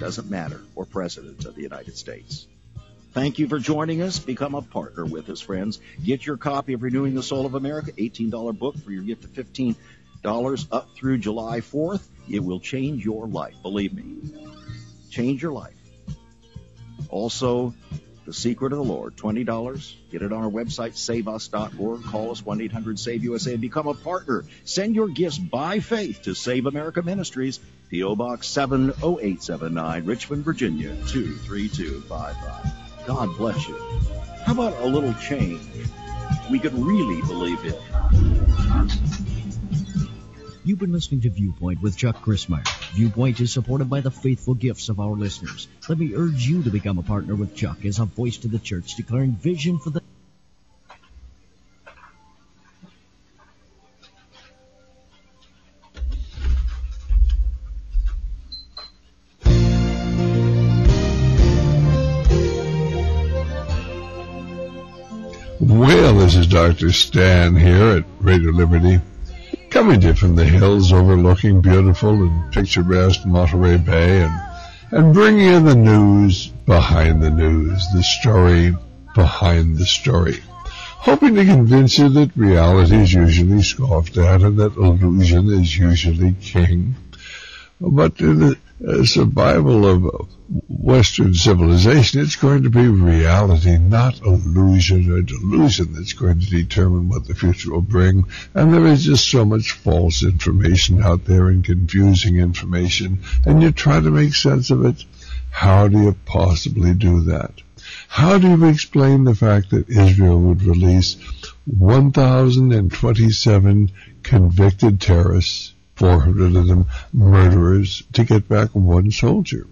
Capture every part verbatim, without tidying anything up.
doesn't matter, or President of the United States. Thank you for joining us. Become a partner with us, friends. Get your copy of Renewing the Soul of America, eighteen dollars book for your gift of fifteen dollars up through July fourth. It will change your life, believe me. Change your life. Also, The Secret of the Lord, twenty dollars. Get it on our website, save us dot org. Call us, one eight hundred save U S A, and become a partner. Send your gifts by faith to Save America Ministries, P O Box seven oh eight seven nine, Richmond, Virginia, two three two five five. God bless you. How about a little change? We could really believe it. You've been listening to Viewpoint with Chuck Crismier. Viewpoint is supported by the faithful gifts of our listeners. Let me urge you to become a partner with Chuck as a voice to the church declaring vision for the... Well, this is Doctor Stan here at Radio Liberty, coming to you from the hills overlooking beautiful and picturesque Monterey Bay, and, and bringing you the news behind the news, the story behind the story, hoping to convince you that reality is usually scoffed at and that illusion is usually king. But in the uh, survival of Western civilization, it's going to be reality, not illusion or delusion, that's going to determine what the future will bring. And there is just so much false information out there and confusing information, and you try to make sense of it. How do you possibly do that? How do you explain the fact that Israel would release one thousand twenty-seven convicted terrorists, four hundred of them murderers, to get back one soldier?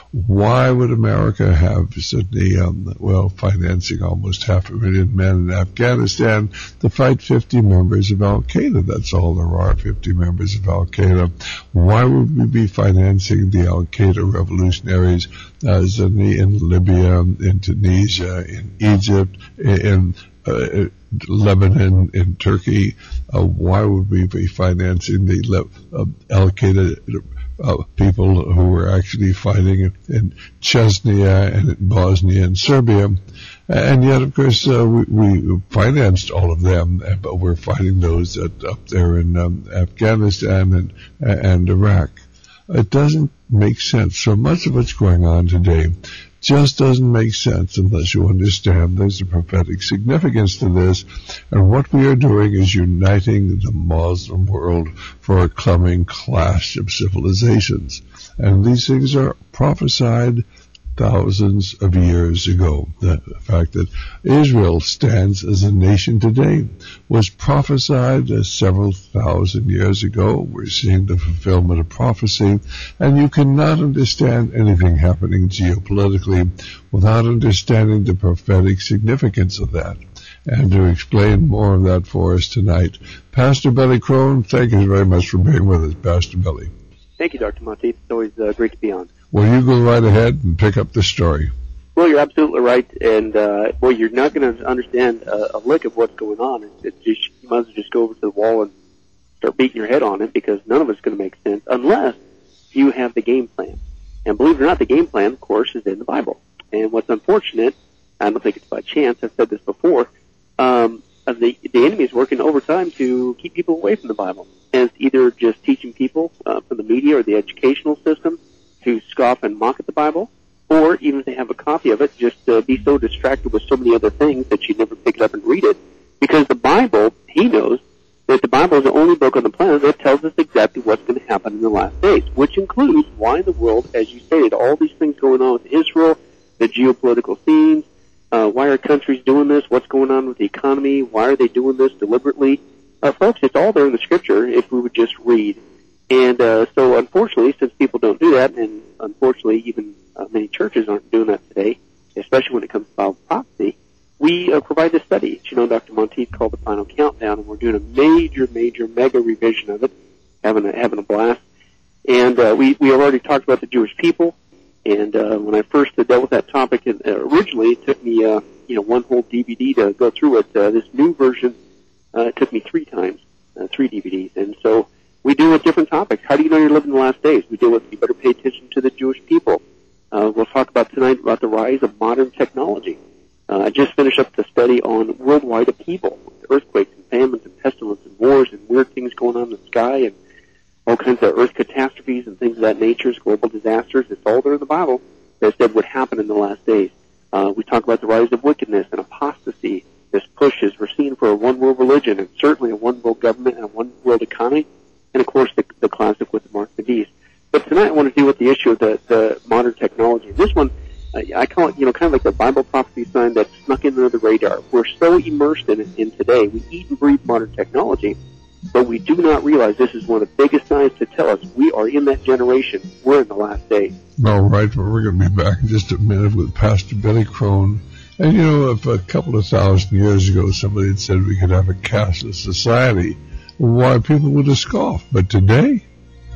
Why would America have suddenly, um, well, financing almost half a million men in Afghanistan to fight fifty members of Al-Qaeda? That's all there are, fifty members of Al-Qaeda. Why would we be financing the Al-Qaeda revolutionaries uh, suddenly in Libya, in Tunisia, in Egypt, in uh, Lebanon, in Turkey? Uh, why would we be financing the Le- uh, Al-Qaeda Uh, people who were actually fighting in Chechnya and in Bosnia and Serbia? And yet, of course, uh, we, we financed all of them, but we're fighting those that up there in um, Afghanistan and, and Iraq. It doesn't make sense. So much of what's going on today just doesn't make sense unless you understand there's a prophetic significance to this. And what we are doing is uniting the Muslim world for a coming clash of civilizations. And these things are prophesied thousands of years ago. The fact that Israel stands as a nation today was prophesied uh, several thousand years ago. We're seeing the fulfillment of prophecy, and you cannot understand anything happening geopolitically without understanding the prophetic significance of that. And to explain more of that for us tonight, Pastor Billy Crone, thank you very much for being with us, Pastor Billy. Thank you, Doctor Monteith. It's always uh, great to be on. Well, you go right ahead and pick up the story. Well, you're absolutely right, and uh, well, you're not going to understand uh, a lick of what's going on. It's, it's just, you might as well just go over to the wall and start beating your head on it, because none of it's going to make sense unless you have the game plan. And believe it or not, the game plan, of course, is in the Bible. And what's unfortunate, I don't think it's by chance, I've said this before, um, the, the enemy is working overtime to keep people away from the Bible. And it's either just teaching people uh, from the media or the educational system to scoff and mock at the Bible, or even if they have a copy of it, just uh, be so distracted with so many other things that you never pick it up and read it. Because the Bible, he knows that the Bible is the only book on the planet that tells us exactly what's going to happen in the last days, which includes why in the world, as you stated, all these things going on with Israel, the geopolitical scenes, uh, why are countries doing this, what's going on with the economy, why are they doing this deliberately? Uh, folks, it's all there in the Scripture if we would just read. And uh, so, unfortunately, since people don't do that, and unfortunately even uh, many churches aren't doing that today, especially when it comes to Bible prophecy, we uh, provide this study. You know, Doctor Monteith called the Final Countdown, and we're doing a major, major, mega revision of it, having a, having a blast. And uh, we, we already talked about the Jewish people, and uh, when I first uh, dealt with that topic uh, originally, it took me, uh, you know, one whole D V D to go through it. Uh, this new version, uh, it took me three times, uh, three D V Ds. And so we deal with different topics. How do you know you're living the last days? We deal with, you better pay attention to the Jewish people. rise of modern technology. Uh, I just finished up the study on worldwide upheaval, earthquakes and famines and pestilence and wars and weird things going on in the sky and all kinds of earth catastrophes and things of that nature, global disasters. It's all there in the Bible that said would happen in the last days. Uh, we talk about the rise of wickedness and apostasy. This push is we're seeing for a one-world religion and certainly a one-world government and a one-world economy, and of course the, the classic with the mark of the beast. But tonight I want to deal with the issue of the, the modern technology. This one, I call it, you know, kind of like the Bible prophecy sign that snuck in under the radar. We're so immersed in it in today. We eat and breathe modern technology, but we do not realize this is one of the biggest signs to tell us we are in that generation. We're in the last days. All right, well, we're going to be back in just a minute with Pastor Billy Crone. And, you know, if a couple of thousand years ago somebody had said we could have a cashless society, why, people would have scoffed. But today...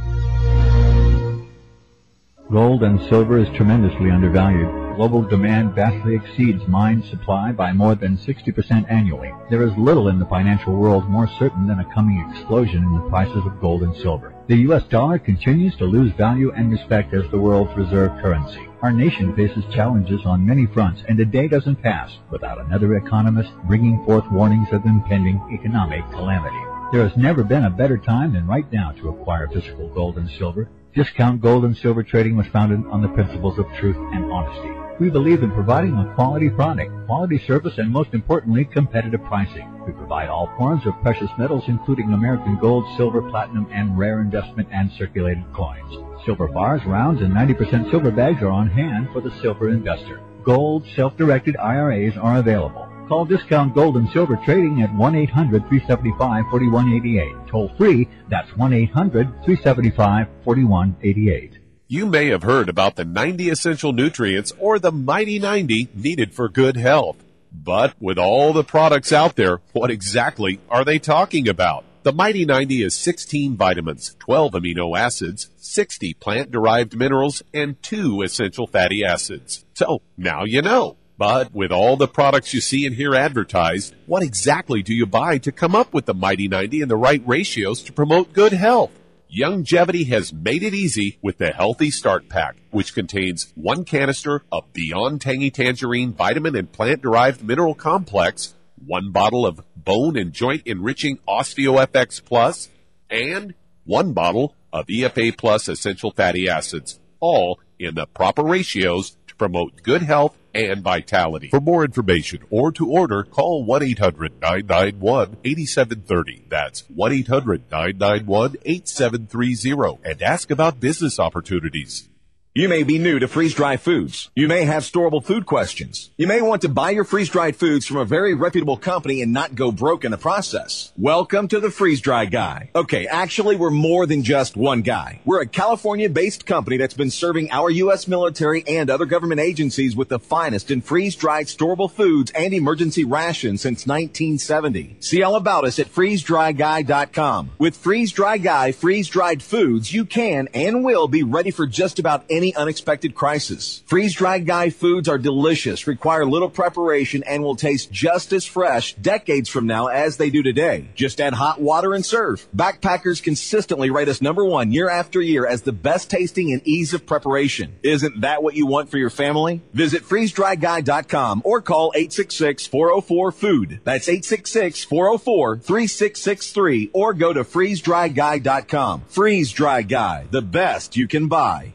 Gold and silver is tremendously undervalued. Global demand vastly exceeds mine supply by more than sixty percent annually. There is little in the financial world more certain than a coming explosion in the prices of gold and silver. The U S dollar continues to lose value and respect as the world's reserve currency. Our nation faces challenges on many fronts, and a day doesn't pass without another economist bringing forth warnings of impending economic calamity. There has never been a better time than right now to acquire physical gold and silver. Discount Gold and Silver Trading was founded on the principles of truth and honesty. We believe in providing a quality product, quality service, and most importantly, competitive pricing. We provide all forms of precious metals, including American gold, silver, platinum, and rare investment and circulated coins. Silver bars, rounds, and ninety percent silver bags are on hand for the silver investor. Gold, self-directed I R As are available. Call Discount Gold and Silver Trading at one eight hundred, three seven five, four one eight eight. Toll free, that's one eight hundred, three seven five, four one eight eight. You may have heard about the ninety essential nutrients or the Mighty ninety needed for good health. But with all the products out there, what exactly are they talking about? The Mighty ninety is sixteen vitamins, twelve amino acids, sixty plant-derived minerals, and two essential fatty acids. So, now you know. But with all the products you see and hear advertised, what exactly do you buy to come up with the Mighty ninety and the right ratios to promote good health? Youngevity has made it easy with the Healthy Start Pack, which contains one canister of Beyond Tangy Tangerine Vitamin and Plant-Derived Mineral Complex, one bottle of Bone and Joint Enriching OsteoFX Plus, and one bottle of E F A Plus Essential Fatty Acids, all in the proper ratios to promote good health and vitality. For more information or to order, call one eight hundred, nine nine one, eight seven three zero. That's one eight hundred, nine nine one, eight seven three zero. And ask about business opportunities. You may be new to freeze-dried foods. You may have storable food questions. You may want to buy your freeze-dried foods from a very reputable company and not go broke in the process. Welcome to the Freeze-Dry Guy. Okay, actually, we're more than just one guy. We're a California-based company that's been serving our U S military and other government agencies with the finest in freeze-dried storable foods and emergency rations since nineteen seventy. See all about us at freeze dry guy dot com. With Freeze-Dry Guy freeze-dried foods, you can and will be ready for just about any unexpected crisis. Freeze-Dried Guy foods are delicious, require little preparation, and will taste just as fresh decades from now as they do today. Just add hot water and serve. Backpackers consistently rate us number one year after year as the best tasting and ease of preparation. Isn't that what you want for your family? Visit freeze dry guy dot com or call eight six six, four oh four, food. That's eight six six, four oh four, three six six three or go to freeze dry guy dot com. Freeze-Dry Guy, the best you can buy.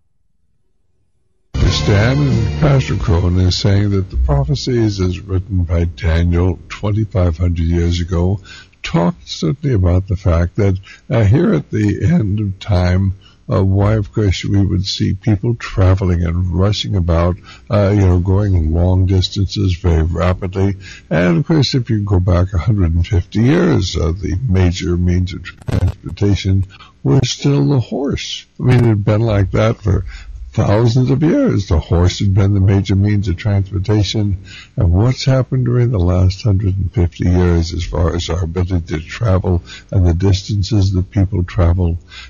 Stan and Pastor Crone is saying that the prophecies as written by Daniel twenty-five hundred years ago talk certainly about the fact that uh, here at the end of time, uh, why of course we would see people traveling and rushing about, uh, you know, going long distances very rapidly. And of course, if you go back one hundred fifty years, uh, the major means of transportation was still the horse. I mean, it had been like that for thousands of years. The horse had been the major means of transportation. And what's happened during the last one hundred fifty years as far as our ability to travel and the distances that people travel?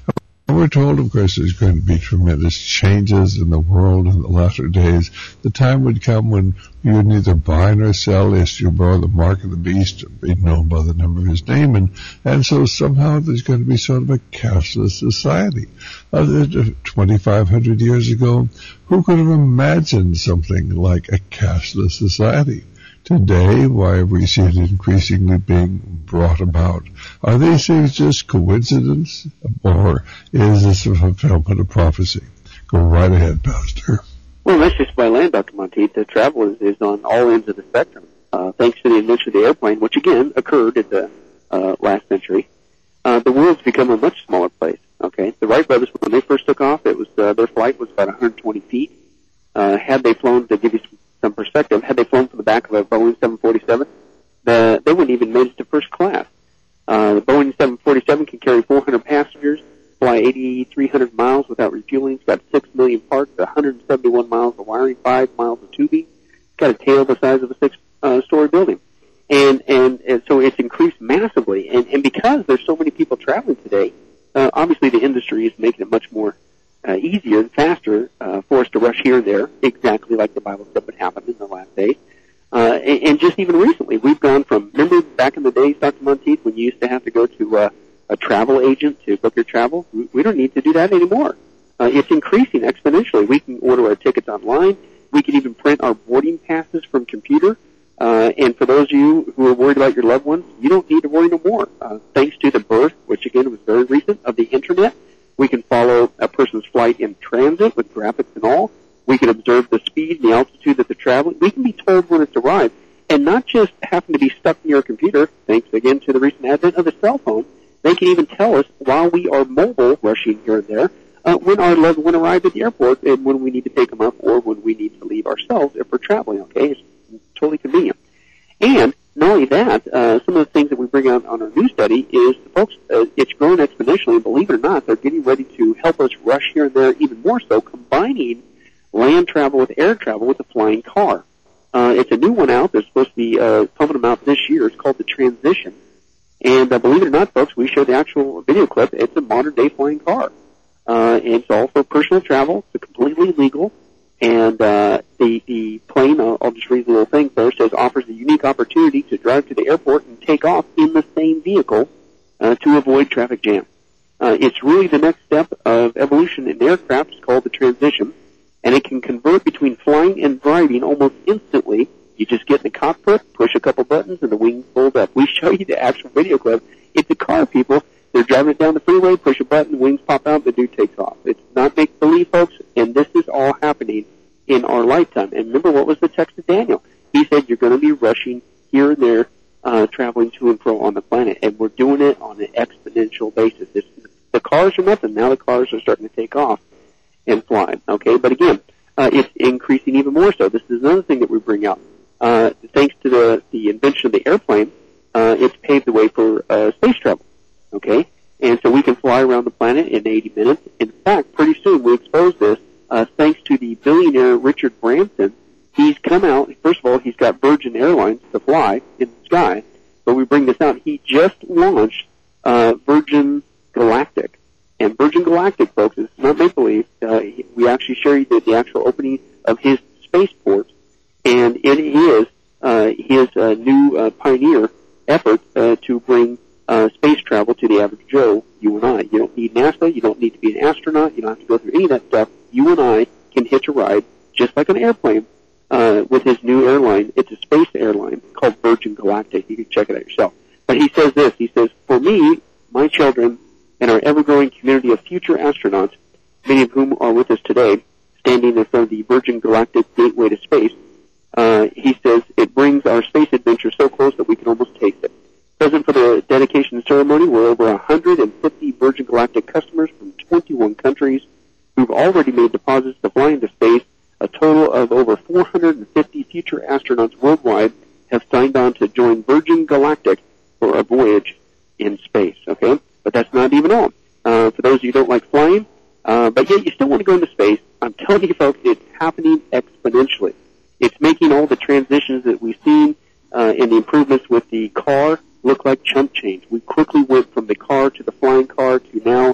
We're told, of course, there's going to be tremendous changes in the world in the latter days. The time would come when you would neither buy nor sell lest you bore the mark of the beast or be known by the number of his name. And, and so somehow there's going to be sort of a cashless society. Uh, twenty-five hundred years ago, who could have imagined something like a cashless society? Today, why we see it increasingly being brought about. Are these things just coincidence, or is this a fulfillment of prophecy? Go right ahead, Pastor. Well, that's just by land, Doctor Monteith. The travel is, is on all ends of the spectrum. Uh, thanks to the invention of the airplane, which again occurred in the uh, last century, uh, the world's become a much smaller place. Okay, the Wright brothers, when they first took off, it was uh, their flight was about one hundred twenty feet. Uh, had they flown, to give you some some perspective, had they flown from the back of a Boeing seven forty-seven, the, they wouldn't even made it to first class. Uh, the Boeing seven forty-seven can carry four hundred passengers, fly eight thousand three hundred miles without refueling. It's got six million parts, one hundred seventy-one miles of wiring, five miles of tubing. It's got a tail the size of a six-story uh, building. And, and, and so it's increased massively. And, and because there's so many people traveling today, uh, obviously the industry is making it much more Uh, easier and faster uh, for us to rush here and there, exactly like the Bible said would happen in the last days. Uh, and, and just even recently, we've gone from, remember back in the days, Doctor Monteith, when you used to have to go to uh, a travel agent to book your travel? We, we don't need to do that anymore. Uh, it's increasing exponentially. We can order our tickets online. We can even print our boarding passes from computer. Uh, and for those of you who are worried about your loved ones, you don't need to worry no more. Uh, thanks to the birth, which again was very recent, of the Internet, we can follow a person's flight in transit with graphics and all. We can observe the speed and the altitude that they're traveling. We can be told when it's arrived, and not just happen to be stuck near a computer, thanks again to the recent advent of the cell phone. They can even tell us while we are mobile, rushing here and there, uh, when our loved one arrived at the airport and when we need to pick them up or when we need to leave ourselves if we're traveling, okay? It's totally convenient. And not only that, uh, some of the things that we bring out on our new study is, folks, uh, it's grown exponentially, and believe it or not, they're getting ready to help us rush here and there even more so, combining land travel with air travel with a flying car. Uh, it's a new one out. They're supposed to be uh, pumping them out this year. It's called the Transition. And uh, believe it or not, folks, we show the actual video clip. It's a modern-day flying car. Uh, and it's all for personal travel. It's completely legal. And uh, the, the plane, I'll, I'll just read the little thing there, says offers a unique opportunity to drive to the airport and take off in the same vehicle uh, to avoid traffic jam. Uh, it's really the next step of evolution in aircraft. It's called the Transition, and it can convert between flying and driving almost instantly. You just get in the cockpit, push a couple buttons, and the wings fold up. We show you the actual video clip. It's a car, people. They're driving it down the freeway, push a button, the wings pop out, the dude takes off. It's not make-believe, folks, and this is all happening in our lifetime. And remember, what was the text of Daniel? He said you're going to be rushing here and there, uh, traveling to and fro on the planet, and we're doing it on an exponential basis. It's, the cars are nothing. Now the cars are starting to take off and fly, okay? But again, uh, it's increasing even more so. This is another thing that we bring out. Uh, thanks to the, the invention of the airplane, uh, it's paved the way for uh, space travel. Okay? And so we can fly around the planet in eighty minutes. In fact, pretty soon we expose this, uh, thanks to the billionaire Richard Branson. He's come out, first of all, he's got Virgin Airlines to fly in the sky, but we bring this out. He just launched, uh, Virgin Galactic. And Virgin Galactic, folks, is not make-believe. Uh, we actually show you the, the actual opening of his spaceport, and it is, uh, his, uh, new, uh, pioneer effort, uh, to bring Uh, space travel to the average Joe, you and I. You don't need NASA. You don't need to be an astronaut. You don't have to go through any of that stuff. You and I can hitch a ride, just like an airplane, uh, with his new airline. It's a space airline called Virgin Galactic. You can check it out yourself. But he says this. He says, for me, my children, and our ever-growing community of future astronauts, many of whom are with us today, standing in front of the Virgin Galactic gateway to space, uh, he says, it brings our space adventure so close that we can almost taste it. Present for the dedication ceremony were over one hundred fifty Virgin Galactic customers from twenty-one countries who've already made deposits to fly into space. A total of over four hundred fifty future astronauts worldwide have signed on to join Virgin Galactic for a voyage in space, okay? But that's not even all. Uh, for those of you who don't like flying, uh, but yet you still want to go into space, I'm telling you folks, it's happening exponentially. It's making all the transitions that we've seen uh, in the improvements with the car look like chump change. We quickly went from the car to the flying car to now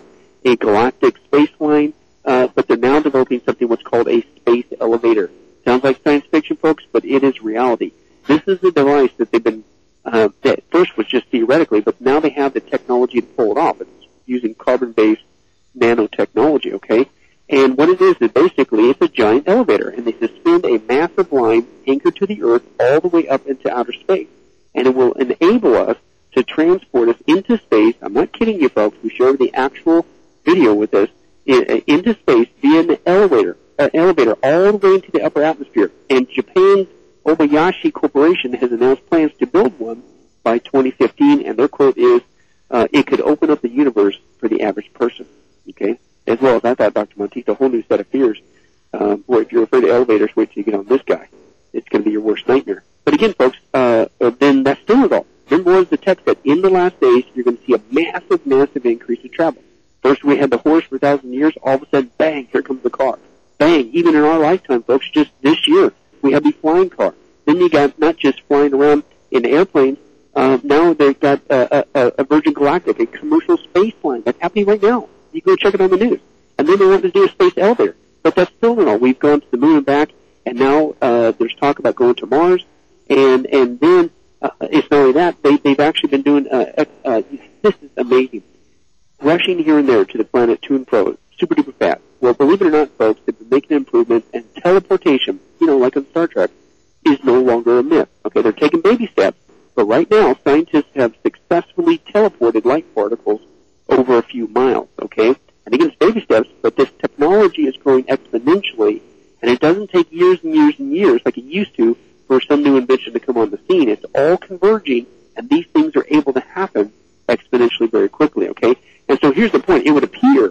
a galactic space line, uh, but they're now developing something what's called a space elevator. Sounds like science fiction, folks, but it is reality. This is the device that they've been, uh, that first was just theoretically, but now they have the technology to pull it off. It's using carbon-based nanotechnology, okay? And what it is is basically it's a giant elevator, and they suspend a massive line anchored to the Earth all the way up into outer space. And it will enable us to transport us into space. I'm not kidding you, folks. We showed the actual video with us into space via an elevator, an elevator all the way into the upper atmosphere. And Japan's Obayashi Corporation has announced plans to build one by twenty fifteen, and their quote is, uh, it could open up the universe for the average person, okay? As well as I thought, Doctor Monteith, a whole new set of fears. Um, boy, if you're afraid of elevators, wait till you get on this guy. It's going to be your worst nightmare. But again, folks, uh, then that's still not all. Remember what the text said, in the last days, you're going to see a massive, massive increase in travel. First we had the horse for a thousand years, all of a sudden, bang, here comes the car. Bang, even in our lifetime, folks, just this year, we have the flying car. Then you got not just flying around in airplanes, uh, now they've got a, a, a Virgin Galactic, a commercial space line that's happening right now. You go check it on the news. And then they want to do a space elevator. But that's still not all. We've gone to the moon and back, and now uh, there's talk about going to Mars. And and then uh, it's not only that, they, they've actually been doing, uh, uh, this is amazing, rushing here and there to the planet to and fro, super duper fast. Well, believe it or not, folks, they've been making improvements, and teleportation, you know, like on Star Trek, is no longer a myth. Okay, they're taking baby steps, but right now scientists have successfully teleported light particles over a few miles, okay? And again, it's baby steps, but this technology is growing exponentially, and it doesn't take years and years and years like it used to for some new invention to come on the scene. It's all converging, and these things are able to happen exponentially very quickly, okay? And so here's the point. It would appear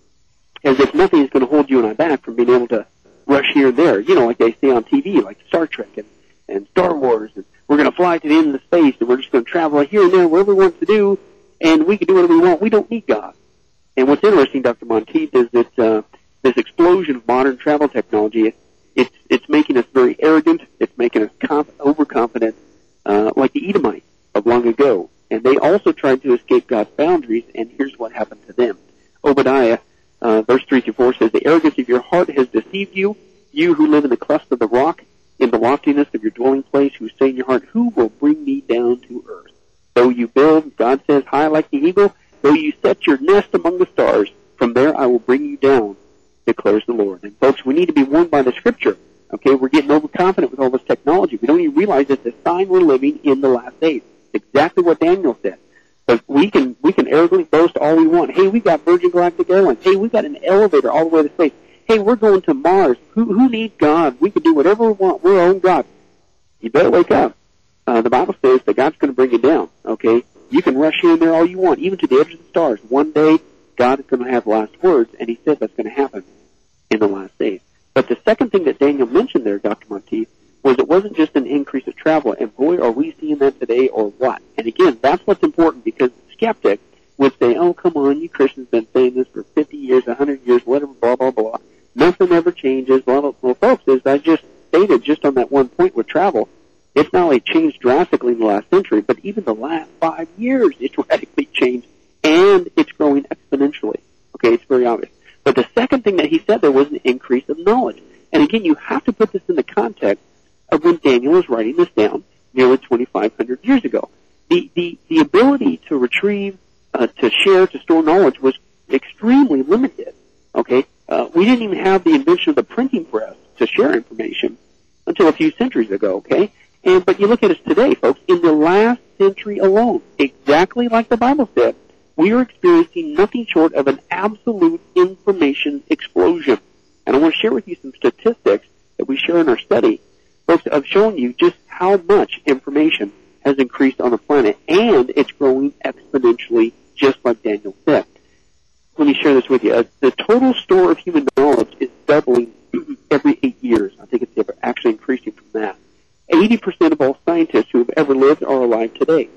as if nothing is going to hold you and I back from being able to rush here and there, you know, like they say on T V, like Star Trek and, and Star Wars, and we're going to fly to the end of the space, and we're just going to travel here and there, wherever we want to do, and we can do whatever we want. We don't need God. And what's interesting, Doctor Monteith, is that uh, this explosion of modern travel technology, it, it's it's making us very arrogant. It's making us conf- overconfident, uh, like the Edomites of long ago. And they also tried to escape God's boundaries, and here's what happened to them. Obadiah, uh, verse three through four says, "The arrogance of your heart has deceived you, you who live in the cleft of the rock, in the loftiness of your dwelling place, who say in your heart, who will bring me down to earth? Though you build," God says, "high like the eagle, though you set your nest among the stars, from there I will bring you down, declares the Lord." And folks, we need to be warned by the Scripture. Okay, we're getting overconfident with all this technology. We don't even realize it's a sign we're living in the last days. It's exactly what Daniel said. But we can we can arrogantly boast all we want. Hey, we got Virgin Galactic Airlines. Hey, we got an elevator all the way to space. Hey, we're going to Mars. Who who needs God? We can do whatever we want. We're our own God. You better wake up. Uh, the Bible says that God's going to bring you down. Okay, you can rush here and there all you want, even to the edge of the stars. One day, God is going to have the last words, and He said that's going to happen in the last days. But the second thing that Daniel mentioned there, Doctor Monteith, was it wasn't just an increase of travel, and boy, are we seeing that today or what? And again, that's what's important, because the skeptic would say, oh, come on, you Christians have been saying this for fifty years, one hundred years, whatever, blah, blah, blah. Nothing ever changes. Well, well, folks, as I just stated just on that one point with travel, it's not only changed drastically in the last century, but even the last five years, it's radically changed, and it's growing exponentially. Okay, it's very obvious. But the second thing that he said there was an increase of knowledge. And again, you have to put this in the context of when Daniel was writing this down nearly twenty-five hundred years ago. The, the, the ability to retrieve, uh, to share, to store knowledge was extremely limited. Okay? Uh, we didn't even have the invention of the printing press to share information until a few centuries ago, okay? And, but you look at us today, folks, in the last century alone, exactly like the Bible said, we are experiencing nothing short of an absolute information explosion. And I want to share with you some statistics that we share in our study. Folks, I've shown you just how much information has increased on the planet, and it's growing exponentially, just like Daniel said. Let me share this with you. Uh, the total store of human knowledge is doubling every eight years. I think it's actually increasing from that. eighty percent of all scientists who have ever lived are alive today.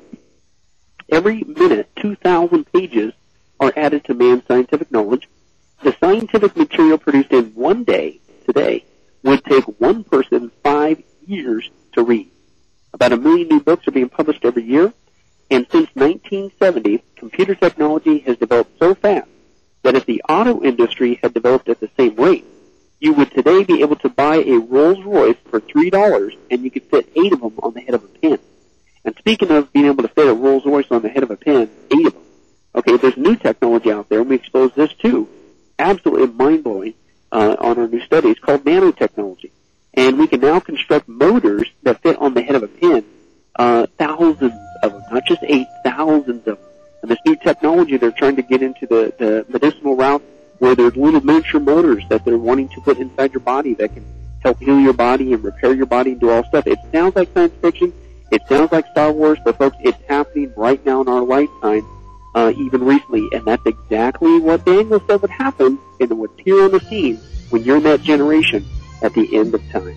Every minute, two thousand pages are added to man's scientific knowledge. The scientific material produced in one day, today, would take one person five years to read. About a million new books are being published every year, and since nineteen seventy, computer technology has developed so fast that if the auto industry had developed at the same rate, you would today be able to buy a Rolls Royce for three dollars, and you could fit eight of them on the head of a pin. And speaking of being able to fit a Rolls Royce on the head of a pin, eight of them. Okay, there's new technology out there, and we expose this too. Absolutely mind-blowing uh, on our new studies called nanotechnology. And we can now construct motors that fit on the head of a pin, uh, thousands of them, not just eight, thousands of them. And this new technology, they're trying to get into the, the medicinal route where there's little miniature motors that they're wanting to put inside your body that can help heal your body and repair your body and do all stuff. It sounds like science fiction. It sounds like Star Wars, but folks, it's happening right now in our lifetime, uh, even recently. And that's exactly what Daniel said would happen and it would appear on the scene when you're in that generation at the end of time.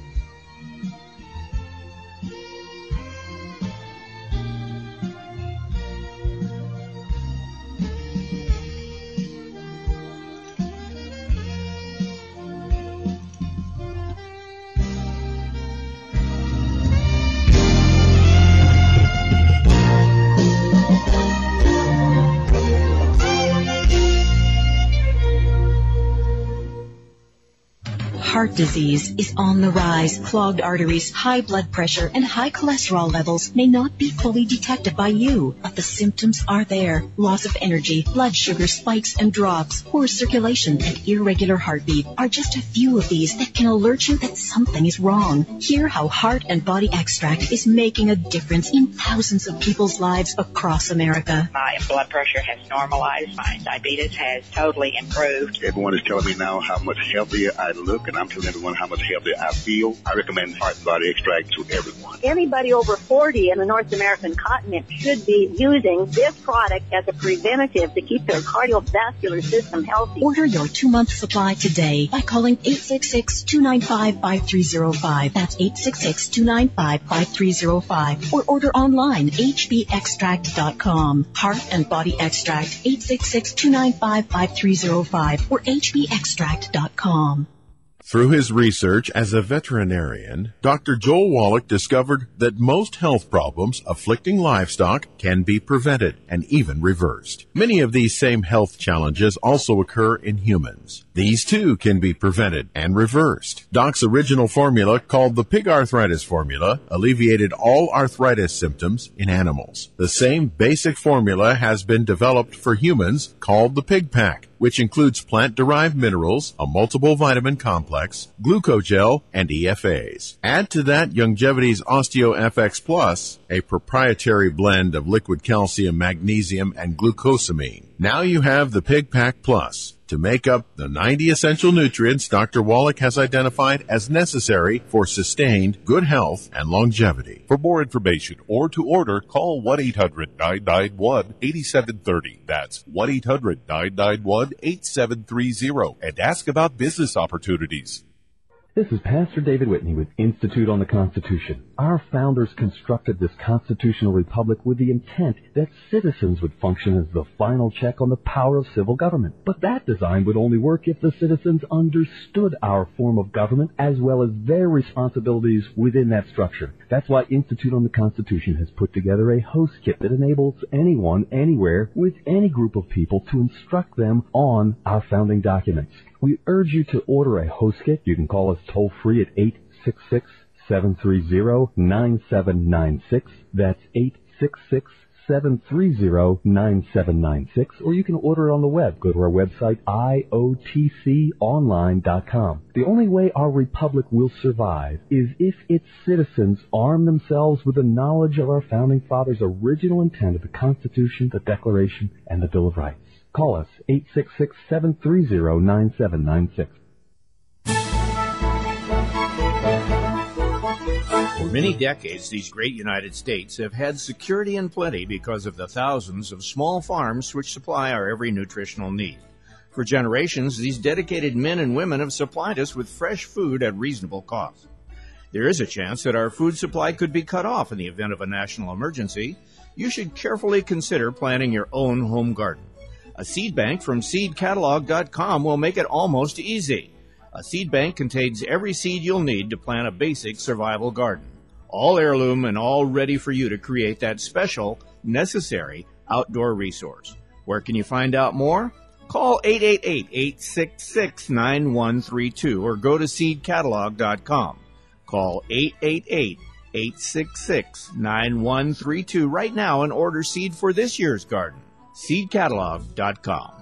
Heart disease is on the rise. Clogged arteries, high blood pressure, and high cholesterol levels may not be fully detected by you, but the symptoms are there. Loss of energy, blood sugar spikes and drops, poor circulation, and irregular heartbeat are just a few of these that can alert you that something is wrong. Hear how Heart and Body Extract is making a difference in thousands of people's lives across America. My blood pressure has normalized. My diabetes has totally improved. Everyone is telling me now how much healthier I look, and I'm telling everyone how much healthier I feel. I recommend Heart and Body Extract to everyone. Anybody over forty in the North American continent should be using this product as a preventative to keep their cardiovascular system healthy. Order your two-month supply today by calling eight six six, two nine five, five three zero five. That's eight six six, two nine five, five three zero five. Or order online, h b extract dot com. Heart and Body Extract, eight six six, two nine five, five three zero five or h b extract dot com. Through his research as a veterinarian, Doctor Joel Wallach discovered that most health problems afflicting livestock can be prevented and even reversed. Many of these same health challenges also occur in humans. These too can be prevented and reversed. Doc's original formula, called the Pig Arthritis Formula, alleviated all arthritis symptoms in animals. The same basic formula has been developed for humans, called the Pig Pack, which includes plant-derived minerals, a multiple vitamin complex, glucogel, and E F As. Add to that Youngevity's OsteoFX Plus, a proprietary blend of liquid calcium, magnesium, and glucosamine. Now you have the Pig Pack Plus to make up the ninety essential nutrients Doctor Wallach has identified as necessary for sustained good health and longevity. For more information or to order, call one eight hundred, nine nine one, eight seven three zero. That's one eight hundred, nine nine one, eight seven three zero and ask about business opportunities. This is Pastor David Whitney with Institute on the Constitution. Our founders constructed this constitutional republic with the intent that citizens would function as the final check on the power of civil government. But that design would only work if the citizens understood our form of government as well as their responsibilities within that structure. That's why Institute on the Constitution has put together a host kit that enables anyone, anywhere, with any group of people to instruct them on our founding documents. We urge you to order a host kit. You can call us toll-free at eight six six, seven three zero, nine seven nine six. That's eight six six, seven three zero, nine seven nine six. Or you can order it on the web. Go to our website, I O T C online dot com. The only way our republic will survive is if its citizens arm themselves with the knowledge of our founding fathers' original intent of the Constitution, the Declaration, and the Bill of Rights. Call us, eight six six, seven three zero, nine seven nine six. For many decades, these great United States have had security and plenty because of the thousands of small farms which supply our every nutritional need. For generations, these dedicated men and women have supplied us with fresh food at reasonable cost. There is a chance that our food supply could be cut off in the event of a national emergency. You should carefully consider planting your own home garden. A seed bank from seed catalog dot com will make it almost easy. A seed bank contains every seed you'll need to plant a basic survival garden. All heirloom and all ready for you to create that special, necessary outdoor resource. Where can you find out more? Call eight eight eight, eight six six, nine one three two or go to seed catalog dot com. Call eight eight eight, eight six six, nine one three two right now and order seed for this year's garden. seed catalog dot com.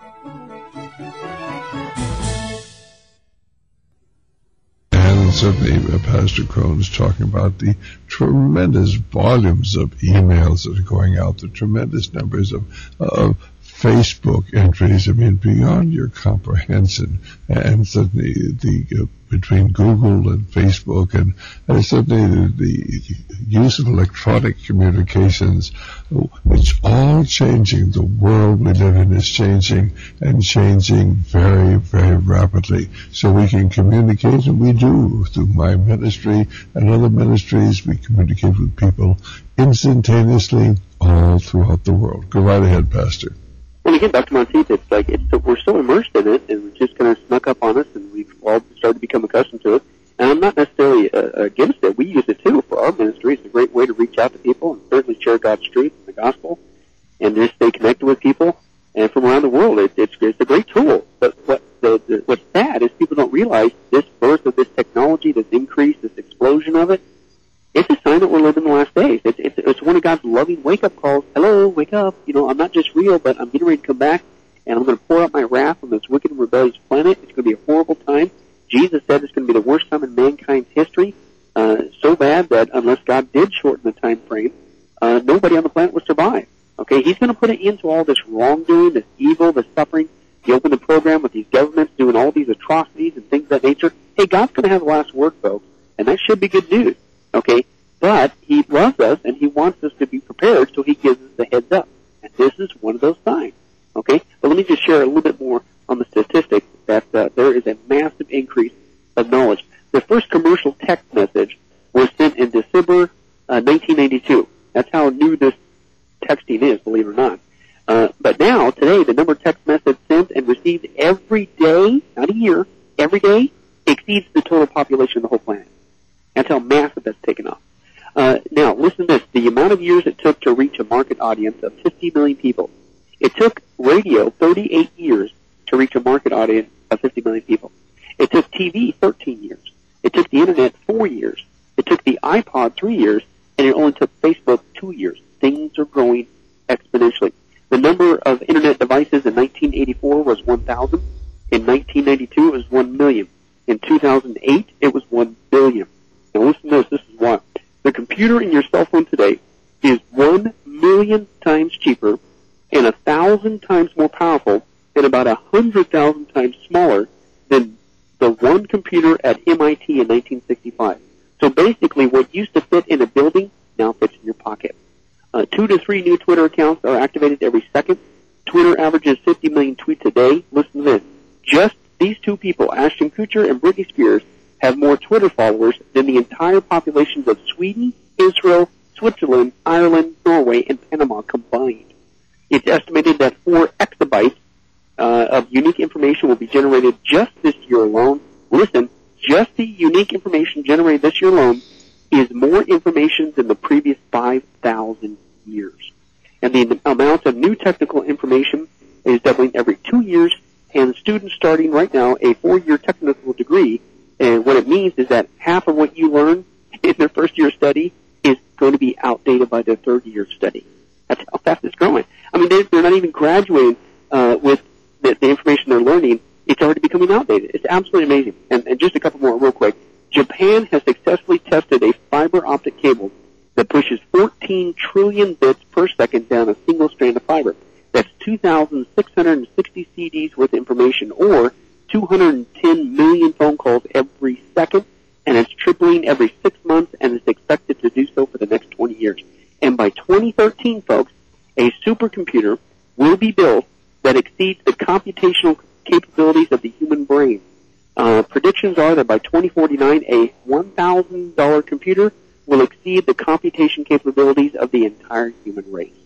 And certainly uh, Pastor Crone's talking about the tremendous volumes of emails that are going out, the tremendous numbers of, of Facebook entries, I mean, beyond your comprehension. And certainly the uh, between Google and Facebook and, and certainly the, the use of electronic communications, it's all changing. The world we live in is changing and changing very, very rapidly. So we can communicate, and we do through my ministry and other ministries. We communicate with people instantaneously all throughout the world. Go right ahead, Pastor. Well, again, Doctor Monteith, it's like it's, we're so immersed in it, and it's just kind of snuck up on us, and we've all started to become accustomed to it. And I'm not necessarily uh, against it. We use it, too, for our ministry. It's a great way to reach out to people and certainly share God's truth and the gospel and just stay connected with people. And from around the world, it, it's, it's a great tool. But what the, the, what's sad is people don't realize this birth of this technology, this increase, this explosion of it, it's a sign that we're living the last days. It's, it's, it's one of God's loving wake-up calls. Hello, wake up. You know, I'm not just real, but I'm getting ready to come back, and I'm going to pour out my wrath on this wicked and rebellious planet. It's going to be a horrible time. Jesus said it's going to be the worst time in mankind's history, uh, so bad that unless God did shorten the time frame, uh, nobody on the planet would survive. Okay, He's going to put an end to all this wrongdoing, this evil, this suffering. He opened the program with these governments doing all these atrocities and things of that nature. Hey, God's going to have the last word, folks, and that should be good news. Okay, but He loves us, and He wants us to be prepared, so He gives us the heads up. And this is one of those signs. Okay, but let me just share a little bit more on the statistics that uh, there is a massive increase of knowledge. The first commercial text message was sent in December uh, nineteen ninety-two. That's how new this texting is, believe it or not. Uh, but now, today, the number of text messages sent and received every day, not a year, every day, exceeds the total population of the whole planet. That's how massive that's taken off. Uh, now, listen to this. The amount of years it took to reach a market audience of fifty million people. It took radio thirty-eight years to reach a market audience of fifty million people. It took T V thirteen years. It took the Internet four years. It took the iPod three years, and it only took Facebook two years. Things are growing exponentially. The number of Internet devices in nineteen eighty-four was one thousand. In nineteen ninety-two, it was one million. In two thousand eight, it was one billion. Now listen to this. This is why. The computer in your cell phone today is one million times cheaper and a thousand times more powerful and about a hundred thousand times smaller than the one computer at M I T in nineteen sixty-five. So basically, what used to fit in a building now fits in your pocket. Uh, two to three new Twitter accounts are activated every second. Twitter averages fifty million tweets a day. Listen to this. Just these two people, Ashton Kutcher and Britney Spears, have more Twitter followers than the entire populations of Sweden, Israel, Switzerland, Ireland, Norway, and Panama combined. It's estimated that four exabytes uh, of unique information will be generated just this year alone. Listen, just the unique information generated this year alone is more information than the previous five thousand years. And the amount of new technical information is doubling every two years, and students starting right now a four-year technical degree, and what it means is that half of what you learn in their first year study is going to be outdated by their third year study. That's how fast it's growing. I mean, they're, they're not even graduating uh, with the, the information they're learning. It's already becoming outdated. It's absolutely amazing. And, and just a couple more real quick. Japan has successfully tested a fiber optic cable that pushes fourteen trillion bits per second down a single strand of fiber. That's two thousand six hundred sixty C Ds worth of information, or two hundred ten million phone calls every second, and it's tripling every six months, and it's expected to do so for the next twenty years. And by twenty thirteen, folks, a supercomputer will be built that exceeds the computational capabilities of the human brain. Uh, predictions are that by twenty forty-nine, a one thousand dollars computer will exceed the computation capabilities of the entire human race.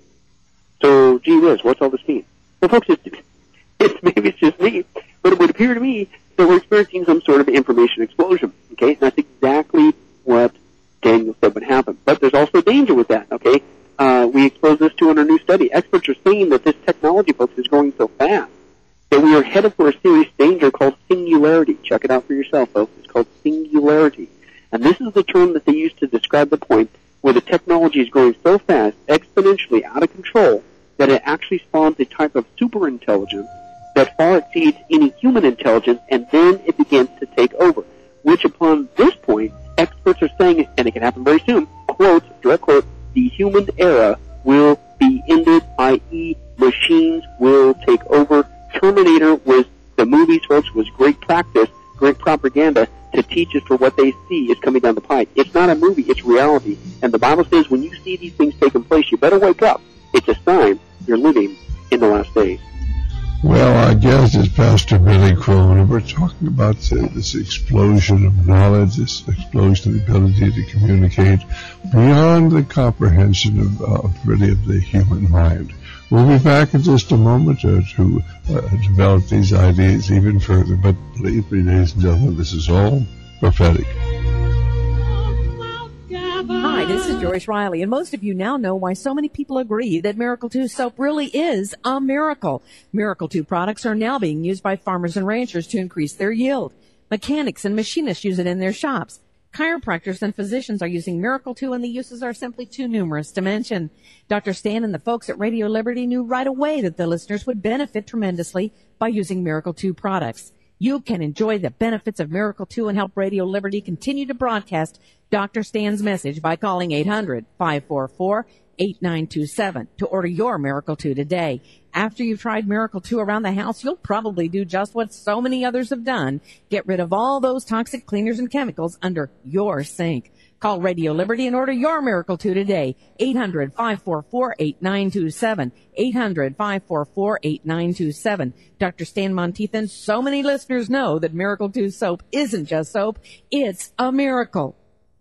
So, gee whiz, what's all this mean? Well, folks, it's, it's maybe it's just me, but it would appear to me that we're experiencing some sort of information explosion. Okay, and that's exactly what Daniel said would happen. But there's also danger with that. Okay, uh, we exposed this to in our new study. Experts are saying that this technology, folks, is growing so fast that we are headed for a serious danger called singularity. Check it out for yourself, folks. It's called singularity. And this is the term that they use to describe the point where the technology is growing so fast, exponentially out of control, that it actually spawns a type of superintelligence that far exceeds any human intelligence, and then it begins to take over, which upon this point, experts are saying, and it can happen very soon, quote, direct quote, the human era will be ended, that is machines will take over. Terminator was, the movies, folks, was great practice, great propaganda to teach us for what they see is coming down the pike. It's not a movie, it's reality. And the Bible says when you see these things taking place, you better wake up. It's a sign you're living in the last days. Well, our guest is Pastor Billy Crone, and we're talking about uh, this explosion of knowledge, this explosion of the ability to communicate beyond the comprehension of, uh, really of the human mind. We'll be back in just a moment uh, to uh, develop these ideas even further, but believe me, ladies and gentlemen, this is all prophetic. Hi, this is Joyce Riley, and most of you now know why so many people agree that Miracle two soap really is a miracle. Miracle two products are now being used by farmers and ranchers to increase their yield. Mechanics and machinists use it in their shops. Chiropractors and physicians are using Miracle two, and the uses are simply too numerous to mention. Doctor Stan and the folks at Radio Liberty knew right away that the listeners would benefit tremendously by using Miracle two products. You can enjoy the benefits of Miracle two and help Radio Liberty continue to broadcast Doctor Stan's message by calling eight hundred, five four four, eight nine two seven to order your Miracle two today. After you've tried Miracle two around the house, you'll probably do just what so many others have done. Get rid of all those toxic cleaners and chemicals under your sink. Call Radio Liberty and order your Miracle two today. eight hundred, five four four, eight nine two seven. eight hundred, five four four, eight nine two seven. Doctor Stan Monteith and so many listeners know that Miracle two soap isn't just soap. It's a miracle.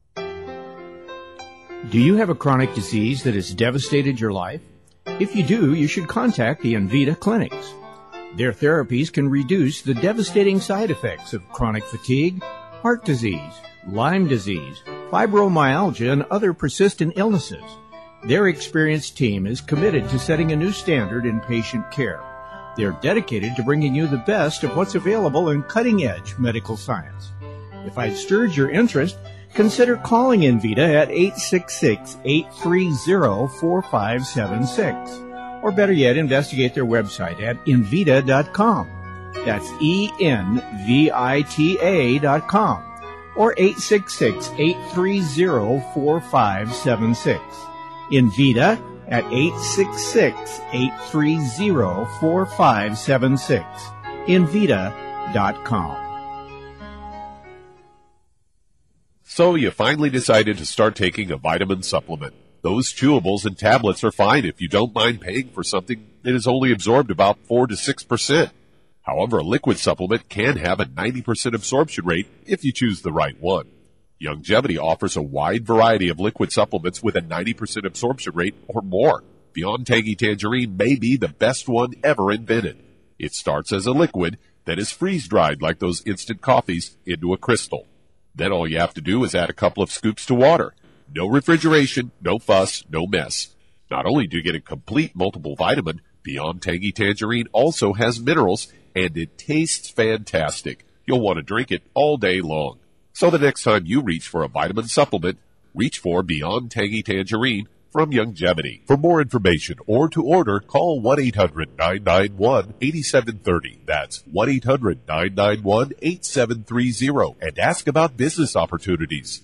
Do you have a chronic disease that has devastated your life? If you do, you should contact the Envita clinics. Their therapies can reduce the devastating side effects of chronic fatigue, heart disease, Lyme disease, fibromyalgia, and other persistent illnesses. Their experienced team is committed to setting a new standard in patient care. They're dedicated to bringing you the best of what's available in cutting-edge medical science. If I've stirred your interest, consider calling Envita at eight six six, eight three zero, four five seven six. Or better yet, investigate their website at Envita dot com. That's E N V I T A dot com. Or eight six six, eight three zero, four five seven six. Envita at eight six six, eight three zero, four five seven six. Envita dot com. So you finally decided to start taking a vitamin supplement. Those chewables and tablets are fine if you don't mind paying for something that is only absorbed about four to six percent. However, a liquid supplement can have a ninety percent absorption rate if you choose the right one. Youngevity offers a wide variety of liquid supplements with a ninety percent absorption rate or more. Beyond Tangy Tangerine may be the best one ever invented. It starts as a liquid that is freeze-dried like those instant coffees into a crystal. Then all you have to do is add a couple of scoops to water. No refrigeration, no fuss, no mess. Not only do you get a complete multiple vitamin, Beyond Tangy Tangerine also has minerals, and it tastes fantastic. You'll want to drink it all day long. So the next time you reach for a vitamin supplement, reach for Beyond Tangy Tangerine from Youngevity. For more information or to order, call one eight hundred, nine nine one, eight seven three zero. That's one eight hundred, nine nine one, eight seven three zero and ask about business opportunities.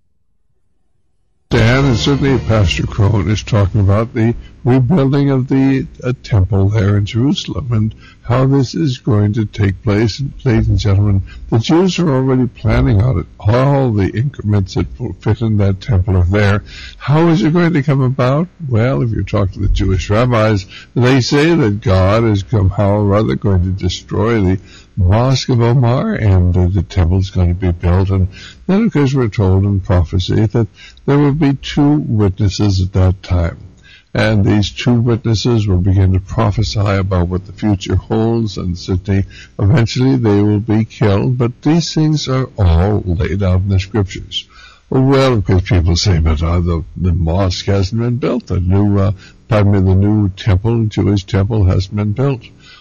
Dan, and certainly Pastor Crone is talking about the rebuilding of the uh, temple there in Jerusalem and how this is going to take place. And ladies and gentlemen, the Jews are already planning on it. All the increments that will fit in that temple are there. How is it going to come about? Well, if you talk to the Jewish rabbis, they say that God is somehow or other going to destroy the Mosque of Omar, and uh, the temple is going to be built. And then, of course, we're told in prophecy that there will be two witnesses at that time. And these two witnesses will begin to prophesy about what the future holds, and certainly eventually they will be killed. But these things are all laid out in the scriptures. Well, of course, people say, but uh, the, the mosque hasn't been built. The new, uh, pardon me, the new temple, Jewish temple, hasn't been built.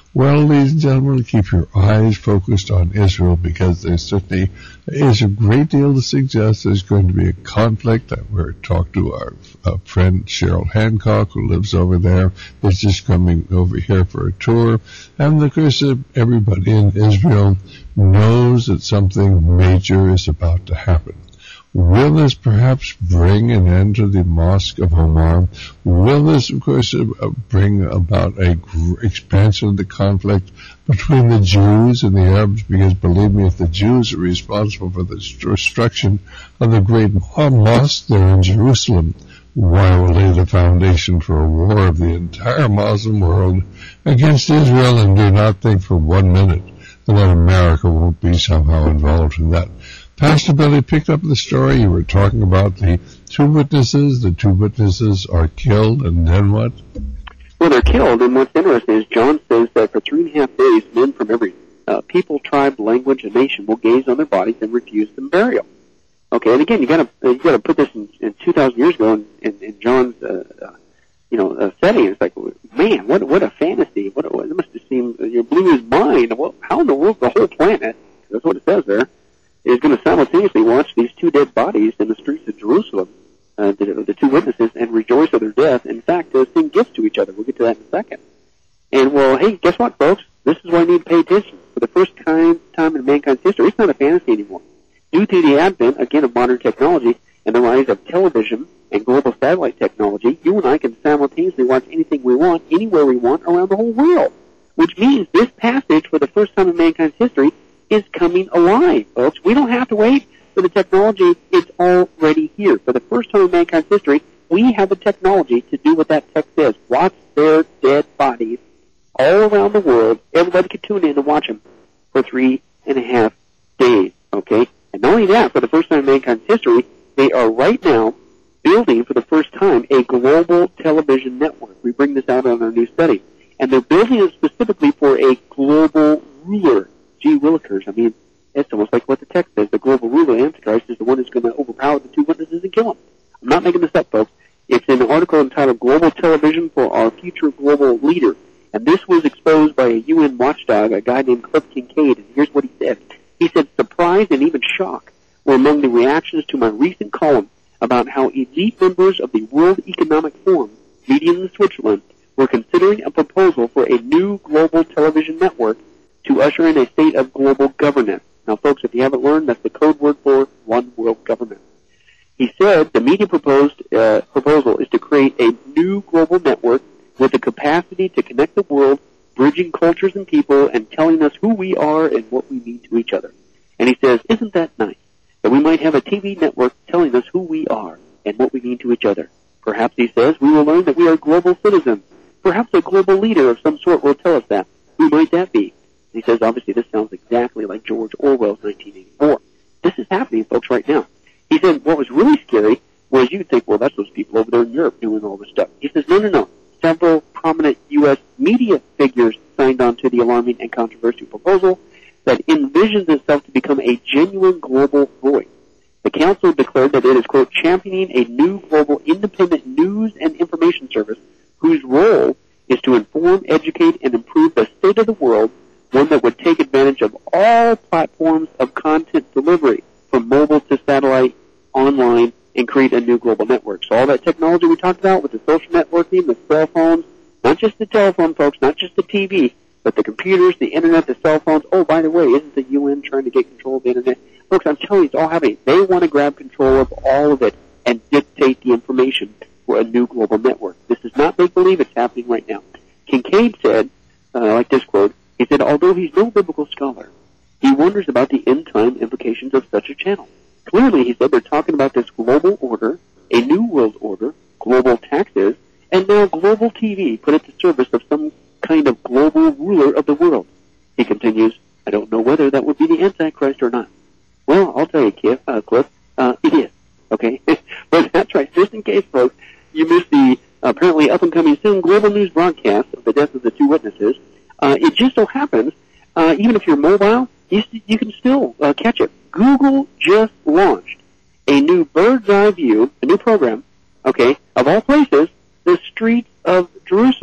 Well, ladies and gentlemen, keep your eyes focused on Israel, because there certainly is a great deal to suggest there's going to be a conflict. We're talking to our uh, friend Cheryl Hancock, who lives over there, is just coming over here for a tour. And of course, everybody in Israel knows that something major is about to happen. Will this perhaps bring an end to the Mosque of Omar? Will this, of course, uh, bring about a gr- expansion of the conflict between the Jews and the Arabs? Because believe me, if the Jews are responsible for the destruction of the great mosque there in Jerusalem, why will lay the foundation for a war of the entire Muslim world against Israel? And do not think for one minute that America won't be somehow involved in that. Pastor Billy picked up the story. You were talking about the two witnesses. The two witnesses are killed, and then what? Well, they're killed, and what's interesting is John says that for three and a half days, men from every uh, people, tribe, language, and nation will gaze on their bodies and refuse them burial. Okay, and again, you got to you got to put this in, in two thousand years ago in, in, in John's uh, uh, you know uh, setting. It's like, man, what what a fantasy! What, what it must have seemed you blew his mind. Well, how in the world the whole planet? That's what it says there. Is going to simultaneously watch these two dead bodies in the streets of Jerusalem, uh, the, the two witnesses, and rejoice of their death. In fact, uh, sing gifts to each other. We'll get to that in a second. And, well, hey, guess what, folks? This is why I need to pay attention. For the first time, time in mankind's history, it's not a fantasy anymore. Due to the advent, again, of modern technology and the rise of television and global satellite technology, you and I can simultaneously watch anything we want, anywhere we want, around the whole world. Which means this passage, for the first time in mankind's history, is coming alive, folks. We don't have to wait for the technology. It's already here. For the first time in mankind's history, we have the technology to do what that text says. Watch their dead bodies all around the world. Everybody can tune in and watch them for three and a half days, okay? And not only that, for the first time in mankind's history, they are right now building for the first time a global television network. We bring this out on our new study. And they're building it specifically for a global ruler. Gee willikers, I mean, it's almost like what the text says. The global ruler, Antichrist, is the one who's going to overpower the two witnesses and kill them. I'm not making this up, folks. It's in an article entitled Global Television for Our Future Global Leader. And this was exposed by a U N watchdog, a guy named Cliff Kincaid. And here's what he said. He said, surprise and even shock were among the reactions to my recent column about how elite members of the World Economic Forum, meeting in Switzerland, were considering a proposal for a new global television network to usher in a state of global governance. Now, folks, if you haven't learned, that's the code word for one world government. He said the media proposed uh, proposal is to create a new global network with the capacity to connect the world, bridging cultures and people, and telling us who we are and what we mean to each other. And he says, isn't that nice, that we might have a T V network telling us who we are and what we mean to each other? Perhaps, he says, we will learn that we are global citizens. Perhaps a global leader of some sort will tell us that. Who might that be? He says, obviously, this sounds exactly like George Orwell's nineteen eighty-four. This is happening, folks, right now. He said, what was really scary was you'd think, well, that's those people over there in Europe doing all this stuff. He says, no, no, no. Several prominent U S media figures signed on to the alarming and controversial proposal that envisions itself to become a genuine global voice. The council declared that it is, quote, championing a new global independent news and information service whose role is to inform, educate, and improve the state of the world, one that would take advantage of all platforms of content delivery, from mobile to satellite, online, and create a new global network. So all that technology we talked about with the social networking, the cell phones, not just the telephone, folks, not just the T V, but the computers, the internet, the cell phones. Oh, by the way, isn't the U N trying to get control of the internet? Folks, I'm telling you, it's all happening. They want to grab control of all of it and dictate the information for a new global network. This is not make-believe. It's happening right now. Kincaid said, uh, I like this quote, he said, although he's no biblical scholar, he wonders about the end-time implications of such a channel. Clearly, he said, they're talking about this global order, a new world order, global taxes, and now global T V put at the service of some kind of global ruler of the world. He continues, I don't know whether that would be the Antichrist or not. Well, I'll tell you, Cliff, uh, Cliff uh, it is, okay? But that's right, just in case, folks, you missed the apparently up-and-coming soon global news broadcast of the death of the two witnesses. Uh, it just so happens, uh, even if you're mobile, you, you can still uh, catch it. Google just launched a new bird's eye view, a new program, okay, of all places, the streets of Jerusalem.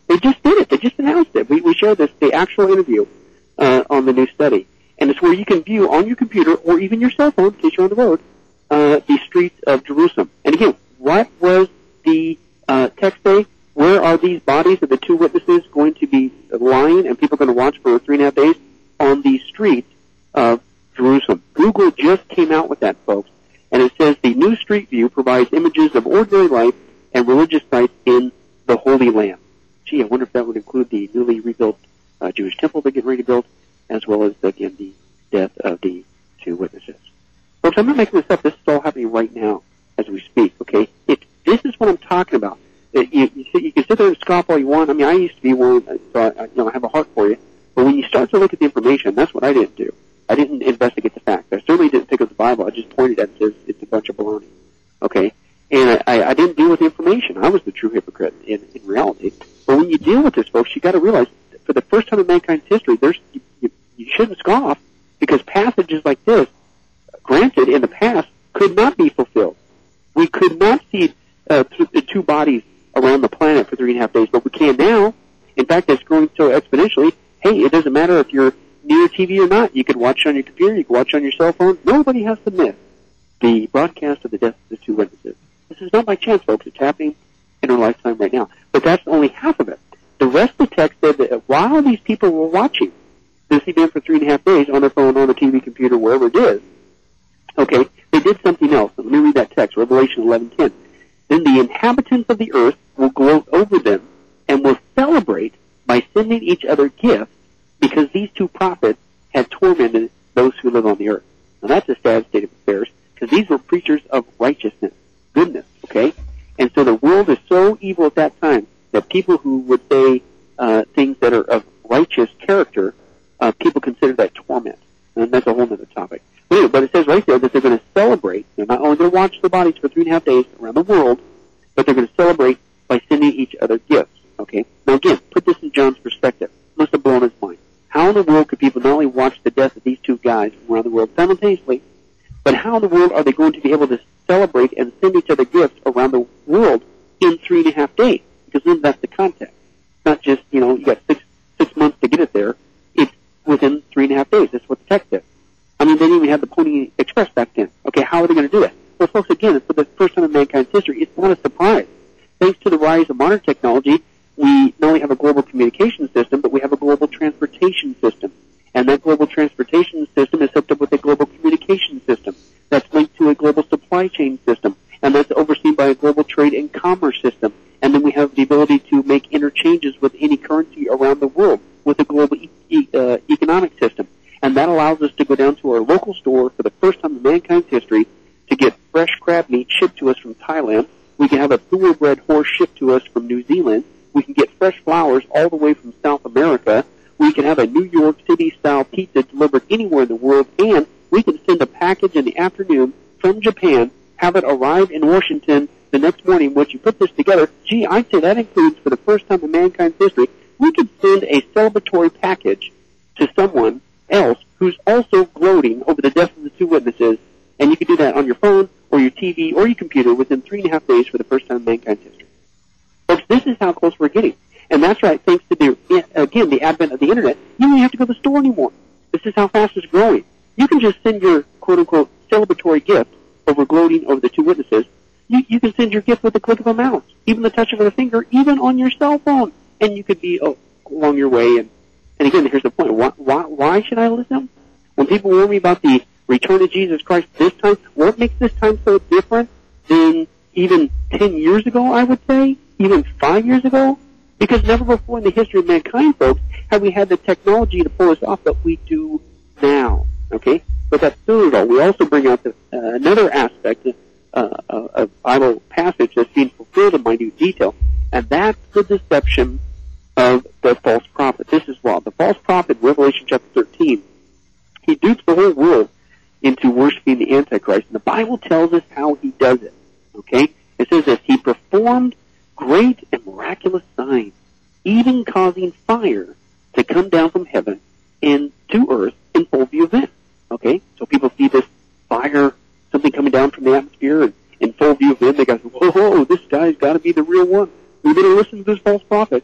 They just did it. They just announced it. We, we shared this, the actual interview uh, on the new study. And it's where you can view on your computer or even your cell phone, in case you're on the road, uh, the streets of Jerusalem. And again, what was the uh, text say? Where are these bodies of the two witnesses going to be lying and people are going to watch for three and a half days? On the streets of Jerusalem. Google just came out with that, folks. And it says the new Street View provides images of ordinary life and religious sites in the Holy Land. Gee, I wonder if that would include the newly rebuilt uh, Jewish temple they're getting ready to build, as well as, again, the death of the two witnesses. Folks, I'm not making this up. This is all happening right now as we speak, okay? It, this is what I'm talking about. It, you, you, sit, you can sit there and scoff all you want. I mean, I used to be one, so I, you know, I have a heart for you. But when you start to look at the information, that's what I didn't do. I didn't investigate the facts. I certainly didn't pick up the Bible. I just pointed at it and says it's a bunch of baloney, okay? And I, I didn't deal with the information. I was the true hypocrite in, in reality. But when you deal with this, folks, you got to realize that for the first time in mankind's history, there's you, you, you shouldn't scoff because passages like this, granted in the past, could not be fulfilled. We could not see uh, th- the two bodies around the planet for three and a half days, but we can now. In fact, it's growing so exponentially. Hey, it doesn't matter if you're near T V or not. You can watch on your computer. You can watch on your cell phone. Nobody has to miss the broadcast of the death of the two witnesses. This is not by chance, folks. It's happening in our lifetime right now. But that's only half of it. The rest of the text said that while these people were watching this event for three and a half days on their phone, on a T V, computer, wherever it is, okay, they did something else. Let me read that text, Revelation eleven ten. Then the inhabitants of the earth will gloat over them and will celebrate by sending each other gifts because these two prophets had tormented those who live on the earth. Now that's a sad state of affairs because these were preachers of righteousness, goodness, okay? And so the world is so evil at that time that people who would say uh, things that are of righteous character, uh, people consider that torment. And that's a whole other topic. But, anyway, but it says right there that they're going to celebrate. They're not only going to watch the bodies for three and a half days around the world, but they're going to celebrate by sending each other gifts. Okay? Now again, put this in John's perspective. Must have blown his mind. How in the world could people not only watch the death of these two guys from around the world simultaneously, but how in the world are they going to be able to celebrate and send each other gifts around the world in three and a half days? Because then that's the context. It's not just, you know, you got six six months to get it there. It's within three and a half days. That's what the text is. I mean, they didn't even have the Pony Express back then. Okay, how are they going to do it? Well, folks, again, for the first time in mankind's history, it's not a surprise. Thanks to the rise of modern technology, we not only have a global communication system, but we have a global transportation system. And that global transportation system is hooked up with a global communication system that's linked to a global supply chain system, and that's overseen by a global trade and commerce system. And then we have the ability to make interchanges with any currency around the world with a global e- e- uh, economic system. And that allows us to go down to our local store for the first time in mankind's history to get fresh crab meat shipped to us from Thailand. We can have a thoroughbred horse shipped to us from New Zealand. We can get fresh flowers all the way from South America. We can have a New York City-style pizza delivered anywhere in the world, and we can send a package in the afternoon from Japan, have it arrive in Washington the next morning. Once you put this together, gee, I'd say that includes, for the first time in mankind's history, we could send a celebratory package to someone else who's also gloating over the death of the two witnesses, and you can do that on your phone or your T V or your computer within three and a half days for the first time in mankind's history. Folks, this is how close we're getting. And that's right, thanks to, the again, the advent of the Internet, you don't even have to go to the store anymore. This is how fast it's growing. You can just send your quote-unquote celebratory gift over gloating over the two witnesses. You, you can send your gift with the click of a mouse, even the touch of a finger, even on your cell phone. And you could be oh, along your way. And, and again, here's the point. Why, why, why should I listen? When people warn me about the return of Jesus Christ this time, what makes this time so different than even ten years ago, I would say, even five years ago? Because never before in the history of mankind, folks, have we had the technology to pull us off that we do now. Okay? But that's still not all. We also bring out the, uh, another aspect of uh, a Bible passage that's being fulfilled in minute detail, and that's the deception of the false prophet. This is wrong. The false prophet, Revelation chapter thirteen, he dupes the whole world into worshiping the Antichrist, and the Bible tells us how he does it. Okay? It says this, he performed great and miraculous signs, even causing fire to come down from heaven and to earth in full view of them. Okay? So people see this fire, something coming down from the atmosphere, and in full view of them, they go, whoa, whoa, this guy's got to be the real one. We better listen to this false prophet. If he's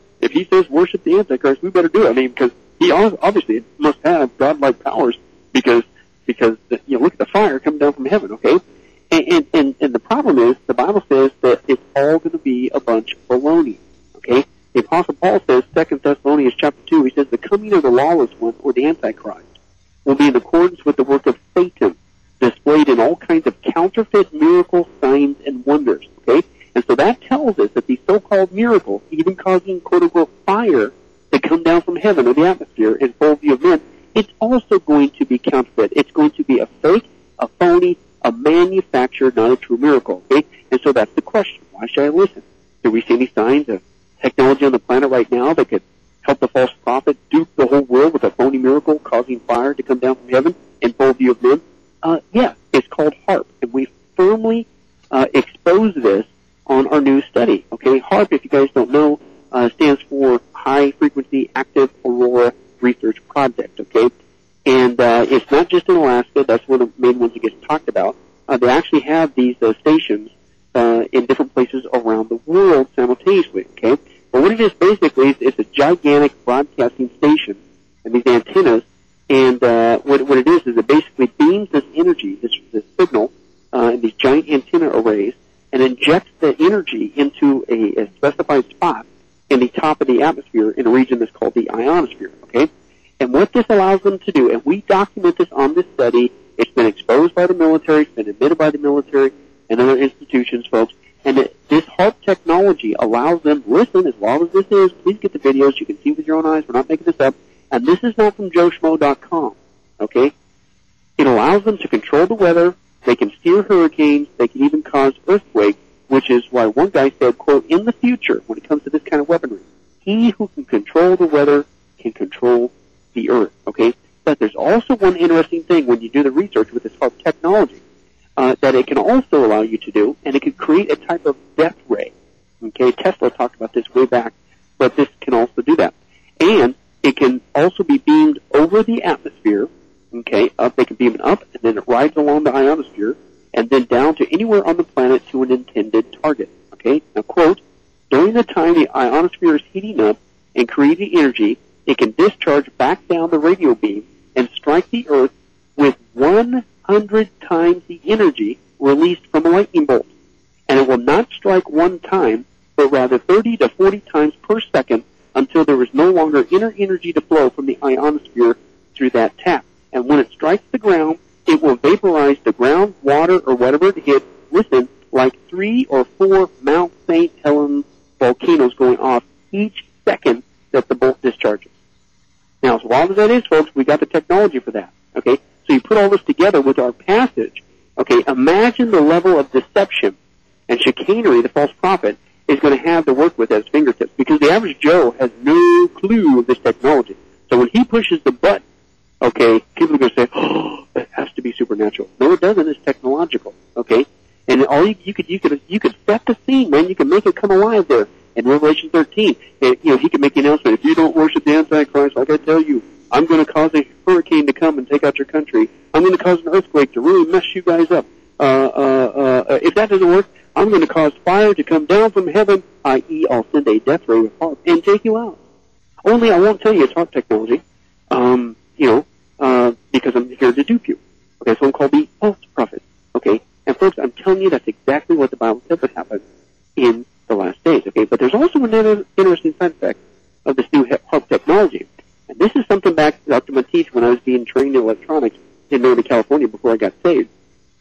says worship the Antichrist, we better do it. I mean, because he obviously must have godlike powers because because the, you know, look at the fire coming down from heaven, okay? And, and, and, and the problem is the Bible says that it's all going to be a bunch of baloney, okay? The Apostle Paul says, Second Thessalonians chapter two, he says, the coming of the lawless one, or the Antichrist, will be in accordance with the work of Satan, displayed in all kinds of counterfeit miracles, signs, and wonders, okay? And so that tells us that these so-called miracles, even causing, quote-unquote, fire to come down from heaven or the atmosphere in full view of men, it's also going to be counterfeit. It's going to be a fake, a phony, a manufactured, not a true miracle, okay? And so that's the question. Why should I listen? Do we see any signs of technology on the planet right now that could help the false prophet dupe the whole world with a phony miracle causing fire to come down from heaven in full view of men? Uh, yeah, it's called HAARP, and we firmly uh, expose this on our new study, okay? HAARP, if you guys don't know, uh, stands for High Frequency Active Aurora Research Project, okay? And uh, it's not just in Alaska. That's one of the main ones that gets talked about. Uh, they actually have these uh, stations uh, in different places around the world simultaneously, okay? But what it is basically is it's a gigantic broadcasting station and these antennas, and uh, what, what it is is it basically beams this energy, this, this signal, uh, in these giant antenna arrays, and injects the energy into a, a specified spot in the top of the atmosphere in a region that's called the ionosphere, okay? And what this allows them to do, and we document this on this study, it's been exposed by the military, it's been admitted by the military and other institutions, folks, and it, this HAARP technology allows them, listen, as long as this is, please get the videos, you can see with your own eyes, we're not making this up, and this is not from Joe Schmo dot com, okay? It allows them to control the weather, they can steer hurricanes, they can even cause earthquakes, which is why one guy said, quote, in the future, when it comes to this kind of weaponry, he who can control the weather can control the earth, okay? But there's also one interesting thing when you do the research with this HAARP technology uh, that it can also allow you to do, and it can create a type of death ray, okay? Tesla talked about this way back, but this can also do that. And it can also be beamed over the atmosphere, okay? Up, they can beam it up, and then it rides along the ionosphere, and then down to anywhere on the planet to an intended target, okay? Now, quote, during the time the ionosphere is heating up and creating energy, it can discharge back down the radio beam and strike the Earth with one hundred times the energy released from a lightning bolt. And it will not strike one time, but rather thirty to forty times per second until there is no longer inner energy to flow from the ionosphere through that tap. And when it strikes the ground, it will vaporize the ground, water, or whatever it hits, listen, like three or four Mount Saint Helens volcanoes going off each second that the bolt discharges. Now, as wild as that is, folks, we got the technology for that, okay? So you put all this together with our passage, okay? Imagine the level of deception and chicanery the false prophet is going to have to work with at his fingertips, because the average Joe has no clue of this technology. So when he pushes the button, okay, people are going to say, oh, it has to be supernatural. No, it doesn't. It's technological, okay? And all you, you could, you could, you could set the scene, man. You can make it come alive there. In Revelation thirteen, and, you know, he can make the announcement, if you don't worship the Antichrist, like I tell you, I'm going to cause a hurricane to come and take out your country. I'm going to cause an earthquake to really mess you guys up. Uh, uh, uh, if that doesn't work, I'm going to cause fire to come down from heaven, that is, I'll send a death ray with HAARP and take you out. Only I won't tell you it's HAARP technology, um, you know, uh, because I'm here to dupe you. Okay, so I'm called the false prophet. Okay, and folks, I'm telling you that's exactly what the Bible says would happen in the last days, okay? But there's also another interesting side effect of this new HAARP technology. And this is something back to Doctor Matisse when I was being trained in electronics in Northern California before I got saved.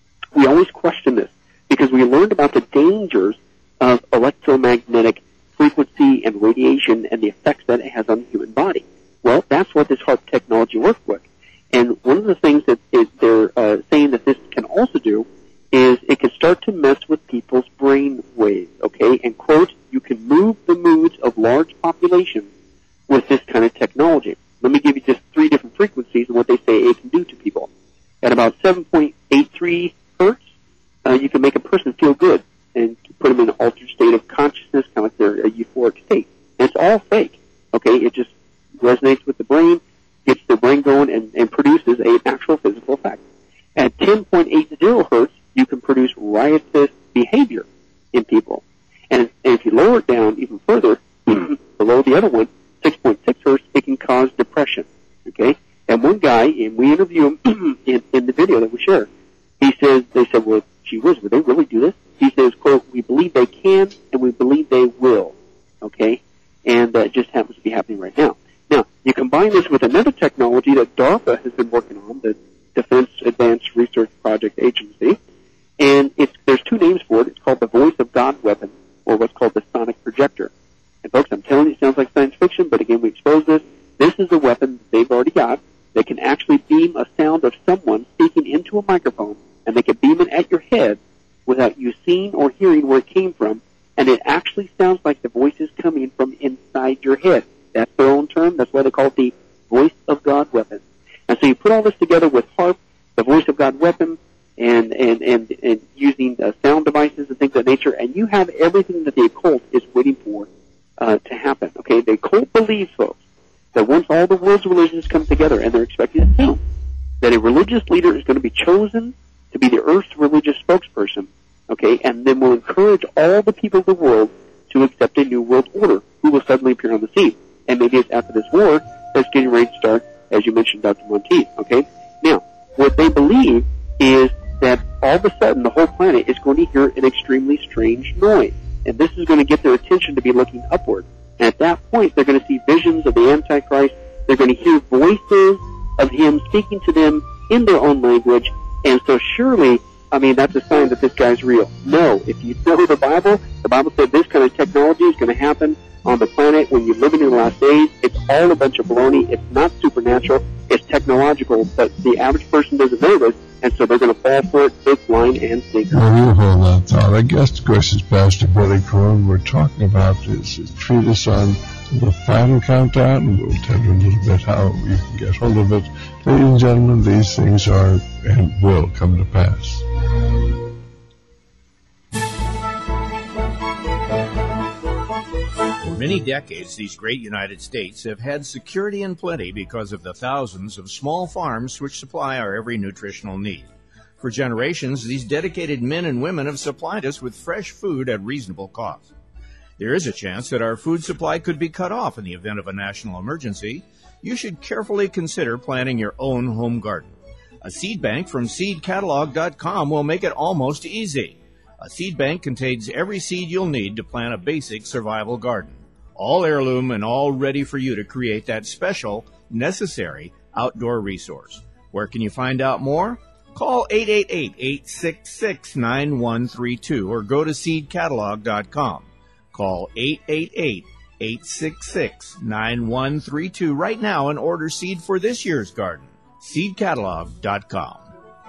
We always questioned this because we learned about the dangers of electromagnetic frequency and radiation and the effects that it has on the human body. Well, that's what this HAARP technology works with. And one of the things that is they're uh, saying that this can also do is it can start to mess with people's brain waves, okay? And, quote, you can move the moods of large populations with this kind of technology. Let me give you just three different frequencies and what they say it can do to people. At about seven point eight three hertz, uh, you can make a person feel good and put them in an altered state of consciousness, kind of like they're a euphoric state. And it's all fake, okay? It just resonates with the brain, gets the brain going, and, and produces an actual physical effect. At ten point eight zero hertz, you can produce riotous behavior in people. And, and if you lower it down even further, below the other one, said, well, gee whiz, would they really do this? He says, quote, we believe they can and we believe they will. Okay? And uh, it just happens to be happening right now. Now, you combine this with another technology that DARPA has been working on, the Defense Advanced Research Project Agency, and it's, there's two names for it. It's called the Voice of God weapon, or what's called the sonic projector. And folks, I'm telling you, it sounds like science fiction, but again, we expose this. This is a weapon they've already got. They can actually beam a sound of someone speaking into a microphone, and they can beam it at your head without you seeing or hearing where it came from, and it actually sounds like the voice is coming from inside your head. That's their own term. That's why they call it the Voice of God weapon. And so you put all this together with HAARP, the Voice of God weapon, and and and, and using uh, sound devices and things of that nature, and you have everything that the occult is waiting for uh, to happen. Okay, the occult believes, folks, that once all the world's religions come together, and they're expecting it soon, that a religious leader is going to be chosen to be the Earth's religious spokesperson, okay, and then will encourage all the people of the world to accept a new world order, who will suddenly appear on the scene. And maybe it's after this war that's getting ready to start, as you mentioned, Doctor Monteith, okay? Now, what they believe is that all of a sudden the whole planet is going to hear an extremely strange noise. And this is going to get their attention to be looking upward. And at that point, they're going to see visions of the Antichrist. They're going to hear voices of him speaking to them in their own language. And so surely, I mean, that's a sign that this guy's real. No, if you know the Bible, the Bible said this kind of technology is going to happen on the planet when you're living in the last days. It's all a bunch of baloney. It's not supernatural. It's technological, but the average person doesn't know this, and so they're going to fall for it, hook, line, and sinker. Well, you hold that thought. I guess, of course, it's Pastor Billy Crone. We're talking about his, his treatise on the final countdown, and we'll tell you a little bit how you can get hold of it. Ladies and gentlemen, these things are and will come to pass. For many decades, these great United States have had security and plenty because of the thousands of small farms which supply our every nutritional need. For generations, these dedicated men and women have supplied us with fresh food at reasonable cost. There is a chance that our food supply could be cut off in the event of a national emergency. You should carefully consider planting your own home garden. A seed bank from seed catalog dot com will make it almost easy. A seed bank contains every seed you'll need to plant a basic survival garden. All heirloom and all ready for you to create that special, necessary outdoor resource. Where can you find out more? Call eight eight eight, eight six six, nine one three two or go to seed catalog dot com. Call eight eight eight, eight six six, nine one three two right now and order seed for this year's garden. seed catalog dot com.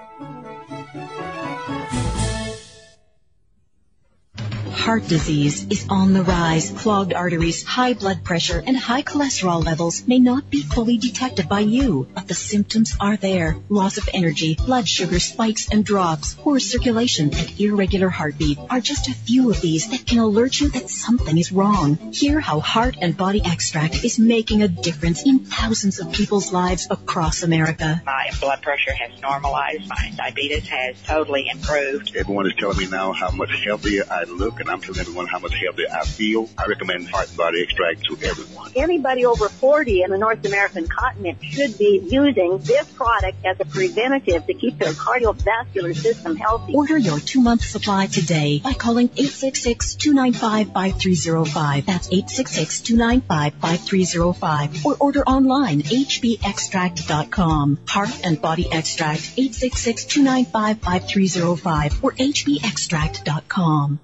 Heart disease is on the rise. Clogged arteries, high blood pressure, and high cholesterol levels may not be fully detected by you, but the symptoms are there. Loss of energy, blood sugar spikes and drops, poor circulation, and irregular heartbeat are just a few of these that can alert you that something is wrong. Hear how Heart and Body Extract is making a difference in thousands of people's lives across America. My blood pressure has normalized. My diabetes has totally improved. Everyone is telling me now how much healthier I look, and I'm telling everyone how much healthier I feel. I recommend Heart and Body Extract to everyone. Anybody over forty in the North American continent should be using this product as a preventative to keep their cardiovascular system healthy. Order your two-month supply today by calling eight six six, two nine five, five three zero five. That's eight six six, two nine five, five three zero five. Or order online, h b extract dot com. Heart and Body Extract, eight six six, two nine five, five three zero five or h b extract dot com.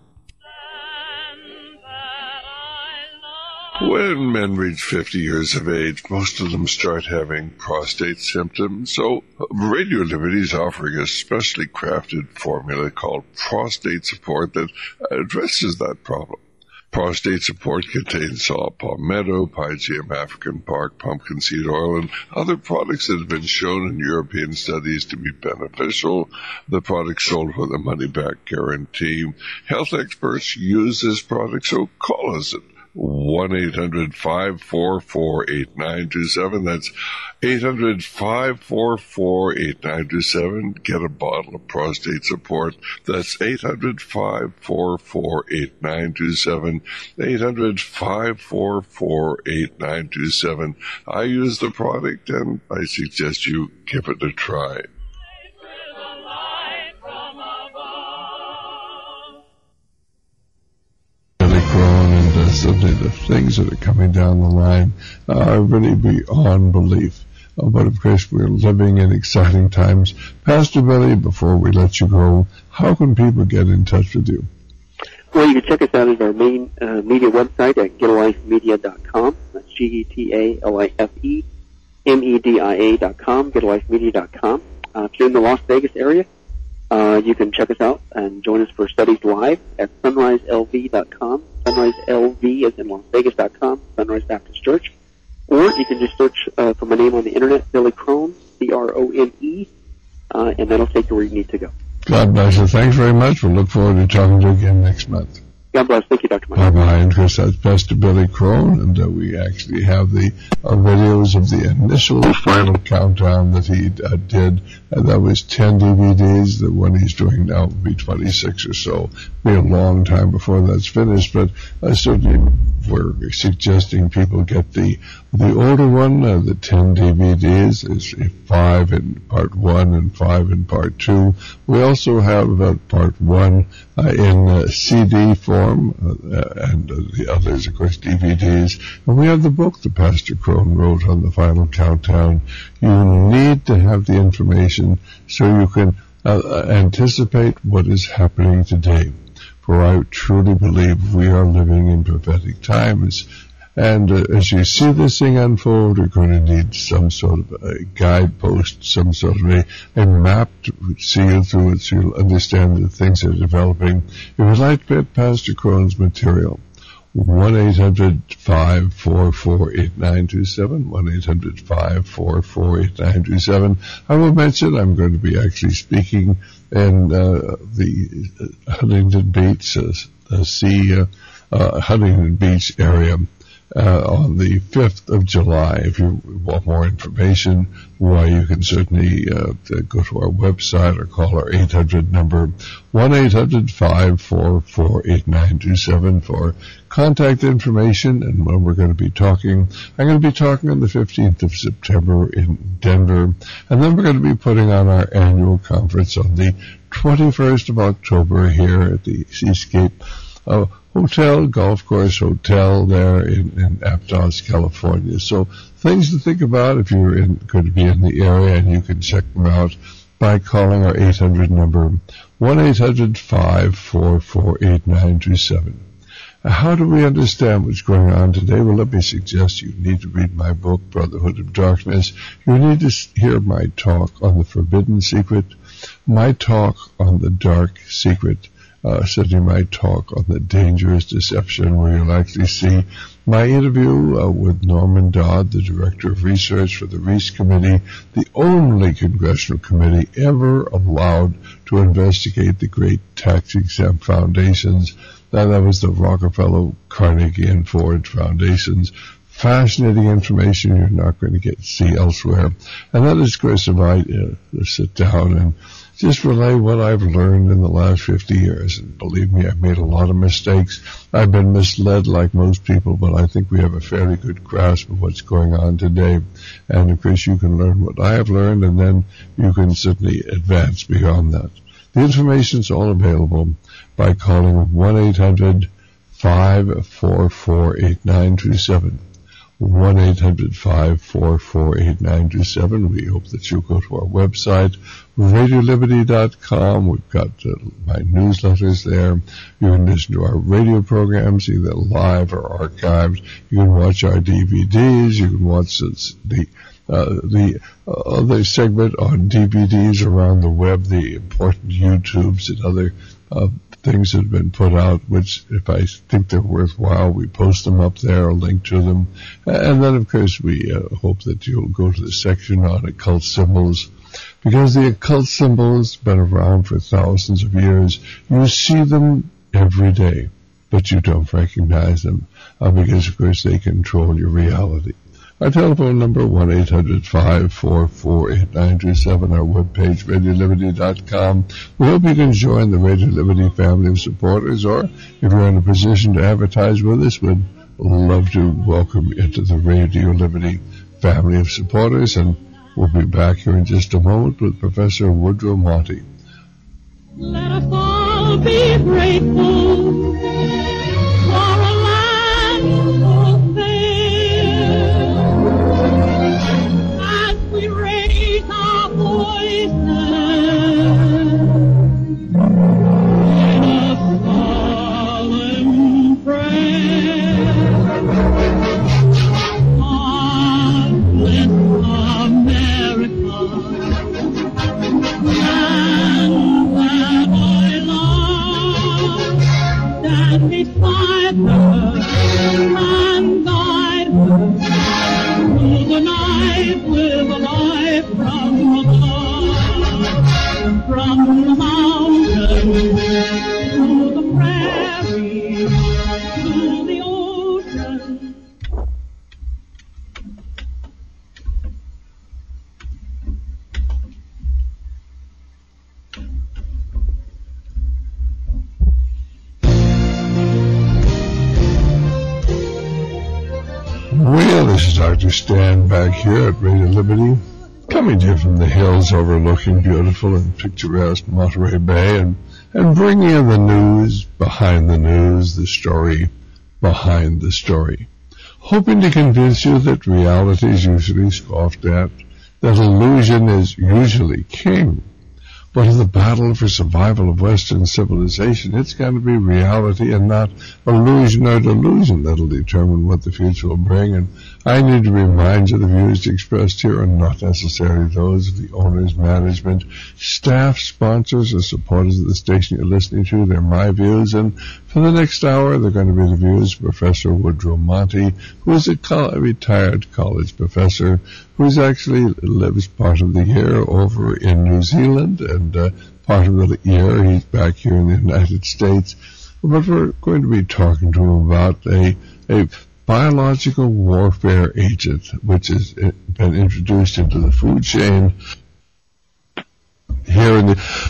When men reach fifty years of age, most of them start having prostate symptoms. So Radio Liberty is offering a specially crafted formula called Prostate Support that addresses that problem. Prostate Support contains saw palmetto, pygeum, African park, pumpkin seed oil, and other products that have been shown in European studies to be beneficial. The product's sold with a money-back guarantee. Health experts use this product, so call us at one eight hundred, five four four, eight nine two seven. That's eight hundred, five four four, eight nine two seven. Get a bottle of Prostate Support. That's eight hundred, five four four, eight nine two seven. eight hundred, five four four, eight nine two seven. I use the product, and I suggest you give it a try. certainly the things that are coming down the line are really beyond belief. Uh, but of course, we're living in exciting times. Pastor Billy, before we let you go, how can people get in touch with you? Well, you can check us out at our main uh, media website at get a life media dot com. That's G E T A L I F E M E D I A dot com, get a life media dot com. Uh, if you're in the Las Vegas area, uh, you can check us out and join us for studies live at sunrise L V dot com. Sunrise L V as in Las Vegas dot com, Sunrise Baptist Church. Or you can just search uh, for my name on the internet, Billy Crone, C R O N E, uh, and that'll take you where you need to go. God bless you. Thanks very much. We'll look forward to talking to you again next month. God bless. Thank you, Doctor Mike. Bye-bye. And of course, that's Pastor Billy Crone, and uh, we actually have the uh, videos of the initial final countdown that he uh, did. Uh, that was ten D V Ds. The one he's doing now will be twenty-six or so. It'll be a long time before that's finished, but uh, certainly we're suggesting people get the the older one, uh, the ten D V Ds. There's five in part one and five in part two. We also have uh, part one uh, in uh, C D form. Uh, and uh, the others, of course, D V Ds. And we have the book that Pastor Crone wrote on the final countdown. You need to have the information so you can uh, anticipate what is happening today. For I truly believe we are living in prophetic times. And uh, as you see this thing unfold, you're going to need some sort of a guidepost, some sort of a, a map to see you through it so you'll understand the things that are developing. If you'd like to get Pastor Crone's material, one eight hundred five four four eight nine two seven, one eight hundred five four four eight nine two seven. I will mention I'm going to be actually speaking in uh, the Huntington Beach, uh, uh, sea, uh, uh, Huntington Beach area. Uh, on the fifth of July. If you want more information, why you can certainly uh, go to our website or call our eight hundred number, one eight hundred five four four eight nine two seven for contact information and when we're going to be talking. I'm going to be talking on the fifteenth of September in Denver, and then we're going to be putting on our annual conference on the twenty-first of October here at the Seascape uh, Hotel, Golf Course Hotel there in, in Aptos, California. So things to think about if you're in, going to be in the area, and you can check them out by calling our eight hundred number, one eight hundred five four four eight nine two seven. How do we understand what's going on today? Well, let me suggest you need to read my book, Brotherhood of Darkness. You need to hear my talk on the Forbidden Secret, my talk on the Dark Secret, Uh, certainly my talk on the dangerous deception, where you'll actually see my interview uh, with Norman Dodd, the Director of Research for the Reese Committee, the only congressional committee ever allowed to investigate the great tax-exempt foundations. Now, that was the Rockefeller, Carnegie, and Ford foundations. Fascinating information you're not going to get to see elsewhere. And that is, of course, if I uh, sit down and just relay what I've learned in the last fifty years. And believe me, I've made a lot of mistakes. I've been misled like most people, but I think we have a fairly good grasp of what's going on today. And of course, you can learn what I have learned, and then you can certainly advance beyond that. The information is all available by calling one eight hundred five four four eight nine two seven. one eight hundred five four four eight nine two seven. We hope that you'll go to our website, radio liberty dot com. We've got uh, my newsletters there. You can listen to our radio programs, either live or archived. You can watch our D V Ds. You can watch the uh, the uh, other segment on D V Ds around the web, the important YouTubes and other uh, things that have been put out, which if I think they're worthwhile, we post them up there, a link to them. And then, of course, we uh, hope that you'll go to the section on occult symbols, because the occult symbols have been around for thousands of years. You see them every day, but you don't recognize them, uh, because, of course, they control your reality. Our telephone number, one eight hundred five four four eight nine two seven. Our webpage, radio liberty dot com. We hope you can join the Radio Liberty family of supporters, or if you're in a position to advertise with us, we'd love to welcome you into the Radio Liberty family of supporters. And we'll be back here in just a moment with Professor Woodrow Monty. Let us all be grateful for a land this is Doctor Stan back here at Radio Liberty, coming to you from the hills overlooking beautiful and picturesque Monterey Bay, and, and bringing you the news behind the news, the story behind the story. Hoping to convince you that reality is usually scoffed at, that illusion is usually king. But in the battle for survival of Western civilization, it's got to be reality and not illusion or delusion that'll determine what the future will bring. And I need to remind you the views expressed here are not necessarily those of the owners, management, staff, sponsors, or supporters of the station you're listening to. They're my views, and for the next hour, they're going to be the views of Professor Woodrow Monty, who is a, co- a retired college professor who actually lives part of the year over in New Zealand, and uh, part of the year he's back here in the United States. But we're going to be talking to him about a a biological warfare agent which has been introduced into the food chain here in the...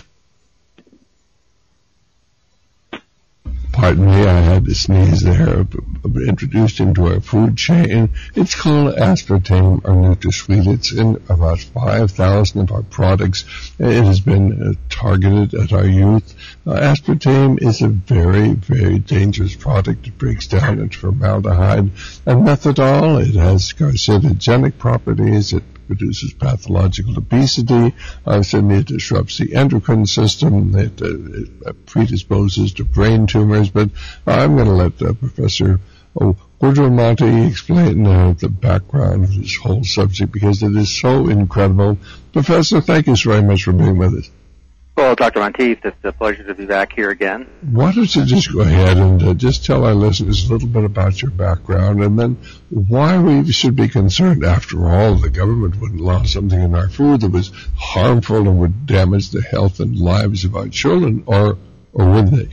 Pardon me, I had to sneeze there. Introduced into our food chain. It's called aspartame or NutraSweet. It's in about five thousand of our products. It has been uh, targeted at our youth. Uh, aspartame is a very, very dangerous product. It breaks down into formaldehyde and methadol. It has carcinogenic properties. It produces pathological obesity. Uh, certainly it disrupts the endocrine system. It, uh, it uh, predisposes to brain tumors. But uh, I'm going to let uh, Professor oh, Woodrow Monty explain uh, the background of this whole subject because it is so incredible. Professor, thank you so very much for being with us. Well, Doctor Monteith, it's a pleasure to be back here again. Why don't you just go ahead and uh, just tell our listeners a little bit about your background and then why we should be concerned. After all, the government wouldn't allow something in our food that was harmful and would damage the health and lives of our children, or or would they?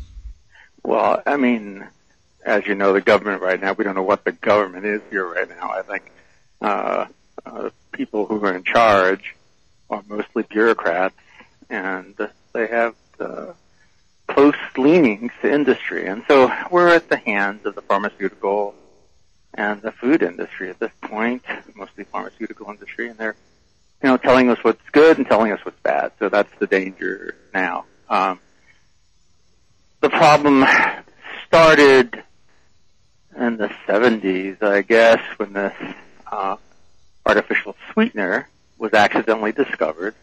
Well, I mean, as you know, the government right now, we don't know what the government is here right now. I think uh, uh, people who are in charge are mostly bureaucrats, and they have uh, close leanings to industry. And so we're at the hands of the pharmaceutical and the food industry at this point, mostly pharmaceutical industry, and they're, you know, telling us what's good and telling us what's bad. So that's the danger now. Um, the problem started in the seventies, I guess, when this uh, artificial sweetener was accidentally discovered.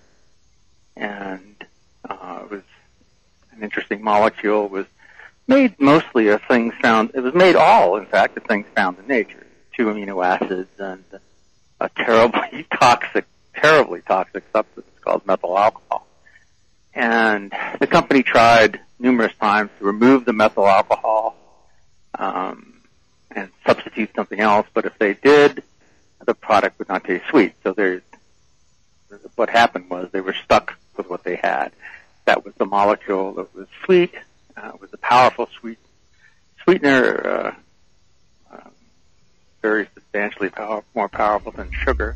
And uh, it was an interesting molecule. It was made mostly of things found, it was made all, in fact, of things found in nature. Two amino acids and a terribly toxic, terribly toxic substance called methyl alcohol. And the company tried numerous times to remove the methyl alcohol um, and substitute something else, but if they did, the product would not taste sweet. So there's, what happened was they were stuck with what they had. That was the molecule that was sweet. Uh, it was a powerful sweet sweetener, uh, uh, very substantially power, more powerful than sugar.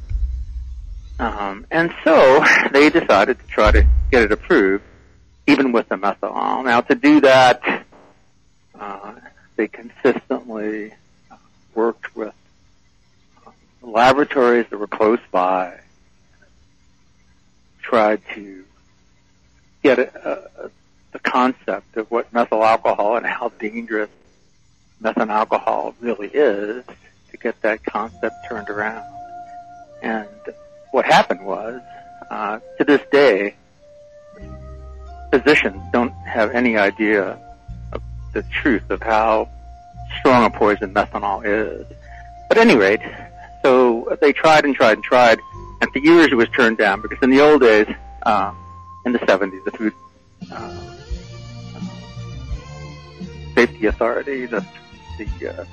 Um, and so they decided to try to get it approved, even with the methanol. Now, to do that, uh, they consistently worked with laboratories that were close by, tried to get a, a, the concept of what methyl alcohol and how dangerous methyl alcohol really is, to get that concept turned around. And what happened was, uh, to this day, physicians don't have any idea of the truth of how strong a poison methanol is. But at any rate, so they tried and tried and tried, and for years it was turned down, because in the old days, um, in the seventies, the Food uh, Safety Authority, the, the uh,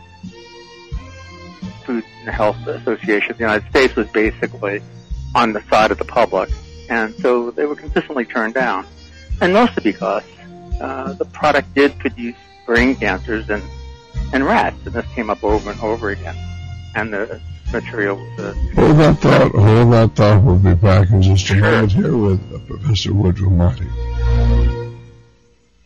Food and Health Association of the United States was basically on the side of the public, and so they were consistently turned down, and mostly because uh, the product did produce brain cancers in, in rats, and this came up over and over again, and the material was... Uh, hold that thought, hold that thought. We'll be back in just a moment here with uh, Professor Woodrow Monty.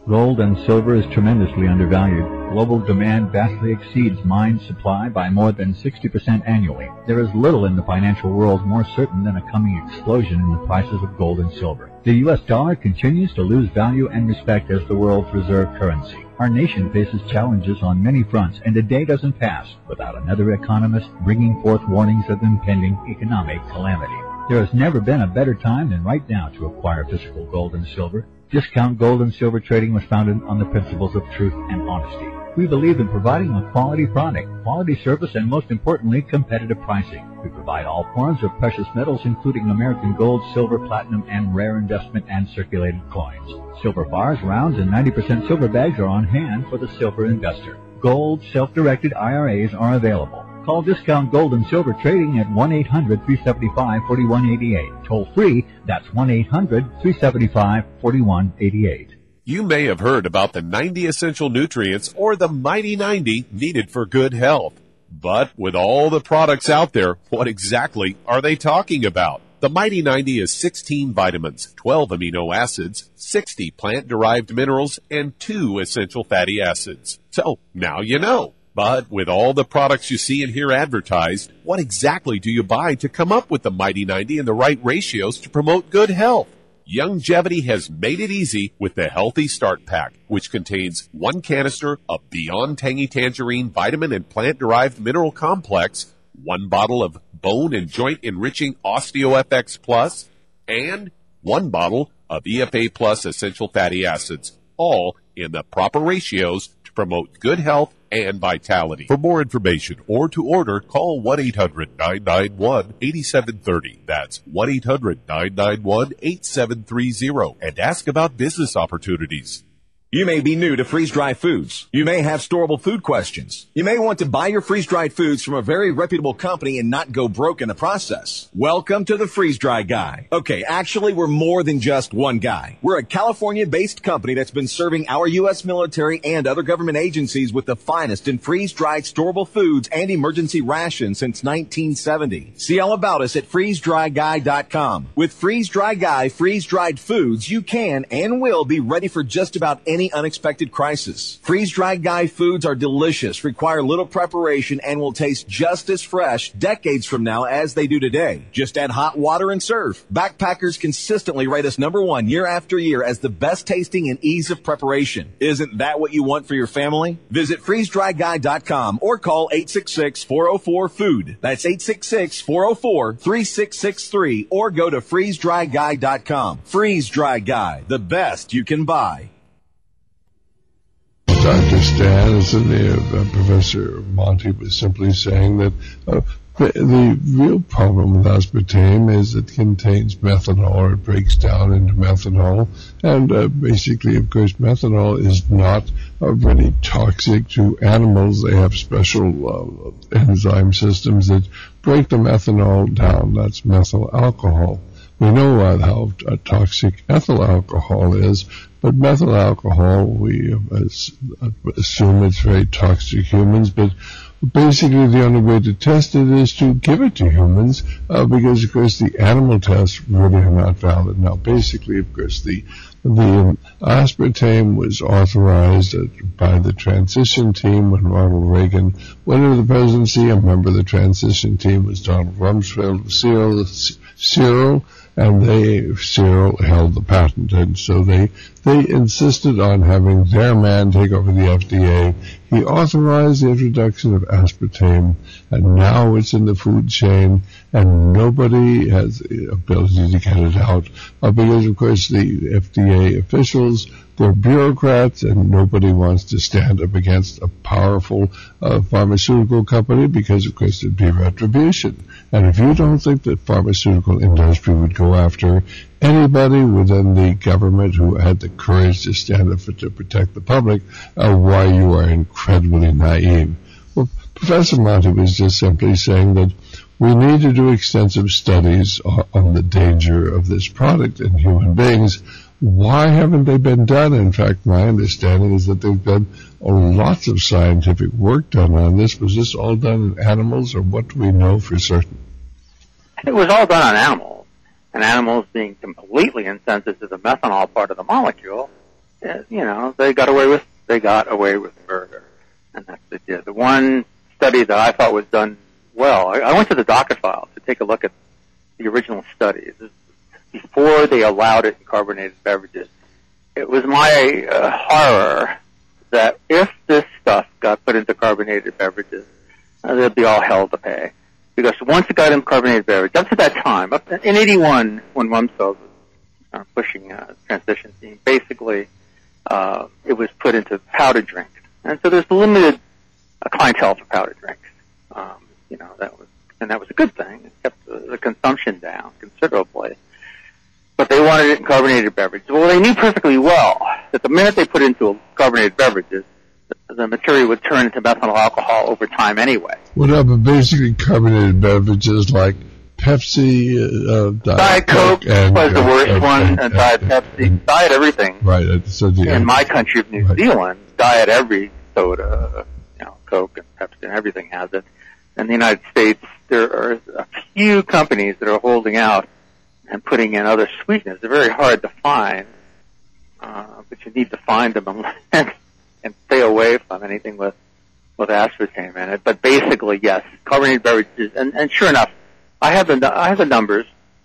Gold and silver is tremendously undervalued. Global demand vastly exceeds mine supply by more than sixty percent annually. There is little in the financial world more certain than a coming explosion in the prices of gold and silver. The U S dollar continues to lose value and respect as the world's reserve currency. Our nation faces challenges on many fronts, and a day doesn't pass without another economist bringing forth warnings of impending economic calamity. There has never been a better time than right now to acquire physical gold and silver. Discount Gold and Silver Trading was founded on the principles of truth and honesty. We believe in providing a quality product, quality service, and most importantly, competitive pricing. We provide all forms of precious metals, including American gold, silver, platinum, and rare investment and circulated coins. Silver bars, rounds, and ninety percent silver bags are on hand for the silver investor. Gold, self-directed I R As are available. Call Discount Gold and Silver Trading at one eight hundred, three seven five, four one eight eight. Toll free, that's one eight hundred, three seven five, four one eight eight. You may have heard about the ninety essential nutrients or the Mighty ninety needed for good health. But with all the products out there, what exactly are they talking about? The Mighty ninety is sixteen vitamins, twelve amino acids, sixty plant-derived minerals, and two essential fatty acids. So now you know. But with all the products you see and hear advertised, what exactly do you buy to come up with the Mighty ninety and the right ratios to promote good health? Youngevity has made it easy with the Healthy Start Pack, which contains one canister of Beyond Tangy Tangerine vitamin and plant-derived mineral complex, one bottle of bone and joint enriching OsteoFX Plus, and one bottle of E F A Plus essential fatty acids, all in the proper ratios to promote good health and vitality. For more information or to order, call one eight hundred, nine nine one, eight seven three zero. That's one eight hundred, nine nine one, eight seven three zero and ask about business opportunities. You may be new to freeze-dried foods. You may have storable food questions. You may want to buy your freeze-dried foods from a very reputable company and not go broke in the process. Welcome to the Freeze-Dry Guy. Okay, actually, we're more than just one guy. We're a California-based company that's been serving our U S military and other government agencies with the finest in freeze-dried storable foods and emergency rations since nineteen seventy. See all about us at freeze dry guy dot com. With Freeze-Dry Guy freeze-dried foods, you can and will be ready for just about any Any unexpected crisis. Freeze-dried Guy foods are delicious, require little preparation, and will taste just as fresh decades from now as they do today. Just add hot water and serve. Backpackers consistently rate us number one year after year as the best tasting and ease of preparation. Isn't that what you want for your family? Visit freeze dry guy dot com or call eight six six, four zero four, food. That's eight six six, four zero four, three six six three or go to freeze dry guy dot com. Freeze-Dry Guy, the best you can buy. Doctor Stan, isn't he? Uh, Professor Monty was simply saying that uh, the, the real problem with aspartame is it contains methanol, or it breaks down into methanol, and uh, basically, of course, methanol is not uh, really toxic to animals. They have special uh, enzyme systems that break the methanol down. That's methyl alcohol. We know uh, how uh, toxic ethyl alcohol is, but methyl alcohol, we uh, assume it's very toxic to humans, but basically the only way to test it is to give it to humans, uh, because, of course, the animal tests really are not valid. Now, basically, of course, the the um, aspartame was authorized uh, by the transition team when Ronald Reagan went into the presidency. A member of the transition team was Donald Rumsfeld, Cyril, Cyril and they, Cyril held the patent, and so they, they insisted on having their man take over the F D A. He authorized the introduction of aspartame, and now it's in the food chain, and nobody has the ability to get it out, uh, because, of course, the F D A officials, they're bureaucrats, and nobody wants to stand up against a powerful uh, pharmaceutical company because, of course, there'd be retribution. And if you don't think that pharmaceutical industry would go after anybody within the government who had the courage to stand up for, to protect the public, uh, why you are incredibly naive. Well, Professor Monty was just simply saying that we need to do extensive studies on, on the danger of this product in human beings. Why haven't they been done? In fact, my understanding is that there's been oh, lots of scientific work done on this. Was this all done in animals, or what do we know for certain? It was all done on animals, and animals being completely insensitive to the methanol part of the molecule uh, you know, they got away with they got away with murder, and that's the deal. The one study that I thought was done well, I, I went to the docket file to take a look at the original studies before they allowed it in carbonated beverages. It was my uh, horror that if this stuff got put into carbonated beverages, uh, there'd be all hell to pay. Because once it got in carbonated beverage, up to that time, up in eighty-one, when Rumsfeld was uh, pushing uh, transition theme, basically uh, it was put into powdered drinks. And so there's limited uh, clientele for powdered drinks. Um, you know, that was, and that was a good thing. It kept the, the consumption down considerably. But they wanted it in carbonated beverages. Well, they knew perfectly well that the minute they put it into carbonated beverages, the, the material would turn into methanol alcohol over time anyway. Well, no, but basically carbonated beverages like Pepsi, uh, Diet, Diet Coke, Coke and, was the worst uh, one, and, and Diet and, Pepsi, and, Diet everything. Right. So the, in my country of New right. Zealand, Diet every soda, you know, Coke and Pepsi and everything has it. In the United States, there are a few companies that are holding out and putting in other sweeteners. They're very hard to find, uh, but you need to find them and, and stay away from anything with, with aspartame in it. But basically, yes, carbonated beverages, and, and sure enough, I have the, I have the numbers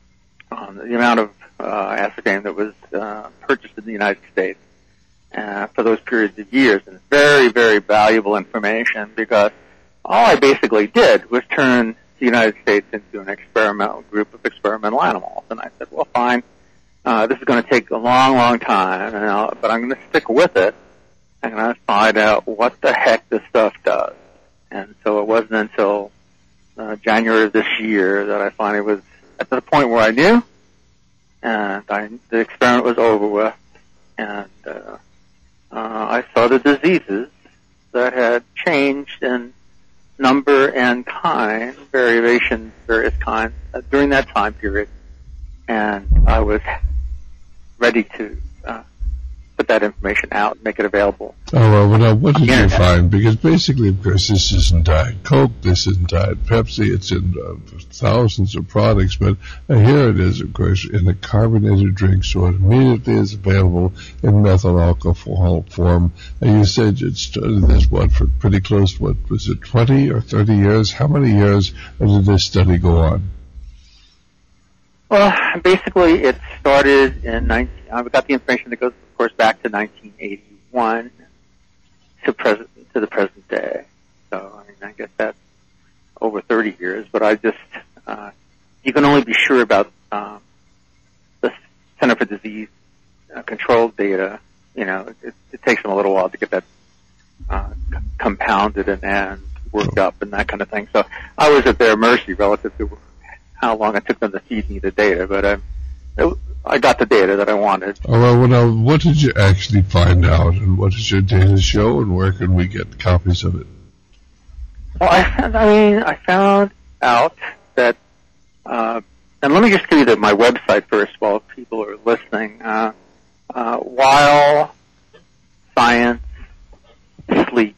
on the amount of, uh, aspartame that was, uh, purchased in the United States, uh, for those periods of years. And it's very, very valuable information because all I basically did was turn the United States into an experimental group of experimental animals. And I said, well, fine, uh, this is going to take a long, long time, and I'll, but I'm going to stick with it. I'm going to find out what the heck this stuff does. And so it wasn't until uh, January of this year that I finally was at the point where I knew, and I, the experiment was over with, and uh, uh, I saw the diseases that had changed in number and kind, variations, various kinds, uh, during that time period. And I was ready to uh, put that information out and make it available. Oh, well, well now, what did you find? Because basically, of course, this isn't Diet Coke, this isn't Diet Pepsi, it's in uh, thousands of products, but uh, here it is, of course, in a carbonated drink, so it immediately is available in methyl alcohol form. And you said you'd studied this, what, for pretty close, what, was it twenty or thirty years? How many years did this study go on? Well, basically, it started in nineteen. I've got the information that goes, of course, back to nineteen eighty-one to present to the present day. So, I mean, I guess that's over thirty years. But I just, uh, you can only be sure about um, the Center for Disease uh, Control data. You know, it, it takes them a little while to get that uh, c- compounded and, and worked up and that kind of thing. So, I was at their mercy relative to how long it took them to feed me the data, but um, it, I got the data that I wanted. Oh, well, well, now, what did you actually find out, and what does your data show, and where can we get copies of it? Well, I, found, I mean, I found out that, uh, and let me just give you the, my website first while people are listening. Uh, uh, while science sleeps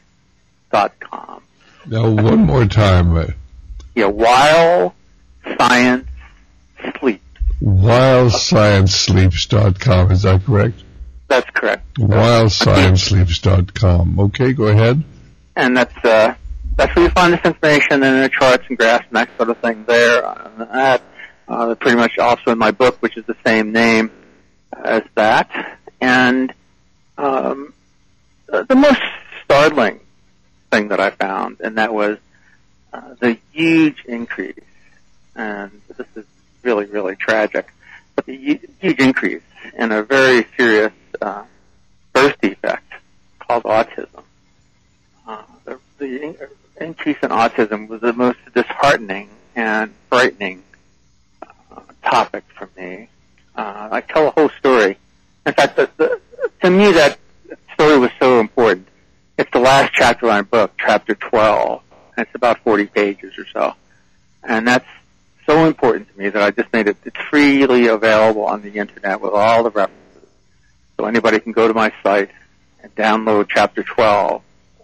dot com. Now, one more time. Uh, yeah, while Science Sleep. while science sleeps dot com, is that correct? That's correct. while science sleeps dot com. Okay, go ahead. And that's uh, that's where you find this information and the charts and graphs and that sort of thing there. Uh, that uh, pretty much also in my book, which is the same name as that. And um, the most startling thing that I found, and that was uh, the huge increase. And this is really, really tragic, but the huge increase in a very serious uh, birth defect called autism. Uh, the, the in- increase in autism was the most disheartening and frightening uh, topic for me. Uh, I tell a whole story. In fact, the, the, to me, that story was so important. It's the last chapter of my book, chapter twelve, and it's about forty pages or so. And that's so important to me that I just made it it's freely available on the internet with all the references. So anybody can go to my site and download chapter twelve.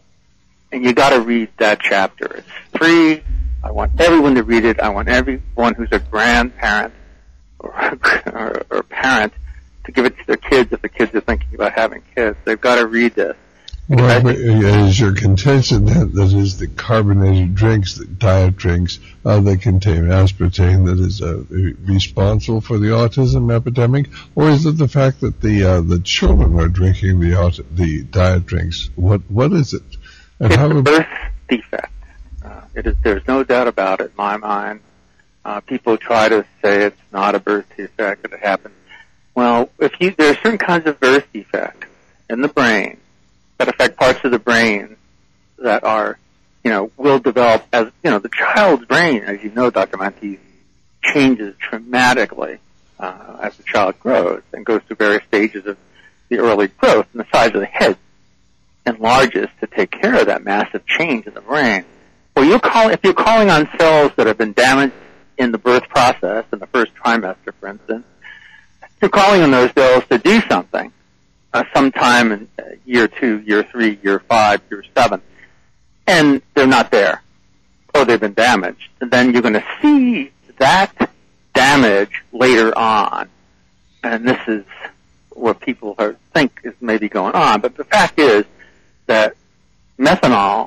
And you gotta read that chapter. It's free. I want everyone to read it. I want everyone who's a grandparent or, or, or parent to give it to their kids if the kids are thinking about having kids. They've got to read this. Well, but is your contention that that is the carbonated drinks, the diet drinks, uh, that contain aspartame that is uh, responsible for the autism epidemic, or is it the fact that the uh, the children are drinking the aut- the diet drinks? What what is it? And it's how a birth defect. Uh, it is. There's no doubt about it in my mind. Uh, people try to say it's not a birth defect, that it happens. Well, if you there are certain kinds of birth defects in the brain that affect parts of the brain that are, you know, will develop as, you know, the child's brain, as you know, Doctor Monteith, changes dramatically uh, as the child grows and goes through various stages of the early growth, and the size of the head enlarges to take care of that massive change in the brain. Well, you're call, if you're calling on cells that have been damaged in the birth process, in the first trimester, for instance, you're calling on those cells to do something. Uh, sometime in uh, year two, year three, year five, year seven, and they're not there, or they've been damaged. And then you're going to see that damage later on, and this is what people are, think is maybe going on. But the fact is that methanol,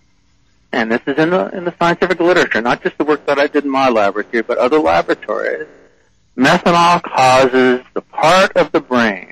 and this is in the in the scientific literature, not just the work that I did in my laboratory, but other laboratories, methanol causes the part of the brain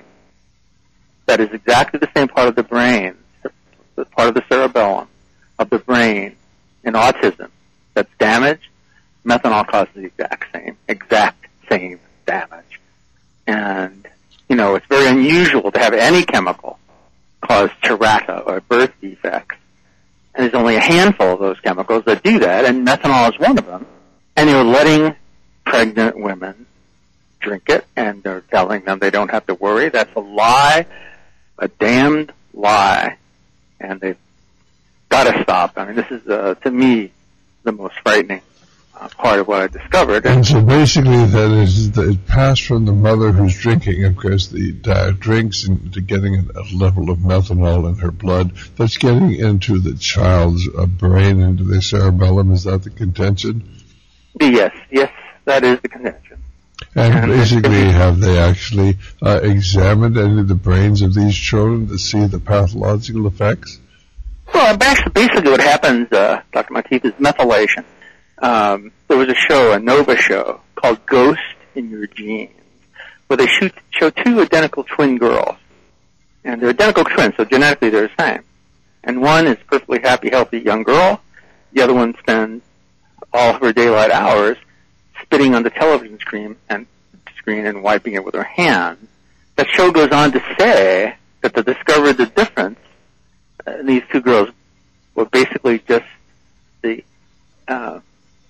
that is exactly the same part of the brain, the part of the cerebellum of the brain in autism that's damaged. Methanol causes the exact same, exact same damage. And, you know, it's very unusual to have any chemical cause cherata or birth defects. And there's only a handful of those chemicals that do that, and methanol is one of them. And you're letting pregnant women drink it, and they're telling them they don't have to worry. That's a lie. A damned lie, and they've got to stop. I mean, this is, uh, to me, the most frightening uh, part of what I discovered. And so basically that is that it passed from the mother who's drinking, of course, the diet drinks, into getting a level of methanol in her blood that's getting into the child's uh, brain, into the cerebellum. Is that the contention? Yes, yes, that is the contention. And basically, have they actually uh, examined any of the brains of these children to see the pathological effects? Well, basically what happens, uh, Doctor Monteith, is methylation. Um, there was a show, a Nova show, called Ghost in Your Genes, where they shoot, show two identical twin girls. And they're identical twins, so genetically they're the same. And one is a perfectly happy, healthy young girl. The other one spends all of her daylight hours spitting on the television screen and screen and wiping it with her hands. That show goes on to say that they discovered the difference in these two girls were basically just the uh,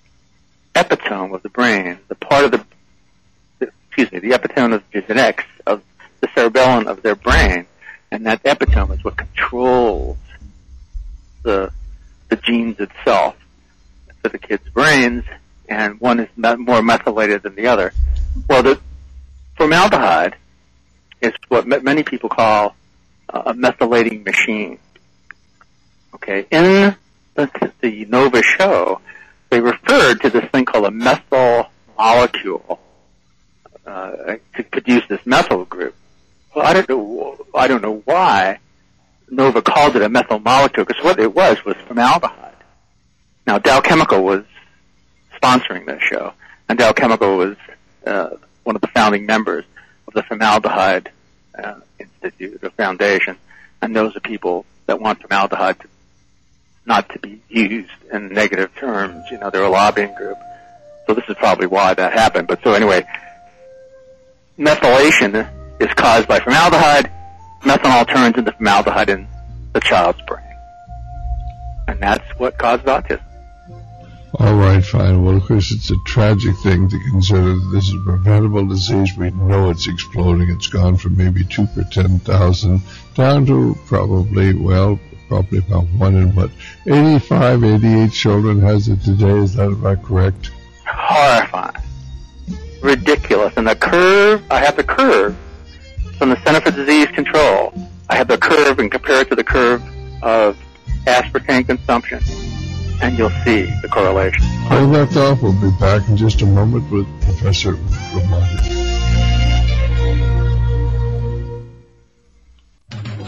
epitome of the brain, the part of the, the excuse me, the epitome of the genetics of the cerebellum of their brain, and that epitome is what controls the the genes itself for the kids' brains. And one is more methylated than the other. Well, the formaldehyde is what many people call a methylating machine. Okay, in the, the Nova show, they referred to this thing called a methyl molecule uh, to produce this methyl group. Well, I don't know. I don't know why Nova called it a methyl molecule, because what it was was formaldehyde. Now, Dow Chemical was sponsoring this show, and Dow Chemical was uh, one of the founding members of the Formaldehyde uh, Institute or Foundation, and those are people that want formaldehyde to, not to be used in negative terms. You know, they're a lobbying group, so this is probably why that happened. But so anyway, methylation is caused by formaldehyde. Methanol turns into formaldehyde in the child's brain, and that's what causes autism. All right, fine. Well, of course, it's a tragic thing to consider. This is a preventable disease. We know it's exploding. It's gone from maybe two per ten thousand down to probably, well, probably about one in what, eighty-five, eighty-eight children has it today. Is that about correct? Horrifying. Ridiculous. And the curve, I have the curve from the Center for Disease Control. I have the curve and compare it to the curve of aspartame consumption, and you'll see the correlation. Hold that thought. We'll be back in just a moment with Professor Raimondi.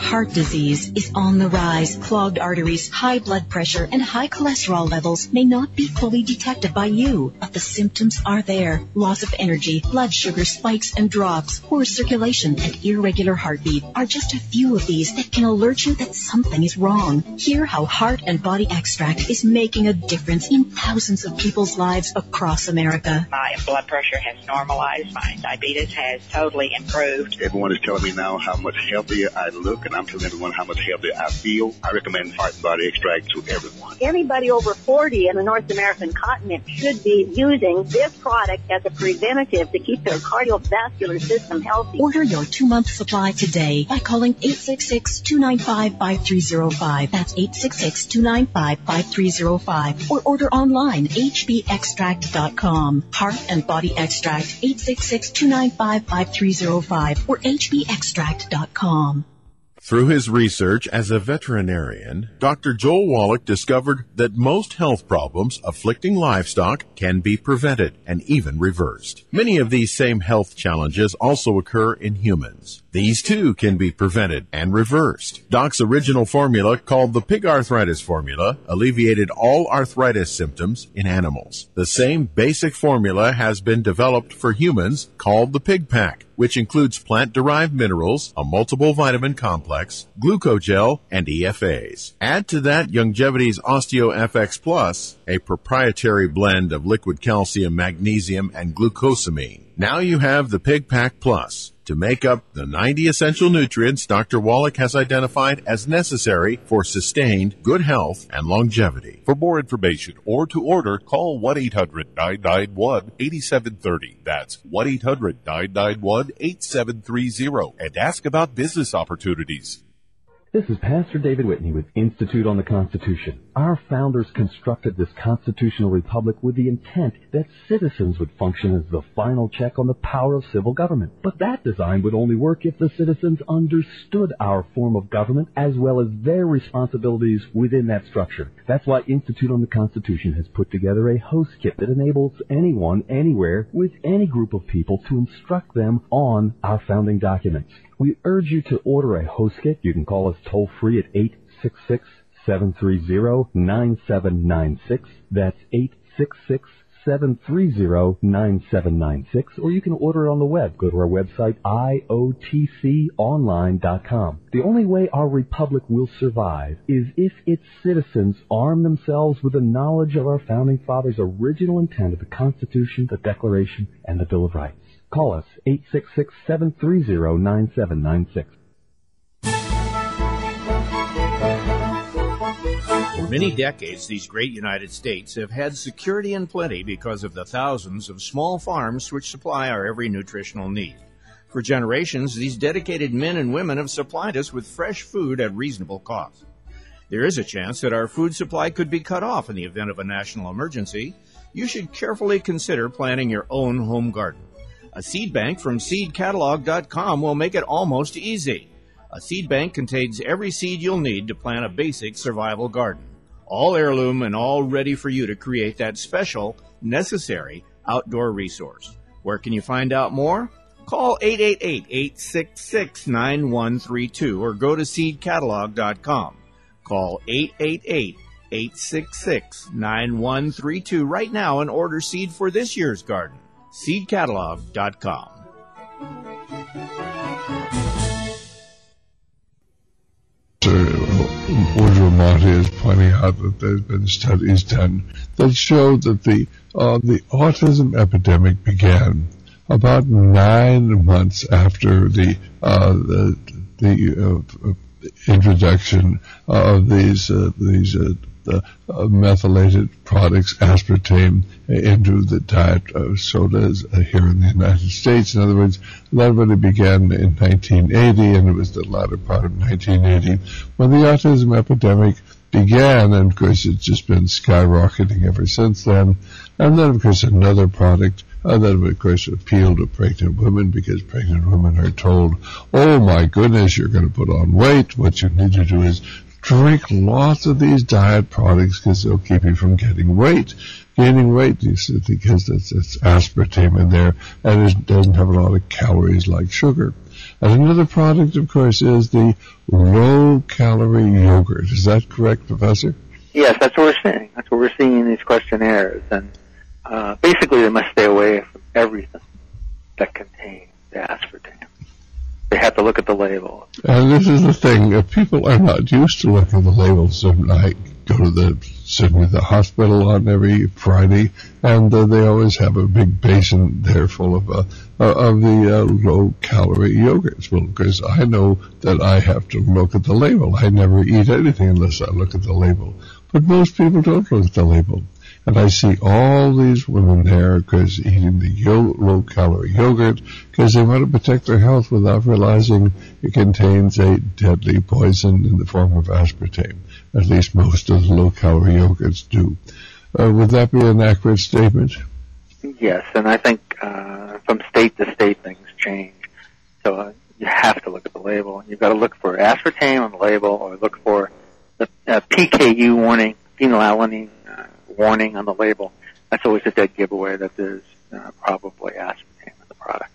heart disease is on the rise. Clogged arteries, high blood pressure, and high cholesterol levels may not be fully detected by you, but the symptoms are there. Loss of energy, blood sugar spikes and drops, poor circulation, and irregular heartbeat are just a few of these that can alert you that something is wrong. Hear how Heart and Body Extract is making a difference in thousands of people's lives across America. My blood pressure has normalized. My diabetes has totally improved. Everyone is telling me now how much healthier I look, and I'm telling everyone how much healthier I feel. I recommend Heart and Body Extract to everyone. Anybody over forty in the North American continent should be using this product as a preventative to keep their cardiovascular system healthy. Order your two-month supply today by calling eight six six, two nine five, five three zero five. That's eight six six, two nine five, five three zero five. Or order online, h b extract dot com. Heart and Body Extract, eight six six, two nine five, five three zero five or h b extract dot com. Through his research as a veterinarian, Doctor Joel Wallach discovered that most health problems afflicting livestock can be prevented and even reversed. Many of these same health challenges also occur in humans. These too can be prevented and reversed. Doc's original formula, called the Pig Arthritis Formula, alleviated all arthritis symptoms in animals. The same basic formula has been developed for humans, called the Pig Pack, which includes plant-derived minerals, a multiple vitamin complex, glucogel, and E F As. Add to that Youngevity's OsteoFX Plus, a proprietary blend of liquid calcium, magnesium, and glucosamine. Now you have the Pig Pack Plus to make up the ninety essential nutrients Doctor Wallach has identified as necessary for sustained good health and longevity. For more information or to order, call one eight hundred, nine nine one, eight seven three zero. That's one eight hundred, nine nine one, eight seven three zero. And ask about business opportunities. This is Pastor David Whitney with Institute on the Constitution. Our founders constructed this constitutional republic with the intent that citizens would function as the final check on the power of civil government. But that design would only work if the citizens understood our form of government as well as their responsibilities within that structure. That's why Institute on the Constitution has put together a host kit that enables anyone, anywhere, with any group of people to instruct them on our founding documents. We urge you to order a host kit. You can call us toll-free at eight six six, seven three zero, nine seven nine six. That's eight six six, seven three zero, nine seven nine six. Or you can order it on the web. Go to our website, I O T C online dot com. The only way our republic will survive is if its citizens arm themselves with the knowledge of our founding fathers' original intent of the Constitution, the Declaration, and the Bill of Rights. Call us, eight six six, seven three zero, nine seven nine six. For many decades, these great United States have had security and plenty because of the thousands of small farms which supply our every nutritional need. For generations, these dedicated men and women have supplied us with fresh food at reasonable cost. There is a chance that our food supply could be cut off in the event of a national emergency. You should carefully consider planting your own home garden. A seed bank from seed catalog dot com will make it almost easy. A seed bank contains every seed you'll need to plant a basic survival garden. All heirloom and all ready for you to create that special, necessary outdoor resource. Where can you find out more? Call eight eight eight, eight six six, nine one three two or go to seed catalog dot com. Call eight eight eight, eight six six, nine one three two right now and order seed for this year's garden. seed catalog dot com. Woodrow Monty is pointing out that there's been studies done that show that the uh, the autism epidemic began about nine months after the uh, the, the uh, introduction of these uh, these uh, the uh, methylated products, aspartame, into the diet uh, sodas uh, here in the United States. In other words, a lot of it began in nineteen eighty, and it was the latter part of nineteen eighty when the autism epidemic began, and of course it's just been skyrocketing ever since then. And then, of course, another product uh, that, of course, appealed to pregnant women, because pregnant women are told, oh my goodness, you're going to put on weight. What you need to do is drink lots of these diet products because they'll keep you from getting weight, gaining weight, because it's, it's aspartame in there, and it doesn't have a lot of calories like sugar. And another product, of course, is the low-calorie yogurt. Is that correct, Professor? Yes, that's what we're seeing. That's what we're seeing in these questionnaires. And uh, basically, they must stay away from everything that contains the aspartame. They have to look at the label. And this is the thing. Uh, people are not used to looking at the labels. And I go to the certainly the hospital on every Friday, and uh, they always have a big basin there full of uh, uh, of the uh, low-calorie yogurts. Well, because I know that I have to look at the label. I never eat anything unless I look at the label. But most people don't look at the label. And I see all these women there because eating the yo- low-calorie yogurt because they want to protect their health without realizing it contains a deadly poison in the form of aspartame. At least most of the low-calorie yogurts do. Uh, would that be an accurate statement? Yes, and I think uh, from state to state things change. So uh, you have to look at the label. You've got to look for aspartame on the label, or look for the uh, P K U warning, phenylalanine uh, warning on the label. That's always a dead giveaway that there's uh, probably aspartame in the product.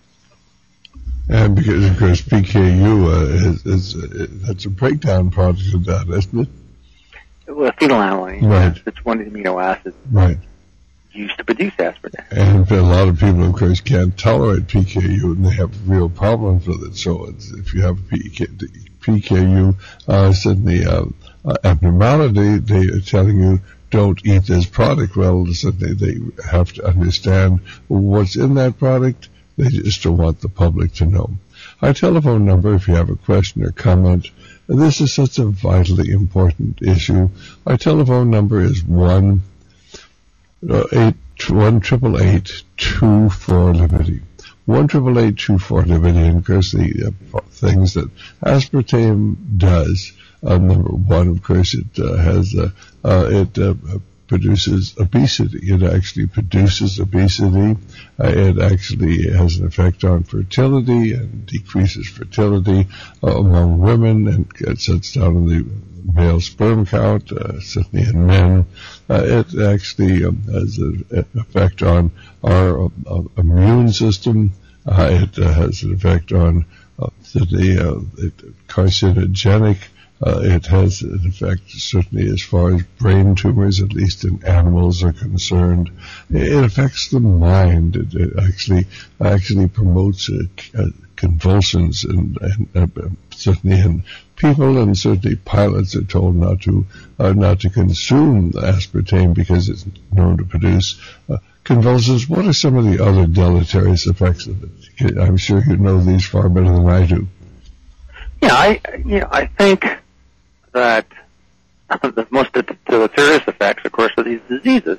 And because, of course, P K U uh, is, is uh, that's a breakdown product of that, isn't it? Well, phenylalanine, right. It's one of the amino acids right. used to produce aspartame. And a lot of people, of course, can't tolerate P K U, and they have real problems with it. So it's, if you have P K, P K U uh, suddenly uh, uh, abnormality, they are telling you, don't eat this product. Well, suddenly they have to understand what's in that product. They just don't want the public to know. Our telephone number, if you have a question or comment, this is such a vitally important issue. Our telephone number is one eight one triple eight two four liberty. One triple eight two four liberty. And of course, the uh, things that aspartame does. Uh, number one, of course, it uh, has uh, uh, it uh, produces obesity. It actually produces obesity. Uh, it actually has an effect on fertility and decreases fertility uh, among women, and it sets down the male sperm count, uh, certainly in men. Uh, it actually um, has an effect on our uh, immune system. Uh, it uh, has an effect on uh, the uh, it, carcinogenic. Uh, it has an effect, certainly as far as brain tumors, at least in animals, are concerned. It affects the mind. It, it actually actually promotes uh, uh, convulsions, and, and uh, certainly in people, and certainly pilots are told not to uh, not to consume aspartame because it's known to produce uh, convulsions. What are some of the other deleterious effects of it? I'm sure you know these far better than I do. Yeah, I you know I think that the most deleterious effects, of course, are these diseases.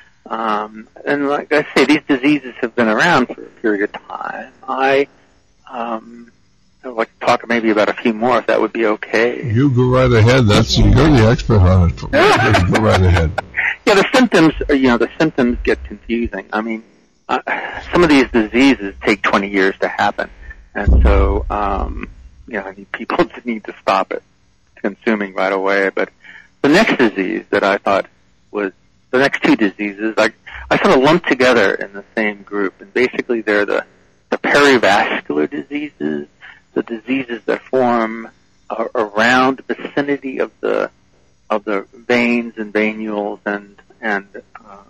Um, and like I say, these diseases have been around for a period of time. I, um, I would like to talk maybe about a few more, if that would be okay. You go right ahead. That's you're the expert on it. Go right ahead. Yeah, the symptoms, are, you know, the symptoms get confusing. I mean, uh, some of these diseases take twenty years to happen, and so, um, you know, I mean, people need to stop it consuming right away. But the next disease that I thought was the next two diseases, I, I sort of lumped together in the same group, and basically they're the, the perivascular diseases, the diseases that form uh, around the vicinity of the of the veins and venules and and uh,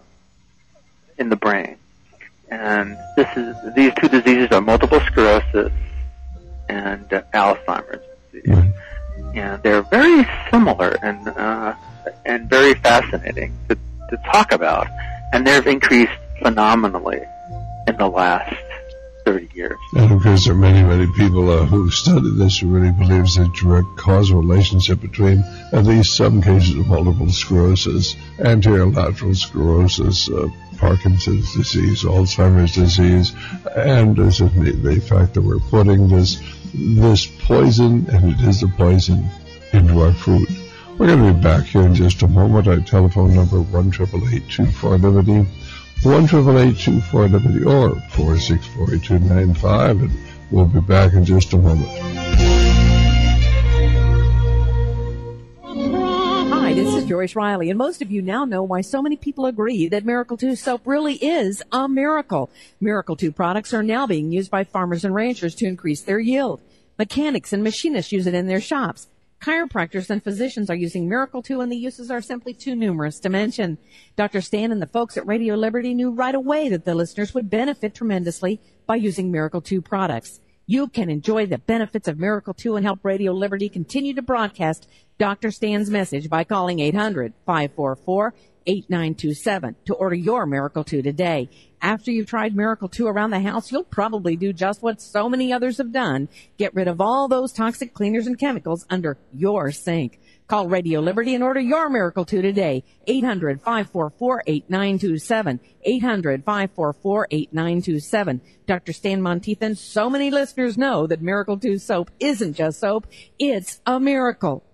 in the brain. And this is these two diseases are multiple sclerosis and uh, Alzheimer's disease. Mm-hmm. And they're very similar and uh, and very fascinating to, to talk about, and they've increased phenomenally in the last thirty years. And of course, there are many, many people uh, who study this who really believes a direct causal relationship between at least some cases of multiple sclerosis, anterolateral sclerosis, uh, Parkinson's disease, Alzheimer's disease, and uh, certainly the fact that we're putting this this poison, and it is a poison, into our food. We're going to be back here in just a moment. Our telephone number, one eight eight eight, two four, liberty, one eight eight eight, two four, liberty, or four six four, eight two nine five, and we'll be back in just a moment. Hi, this is Joyce Riley, and most of you now know why so many people agree that Miracle two soap really is a miracle. Miracle two products are now being used by farmers and ranchers to increase their yield. Mechanics and machinists use it in their shops. Chiropractors and physicians are using Miracle two, and the uses are simply too numerous to mention. Doctor Stan and the folks at Radio Liberty knew right away that the listeners would benefit tremendously by using Miracle two products. You can enjoy the benefits of Miracle two and help Radio Liberty continue to broadcast Doctor Stan's message by calling eight hundred, five four four, eight nine two seven to order your Miracle two today. After you've tried Miracle two around the house, you'll probably do just what so many others have done. Get rid of all those toxic cleaners and chemicals under your sink. Call Radio Liberty and order your Miracle two today. eight hundred, five four four, eight nine two seven. eight hundred, five four four, eight nine two seven. Doctor Stan Monteithan, so many listeners know that Miracle two soap isn't just soap, it's a miracle.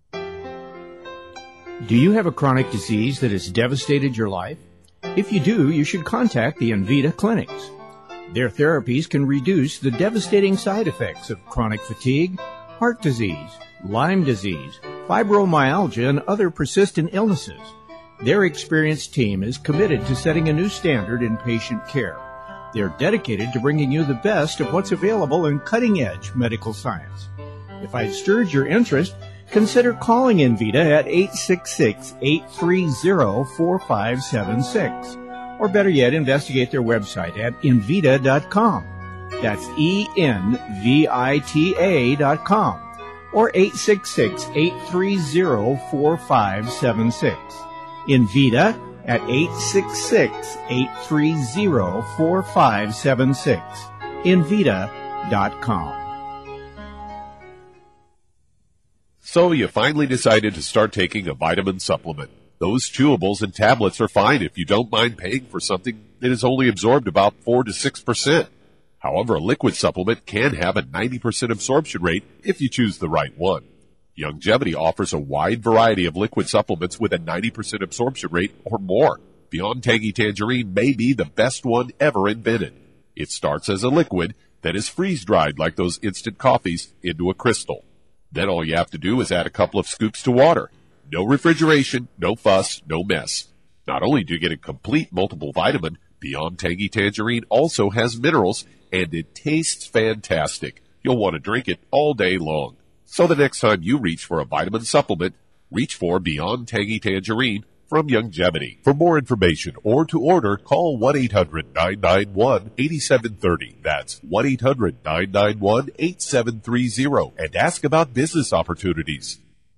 Do you have a chronic disease that has devastated your life? If you do, you should contact the Envita clinics. Their therapies can reduce the devastating side effects of chronic fatigue, heart disease, Lyme disease, fibromyalgia, and other persistent illnesses. Their experienced team is committed to setting a new standard in patient care. They're dedicated to bringing you the best of what's available in cutting-edge medical science. If I've stirred your interest, consider calling Envita at eight six six, eight three zero, four five seven six. Or better yet, investigate their website at envita dot com. That's E N V I T A dot com. Or eight six six, eight three zero, four five seven six. Envita at eight six six, eight three zero, four five seven six. envita dot com. So you finally decided to start taking a vitamin supplement. Those chewables and tablets are fine if you don't mind paying for something that is only absorbed about four to six percent. However, a liquid supplement can have a ninety percent absorption rate if you choose the right one. Youngevity offers a wide variety of liquid supplements with a ninety percent absorption rate or more. Beyond Tangy Tangerine may be the best one ever invented. It starts as a liquid that is freeze-dried like those instant coffees into a crystal. Then all you have to do is add a couple of scoops to water. No refrigeration, no fuss, no mess. Not only do you get a complete multiple vitamin, Beyond Tangy Tangerine also has minerals, and it tastes fantastic. You'll want to drink it all day long. So the next time you reach for a vitamin supplement, reach for Beyond Tangy Tangerine from Youngevity. For more information or to order, call one eight hundred, nine nine one, eight seven three zero. That's one eight hundred, nine nine one, eight seven three zero and ask about business opportunities.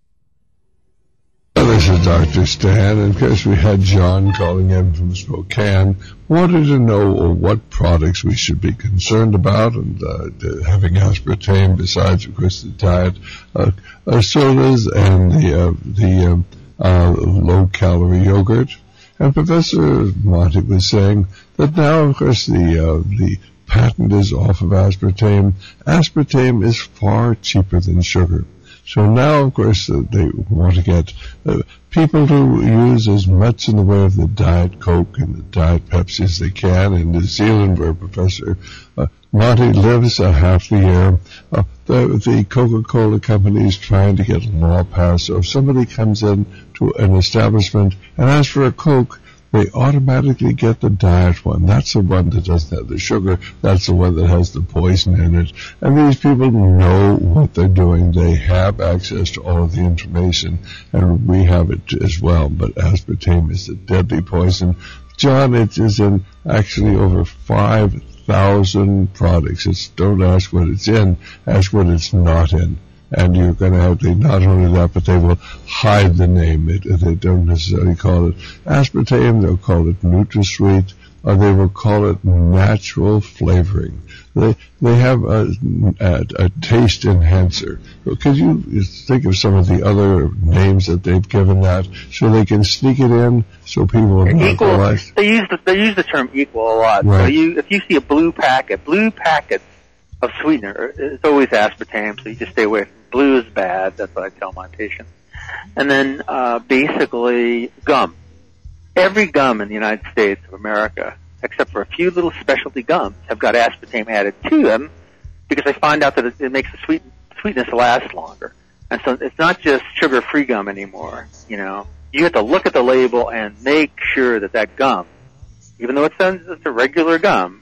This is Doctor Stan, and of course we had John calling in from Spokane, wanted to know what products we should be concerned about, and uh, having aspartame besides, of course, the diet, uh, uh, sodas, and the uh, the um, uh, low-calorie yogurt. And Professor Monty was saying that now, of course, the uh, the patent is off of aspartame. Aspartame is far cheaper than sugar. So now, of course, uh, they want to get uh, people to use as much in the way of the Diet Coke and the Diet Pepsi as they can. In New Zealand, where Professor uh, Monty lives uh, half the year, uh, the, the Coca-Cola company is trying to get a law passed. So if somebody comes in to an establishment and asks for a Coke, they automatically get the diet one. That's the one that doesn't have the sugar. That's the one that has the poison in it. And these people know what they're doing. They have access to all of the information, and we have it as well. But aspartame is a deadly poison. John, it is in actually over five thousand products. It's, don't ask what it's in, ask what it's not in. And you're going to have to, not only that, but they will hide the name. It, they don't necessarily call it aspartame. They'll call it NutraSweet, or they will call it natural flavoring. They they have a, a, a taste enhancer. Could you think of some of the other names that they've given that, so they can sneak it in, so people will not equal, realize? They use the, they use the term equal a lot. Right. So you, if you see a blue packet, blue packets of sweetener, it's always aspartame, so you just stay away from blue is bad. That's what I tell my patients. And then uh, basically gum. Every gum in the United States of America, except for a few little specialty gums, have got aspartame added to them because they find out that it, it makes the sweet, sweetness last longer. And so it's not just sugar-free gum anymore. You know, you have to look at the label and make sure that that gum, even though it's a, it's a regular gum,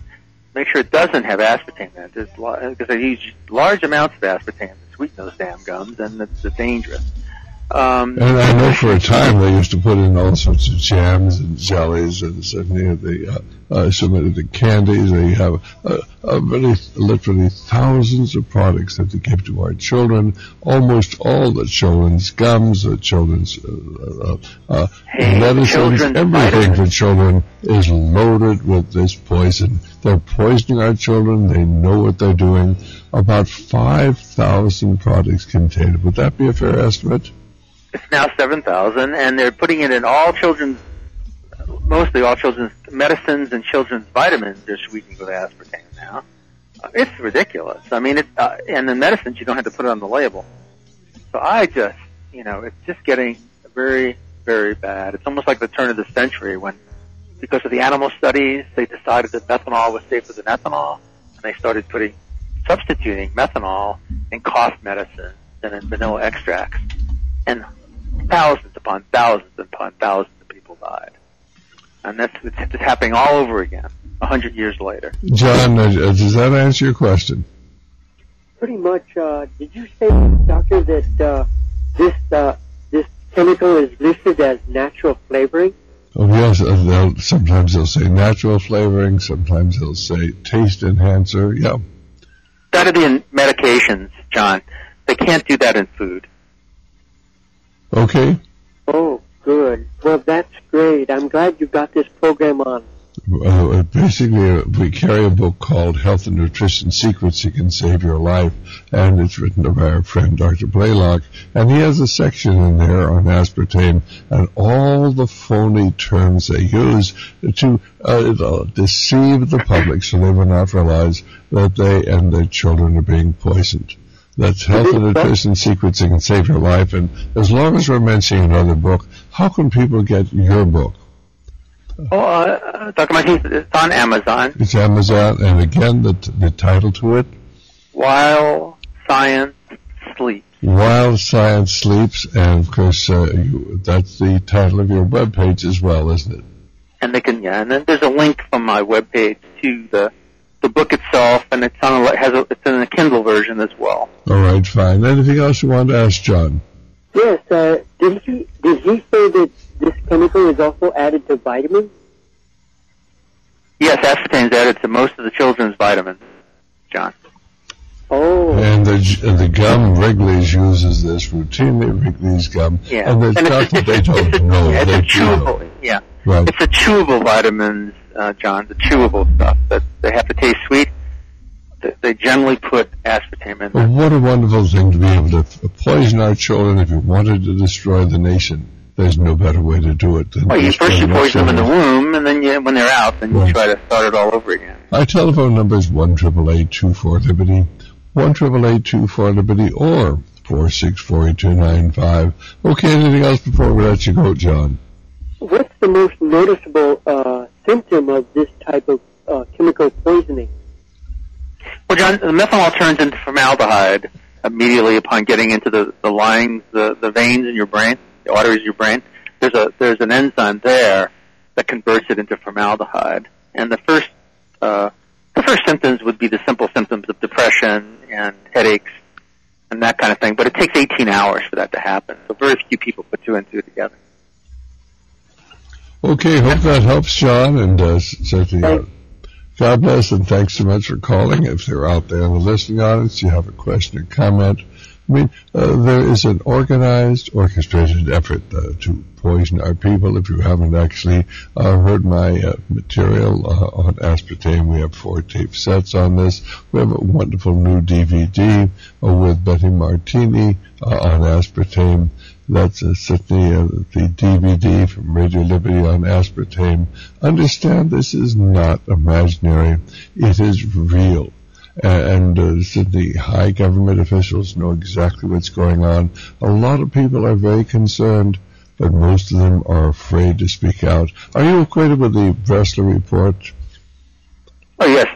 make sure it doesn't have aspartame in it. Because they use large amounts of aspartame to sweeten those damn gums, and it's, it's dangerous. Um, and I know for a time they used to put in all sorts of jams and jellies and certainly the uh, uh, some of the candies. They have uh, uh, really, literally thousands of products that they give to our children. Almost all the children's gums, the children's uh, uh, uh, hey, medicines, everything vitamins. For children is loaded with this poison. They're poisoning our children. They know what they're doing. About five thousand products contain it. Would that be a fair estimate? It's now seven thousand, and they're putting it in all children's, mostly all children's medicines and children's vitamins. They're sweetened with aspartame now. Uh, it's ridiculous. I mean, it, uh, and the medicines, you don't have to put it on the label. So I just, you know, it's just getting very, very bad. It's almost like the turn of the century when, because of the animal studies, they decided that methanol was safer than ethanol, and they started putting, substituting methanol in cough medicines and in vanilla extracts. And thousands upon thousands upon thousands of people died. And that's it's, it's happening all over again, a hundred years later. John, uh, does that answer your question? Pretty much. Uh, did you say, doctor, that uh, this uh, this chemical is listed as natural flavoring? Oh, yes. Uh, they'll, sometimes they'll say natural flavoring. Sometimes they'll say taste enhancer. Yeah. That'd be in medications, John. They can't do that in food. Okay. Oh, good. Well, that's great. I'm glad you got this program on. Uh, basically, uh, we carry a book called Health and Nutrition Secrets That Can Save Your Life, and it's written by our friend Doctor Blaylock, and he has a section in there on aspartame and all the phony terms they use to uh, deceive the public so they will not realize that they and their children are being poisoned. That's Health and Nutrition Secrets That Can Save Your Life. And as long as we're mentioning another book, how can people get your book? Oh, uh, Doctor Martinez, it's on Amazon. It's Amazon. And again, the, the title to it? While Science Sleeps. While Science Sleeps. And, of course, uh, you, that's the title of your webpage as well, isn't it? And they can, yeah. And then there's a link from my webpage to the the book itself, and it's on a, has a, it's in a Kindle version as well. All right, fine. Anything else you want to ask John? Yes. Uh, did he did he say that this chemical is also added to vitamins? Yes, aspartame is added to most of the children's vitamins, John. Oh. And the the gum, Wrigley's uses this routinely. Wrigley's gum, yeah. and it's and not it's, that they it's, don't it's, know. It's they a chewable, do. Yeah. Right. It's a chewable vitamins, uh, John. The chewable stuff that they have to taste sweet. They generally put aspartame in there. Well, what a wonderful thing to be able to poison our children. If you wanted to destroy the nation, there's no better way to do it than well, you first you poison them in the womb, and then you, when they're out, then right. you try to start it all over again. Our telephone number is one eight eight eight, two four, Liberty, one eight eight eight, two four, Liberty, or four six four, two nine five. Okay, anything else before we let you go, John? What's the most noticeable uh, symptom of this type of uh, chemical poisoning? Well, John, the methanol turns into formaldehyde immediately upon getting into the, the lines, the, the veins in your brain, the arteries in your brain. There's a there's an enzyme there that converts it into formaldehyde. And the first uh, the first symptoms would be the simple symptoms of depression and headaches and that kind of thing. But it takes eighteen hours for that to happen. So very few people put two and two together. Okay, hope that helps, John, and uh, certainly. Uh, God bless, and thanks so much for calling. If they're out there in the listening audience, you have a question or comment. I mean, uh, there is an organized, orchestrated effort uh, to poison our people. If you haven't actually uh, heard my uh, material uh, on aspartame, we have four tape sets on this. We have a wonderful new D V D uh, with Betty Martini uh, on aspartame. That's uh, certainly uh, the D V D from Radio Liberty on aspartame. Understand, this is not imaginary. It is real. And uh, certainly high government officials know exactly what's going on. A lot of people are very concerned, but most of them are afraid to speak out. Are you acquainted with the Bressler report? Oh, yes.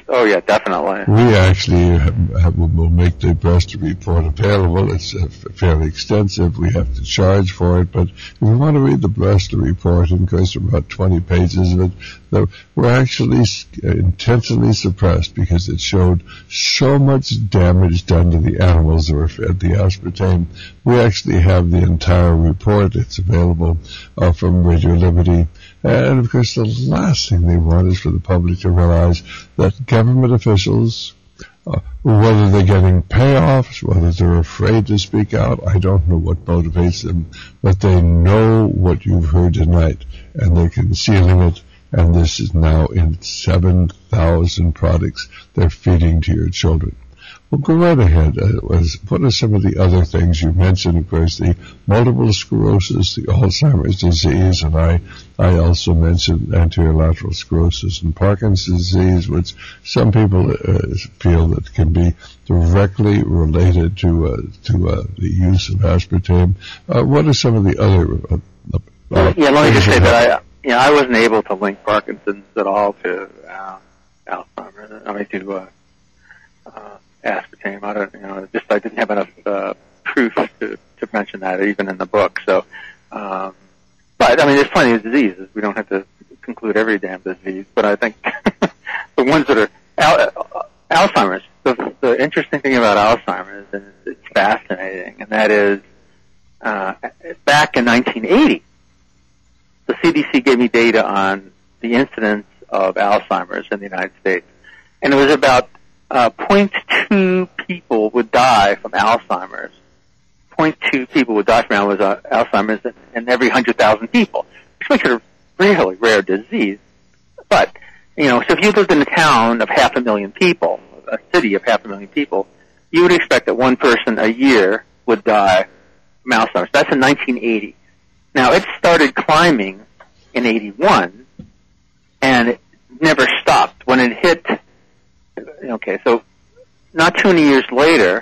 Oh, yeah, definitely. We actually have, have, will make the breast report available. It's uh, fairly extensive. We have to charge for it, but if you want to read the breast report, and goes through about twenty pages of it, that were actually intentionally suppressed because it showed so much damage done to the animals that were fed the aspartame. We actually have the entire report. It's available uh, from Radio Liberty. And, of course, the last thing they want is for the public to realize that government officials, uh, whether they're getting payoffs, whether they're afraid to speak out, I don't know what motivates them, but they know what you've heard tonight, and they're concealing it, and this is now in seven thousand products they're feeding to your children. Well, go right ahead. Uh, what are some of the other things you mentioned? Of course, the multiple sclerosis, the Alzheimer's disease, and I, I also mentioned anterior lateral sclerosis and Parkinson's disease, which some people uh, feel that can be directly related to uh, to uh, the use of aspartame. Uh, what are some of the other? Uh, uh, yeah, let me just say that I, you know, I wasn't able to link Parkinson's at all to uh, Alzheimer's. I mean, to uh, uh, aspartame. I don't, you know, just I didn't have enough uh, proof to, to mention that even in the book. So, um, but I mean, there's plenty of diseases. We don't have to conclude every damn disease, but I think the ones that are al- Alzheimer's. The, the interesting thing about Alzheimer's, and it's fascinating, and that is uh, back in nineteen eighty, the C D C gave me data on the incidence of Alzheimer's in the United States, and it was about Uh, zero point two people would die from Alzheimer's. zero point two people would die from Alzheimer's in every one hundred thousand people, which makes it a really rare disease. But, you know, so if you lived in a town of half a million people, a city of half a million people, you would expect that one person a year would die from Alzheimer's. That's in nineteen eighty. Now, it started climbing in eighty-one, and it never stopped. When it hit Okay, so not too many years later,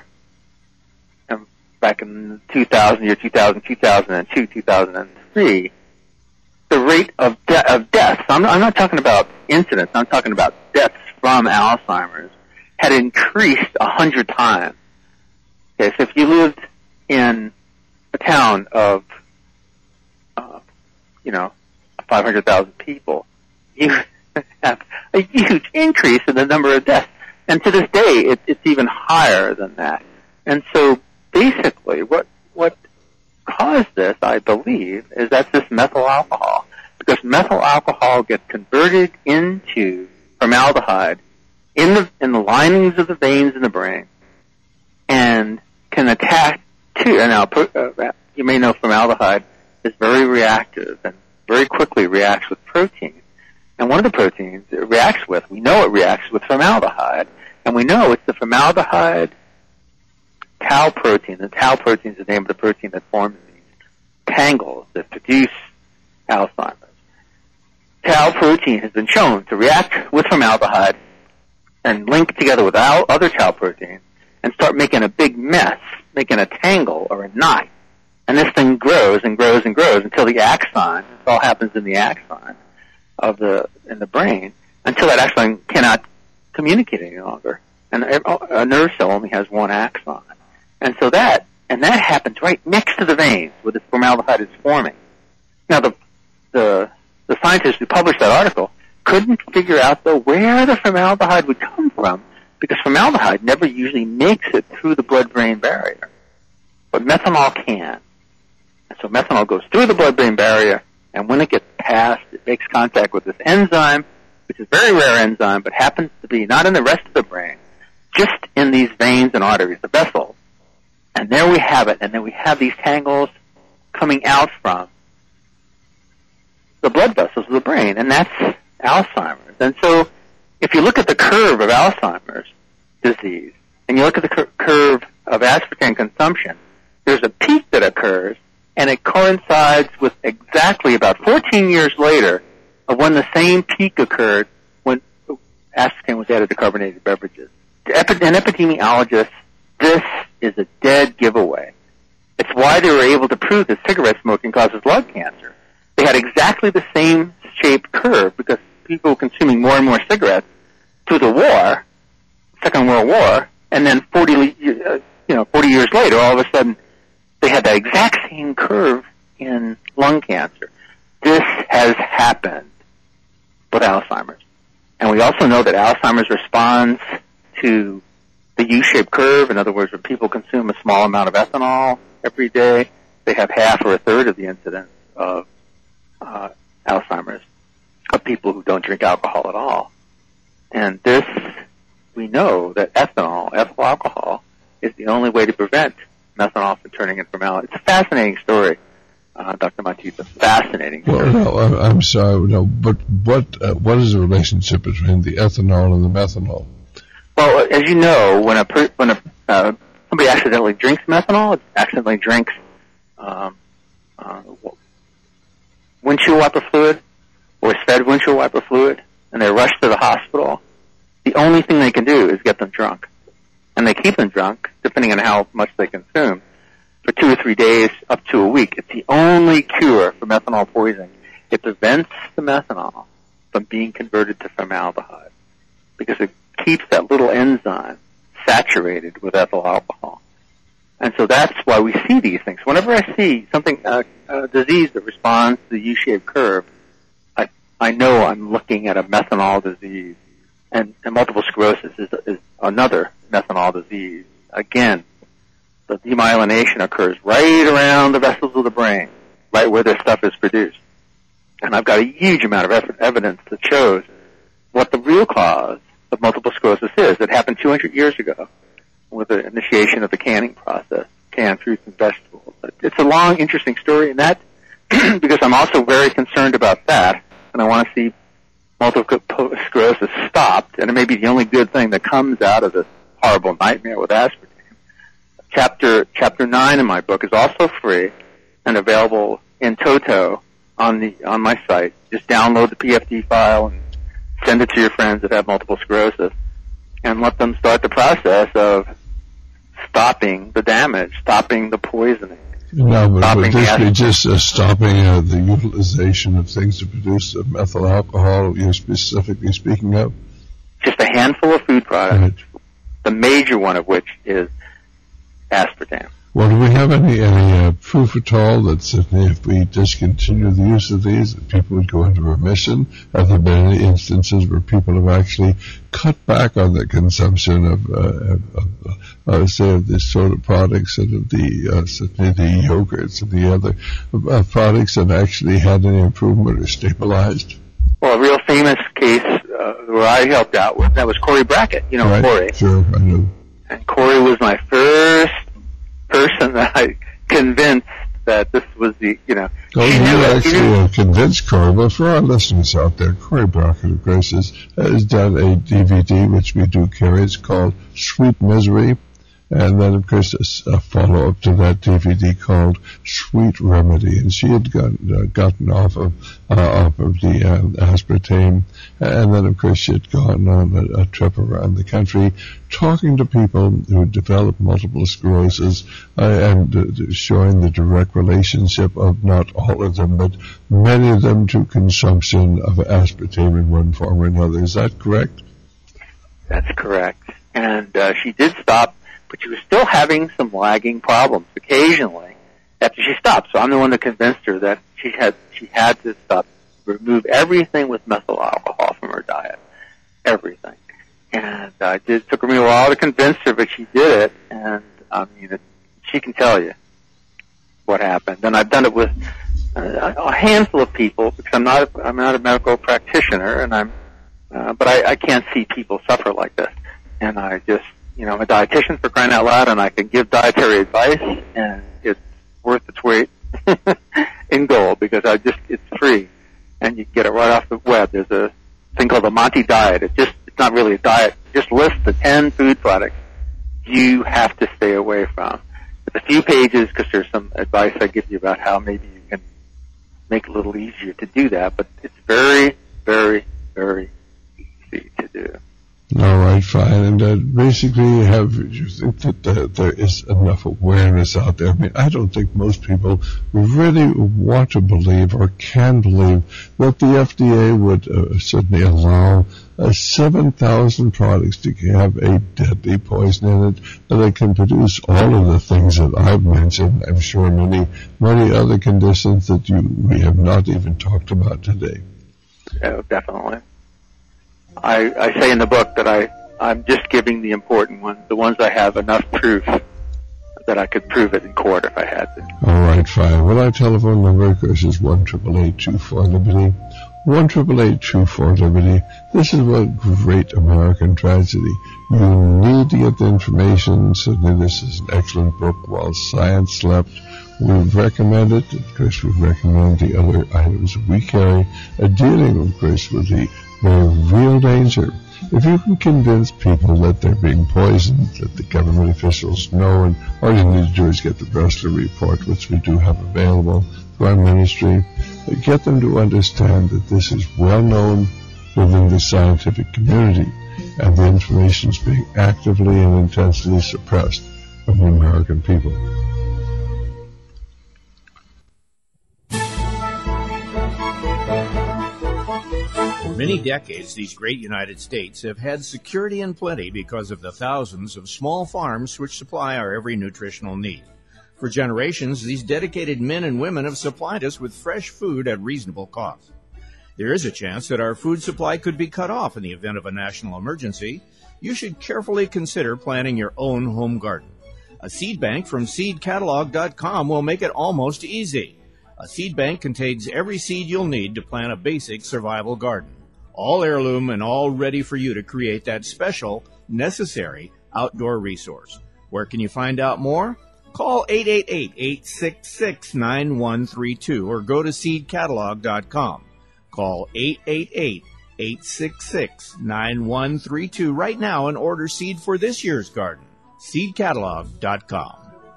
um, back in two thousand, year two thousand, two thousand two, two thousand three, the rate of, de- of deaths, I'm, I'm not talking about incidents, I'm talking about deaths from Alzheimer's, had increased a hundred times. Okay, so if you lived in a town of, uh, you know, five hundred thousand people, you have a huge increase in the number of deaths. And to this day, it, it's even higher than that. And so basically what what caused this, I believe, is that's this methyl alcohol. Because methyl alcohol gets converted into formaldehyde in the in the linings of the veins in the brain and can attach to, and now uh, you may know formaldehyde is very reactive and very quickly reacts with protein. And one of the proteins it reacts with, we know it reacts with formaldehyde, and we know it's the formaldehyde tau protein. The tau protein is the name of the protein that forms these tangles that produce Alzheimer's. Tau protein has been shown to react with formaldehyde and link together with other tau proteins and start making a big mess, making a tangle or a knot. And this thing grows and grows and grows until the axon, this all happens in the axon of the in the brain, until that axon cannot communicate any longer. And a nerve cell only has one axon. And so that, and that happens right next to the veins where the formaldehyde is forming. Now the, the, the scientists who published that article couldn't figure out though where the formaldehyde would come from, because formaldehyde never usually makes it through the blood-brain barrier. But methanol can. And so methanol goes through the blood-brain barrier, and when it gets past, it makes contact with this enzyme, which is a very rare enzyme, but happens to be not in the rest of the brain, just in these veins and arteries, the vessels. And there we have it, and then we have these tangles coming out from the blood vessels of the brain, and that's Alzheimer's. And so if you look at the curve of Alzheimer's disease, and you look at the cur- curve of aspartame consumption, there's a peak that occurs, and it coincides with exactly about fourteen years later of when the same peak occurred when aspartame was added to carbonated beverages. To epi- an epidemiologist, this is a dead giveaway. It's why they were able to prove that cigarette smoking causes lung cancer. They had exactly the same shaped curve because people consuming more and more cigarettes through the war, Second World War, and then forty, uh, you know, forty years later, all of a sudden, they had that exact same curve in lung cancer. This has happened with Alzheimer's. And we also know that Alzheimer's responds to the U-shaped curve. In other words, when people consume a small amount of ethanol every day, they have half or a third of the incidence of uh, Alzheimer's of people who don't drink alcohol at all. And this, we know that ethanol, ethyl alcohol, is the only way to prevent methanol from turning into formaldehyde. It's a fascinating story, uh, Doctor Monteith. A fascinating story. Well, no, I'm sorry, no, but what uh, what is the relationship between the ethanol and the methanol? Well, as you know, when a per, when a uh, somebody accidentally drinks methanol, accidentally drinks um, uh, windshield wiper fluid, or is fed windshield wiper fluid, and they're rushed to the hospital, the only thing they can do is get them drunk. And they keep them drunk, depending on how much they consume, for two or three days, up to a week. It's the only cure for methanol poisoning. It prevents the methanol from being converted to formaldehyde, because it keeps that little enzyme saturated with ethyl alcohol. And so that's why we see these things. Whenever I see something, uh, a disease that responds to the U-shaped curve, I, I know I'm looking at a methanol disease. And, and multiple sclerosis is, is another methanol disease. Again, the demyelination occurs right around the vessels of the brain, right where this stuff is produced. And I've got a huge amount of evidence that shows what the real cause of multiple sclerosis is. It happened two hundred years ago with the initiation of the canning process, canned fruits and vegetables. It's a long, interesting story, and that, because I'm also very concerned about that, and I want to see multiple sclerosis stopped, and it may be the only good thing that comes out of this horrible nightmare with aspartame. Chapter Chapter nine in my book is also free and available in toto on the on my site. Just download the P F D file and send it to your friends that have multiple sclerosis, and let them start the process of stopping the damage, stopping the poisoning. No, but would this be just uh, stopping uh, the utilization of things to produce uh, methyl alcohol you're specifically speaking of? Just a handful of food products, right. The major one of which is aspartame. Well, do we have any, any uh, proof at all that certainly if we discontinue the use of these, that people would go into remission? Have there been any instances where people have actually cut back on the consumption of, uh, of, of uh, say, of the soda products and of the, uh, certainly the yogurts and the other uh, products, and actually had any improvement or stabilized? Well, a real famous case uh, where I helped out with, that was Corey Brackett. You know right. Corey. Sure, I know. And Corey was my first person that I convinced that this was the, you know. Oh, you actually uh, convinced Corey. Well, for our listeners out there, Corey Brackett, of course, has, has done a D V D, which we do carry. It's called Sweet Misery. And then, of course, a, a follow-up to that D V D called Sweet Remedy. And she had gotten, uh, gotten off of uh, off of the uh, aspartame. And then, of course, she had gone on a, a trip around the country talking to people who developed multiple sclerosis uh, and uh, showing the direct relationship of not all of them, but many of them to consumption of aspartame in one form or another. Is that correct? That's correct. And uh, she did stop, but she was still having some lagging problems occasionally after she stopped. So I'm the one that convinced her that she had she had to stop, remove everything with methyl alcohol from her diet, everything. And uh, it did, took me a while to convince her, but she did it. And I mean, it, she can tell you what happened. And I've done it with uh, a handful of people, because I'm not a, I'm not a medical practitioner, and I'm uh, but I, I can't see people suffer like this. And I just, you know, I'm a dietitian, for crying out loud, and I can give dietary advice, and it's worth its weight in gold, because I just, it's free, and you can get it right off the web. There's a thing called the Monty Diet. It just, it's not really a diet. It just lists the ten food products you have to stay away from. It's a few pages, because there's some advice I give you about how maybe you can make it a little easier to do that, but it's very, very, very easy to do. All right, fine. And uh, basically, have you think that uh, there is enough awareness out there? I mean, I don't think most people really want to believe or can believe that the F D A would uh, certainly allow uh, seven thousand products to have a deadly poison in it, that they can produce all of the things that I've mentioned. I'm sure many, many other conditions that you we have not even talked about today. Yeah, definitely. I, I say in the book that I, I'm just giving the important ones, the ones I have enough proof that I could prove it in court if I had to. All right, fine. Well, our telephone number, of course, is one eight eight eight, two four, liberty. one eight eight eight, two four, liberty. This is a great American tragedy. You need to get the information. Certainly, this is an excellent book, While Science Slept. We recommend it. Of course, we recommend the other items we carry, uh, dealing, of course, with the very real danger. If you can convince people that they're being poisoned, that the government officials know, and all you need to do is get the Bressler report, which we do have available through our ministry, get them to understand that this is well known within the scientific community, and the information is being actively and intensely suppressed from the American people. For many decades, these great United States have had security and plenty because of the thousands of small farms which supply our every nutritional need. For generations, these dedicated men and women have supplied us with fresh food at reasonable cost. There is a chance that our food supply could be cut off in the event of a national emergency. You should carefully consider planting your own home garden. A seed bank from seed catalog dot com will make it almost easy. A seed bank contains every seed you'll need to plant a basic survival garden. All heirloom and all ready for you to create that special, necessary outdoor resource. Where can you find out more? Call eight eight eight, eight six six, nine one three two or go to seed catalog dot com. Call eight eight eight, eight six six, nine one three two right now and order seed for this year's garden. seed catalog dot com.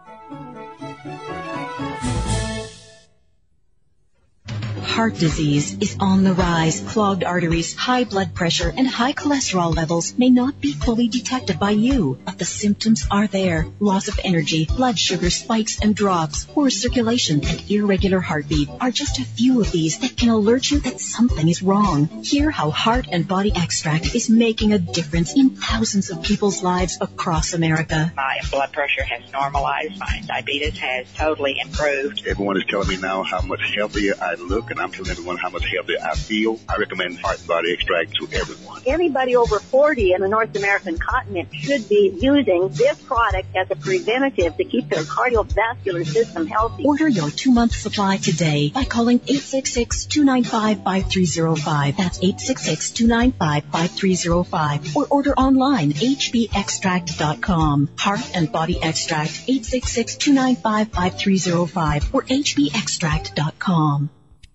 Heart disease is on the rise. Clogged arteries, high blood pressure, and high cholesterol levels may not be fully detected by you, but the symptoms are there. Loss of energy, blood sugar spikes and drops, poor circulation, and irregular heartbeat are just a few of these that can alert you that something is wrong. Hear how Heart and Body Extract is making a difference in thousands of people's lives across America. My blood pressure has normalized. My diabetes has totally improved. Everyone is telling me now how much healthier I look, and I'm telling everyone how much healthier I feel. I recommend Heart and Body Extract to everyone. Anybody over forty in the North American continent should be using this product as a preventative to keep their cardiovascular system healthy. Order your two-month supply today by calling eight six six, two nine five, five three zero five. That's eight six six, two nine five, five three zero five. Or order online, h b extract dot com. Heart and Body Extract, eight six six, two nine five, five three zero five or h b extract dot com.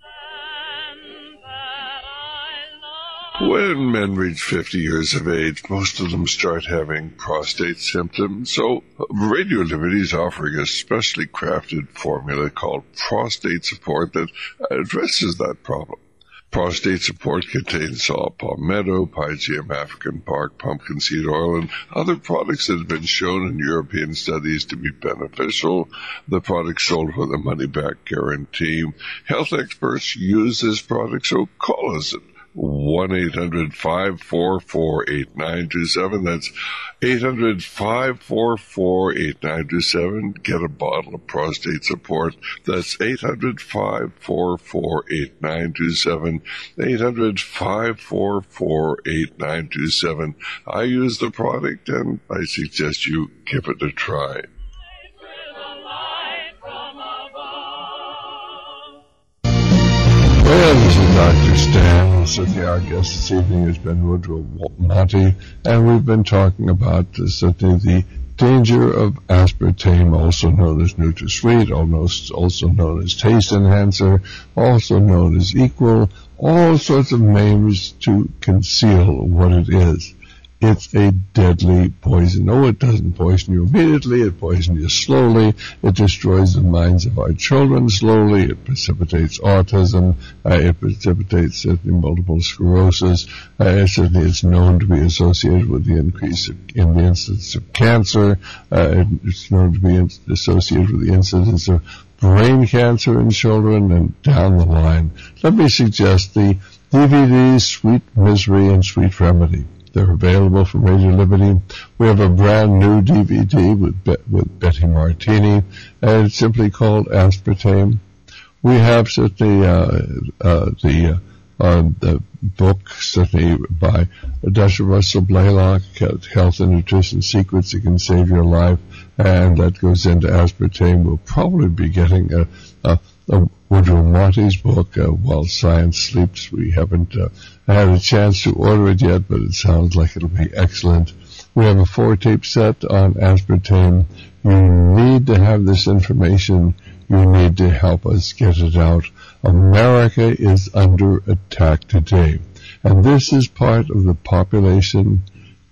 When men reach fifty years of age, most of them start having prostate symptoms. So Radio Liberty is offering a specially crafted formula called Prostate Support that addresses that problem. Prostate Support contains saw palmetto, pygeum, African bark, pumpkin seed oil, and other products that have been shown in European studies to be beneficial. The product sold with a money-back guarantee. Health experts use this product, so call us at one eight hundred, five four four, eight nine two seven. That's eight hundred, five four four, eight nine two seven. Get a bottle of Prostate Support. That's eight hundred, five four four, eight nine two seven. eight hundred, five four four, eight nine two seven. I use the product, and I suggest you give it a try. Well, this is Doctor Stan. Certainly our guest this evening has been Woodrow Monty, and we've been talking about uh, certainly the danger of aspartame, also known as NutraSweet, also known as Taste Enhancer, also known as Equal, all sorts of names to conceal what it is. it's a deadly poison. No, it doesn't poison you immediately. It poisons you slowly. It destroys the minds of our children slowly. It precipitates autism. Uh, it precipitates certainly multiple sclerosis. Uh, certainly it's known to be associated with the increase in the incidence of cancer. Uh, it's known to be in- associated with the incidence of brain cancer in children, and down the line. Let me suggest the D V Ds Sweet Misery and Sweet Remedy. They're available from Radio Liberty. We have a brand new D V D with Be- with Betty Martini, and it's simply called Aspartame. We have certainly uh, uh, the uh, uh, the book certainly by Doctor Russell Blaylock, Health and Nutrition Secrets That Can Save Your Life, and that goes into aspartame. We'll probably be getting a, a, a Woodrow Monty's book, uh, While Science Sleeps. We haven't uh, had a chance to order it yet, but it sounds like it'll be excellent. We have a four-tape set on aspartame. You need to have this information. You need to help us get it out. America is under attack today, and this is part of the population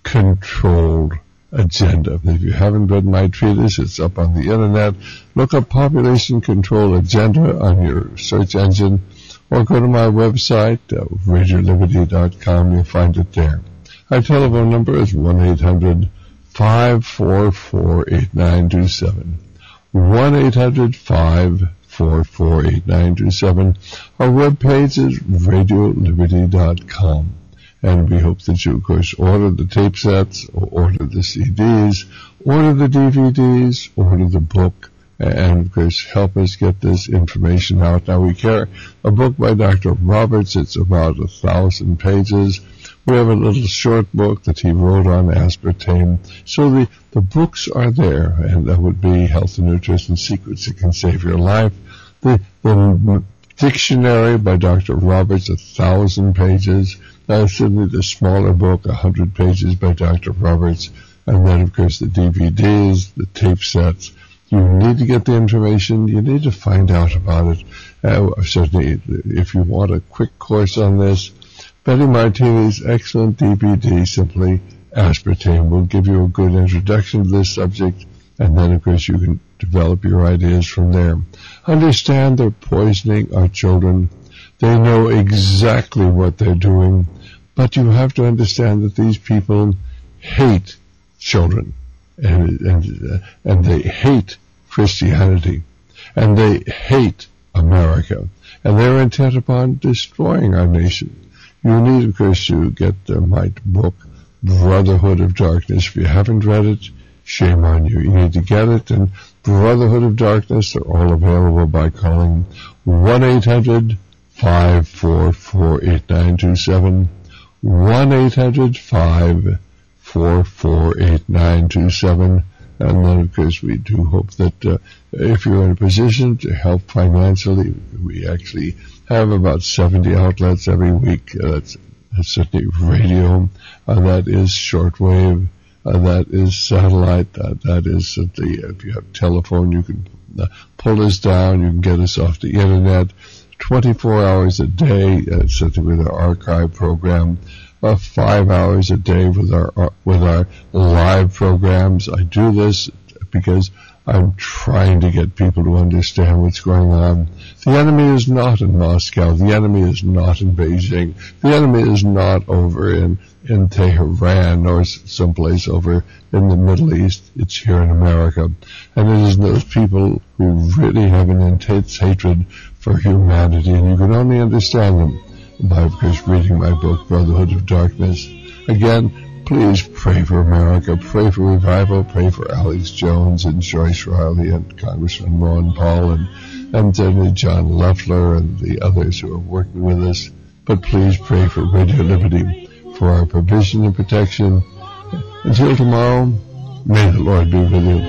controlled agenda. If you haven't read my treatise, it's up on the internet. Look up Population Control Agenda on your search engine, or go to my website, uh, radio liberty dot com. You'll find it there. Our telephone number is one eight hundred five four four eight nine two seven. one eight hundred five four four eight nine two seven. Our webpage is radio liberty dot com. And we hope that you, of course, order the tape sets, or order the C Ds, order the D V Ds, order the book, and, of course, help us get this information out. Now, we carry a book by Doctor Roberts. It's about a thousand pages. We have a little short book that he wrote on aspartame. So the, the books are there, and that would be Health and Nutrition Secrets That Can Save Your Life. The, the dictionary by Doctor Roberts, a thousand pages. Uh, certainly the smaller book, a hundred pages by Doctor Roberts. And then, of course, the D V Ds, the tape sets. You need to get the information. You need to find out about it. Uh, certainly, if you want a quick course on this, Betty Martini's excellent D V D, simply Aspartame, will give you a good introduction to this subject, and then, of course, you can develop your ideas from there. Understand they're poisoning our children. They know exactly what they're doing, but you have to understand that these people hate children, and and, uh, and they hate Christianity, and they hate America, and they're intent upon destroying our nation. You need, of course, to get uh, my book, Brotherhood of Darkness. If you haven't read it, shame on you. You need to get it, and Brotherhood of Darkness, they're all available by calling one eight hundred five four four eight nine two seven, one eight hundred five four four eight nine two seven. And then, of course, we do hope that uh, if you're in a position to help financially, we actually have about seventy outlets every week. Uh, that's, that's certainly radio, uh, that is shortwave, uh, that is satellite, uh, that is certainly, if you have telephone, you can uh, pull us down, you can get us off the internet twenty-four hours a day, uh, certainly with our archive program. Uh, five hours a day with our, our with our live programs. I do this because I'm trying to get people to understand what's going on. The enemy is not in Moscow. The enemy is not in Beijing. The enemy is not over in, in Tehran or someplace over in the Middle East. It's here in America. And it is those people who really have an intense hatred for humanity, and you can only understand them by, of course, reading my book, Brotherhood of Darkness. Again, please pray for America, pray for revival, pray for Alex Jones and Joyce Riley and Congressman Ron Paul and, and certainly John Loeffler and the others who are working with us. But please pray for Radio Liberty, for our provision and protection. Until tomorrow, may the Lord be with you.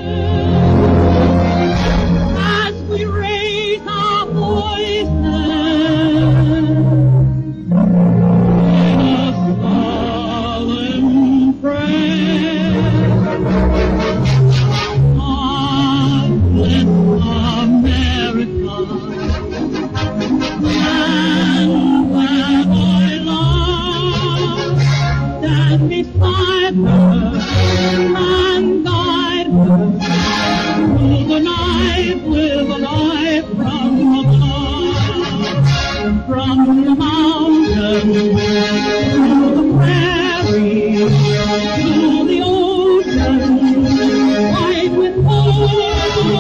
As we raise our voices, five From the mountains to the prairie to the ocean, white with gold.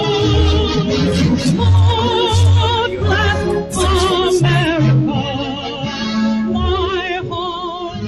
Oh, bless America, my heart.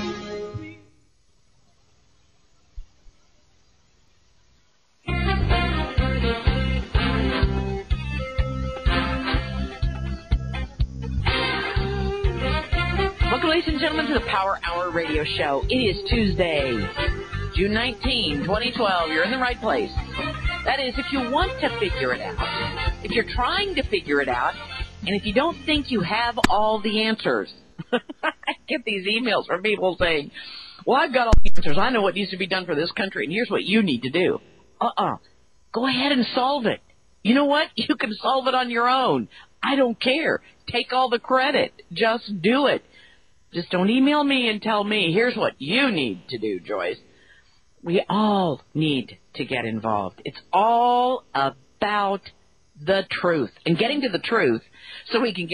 Welcome, ladies and gentlemen, to the Power Hour Radio Show. It is Tuesday, June nineteenth, twenty twelve. You're in the right place. That is, if you want to figure it out, if you're trying to figure it out, and if you don't think you have all the answers. I get these emails from people saying, well, I've got all the answers. I know what needs to be done for this country, and here's what you need to do. Uh-uh. Go ahead and solve it. You know what? You can solve it on your own. I don't care. Take all the credit. Just do it. Just don't email me and tell me, here's what you need to do, Joyce. We all need to get involved. It's all about the truth and getting to the truth so we can get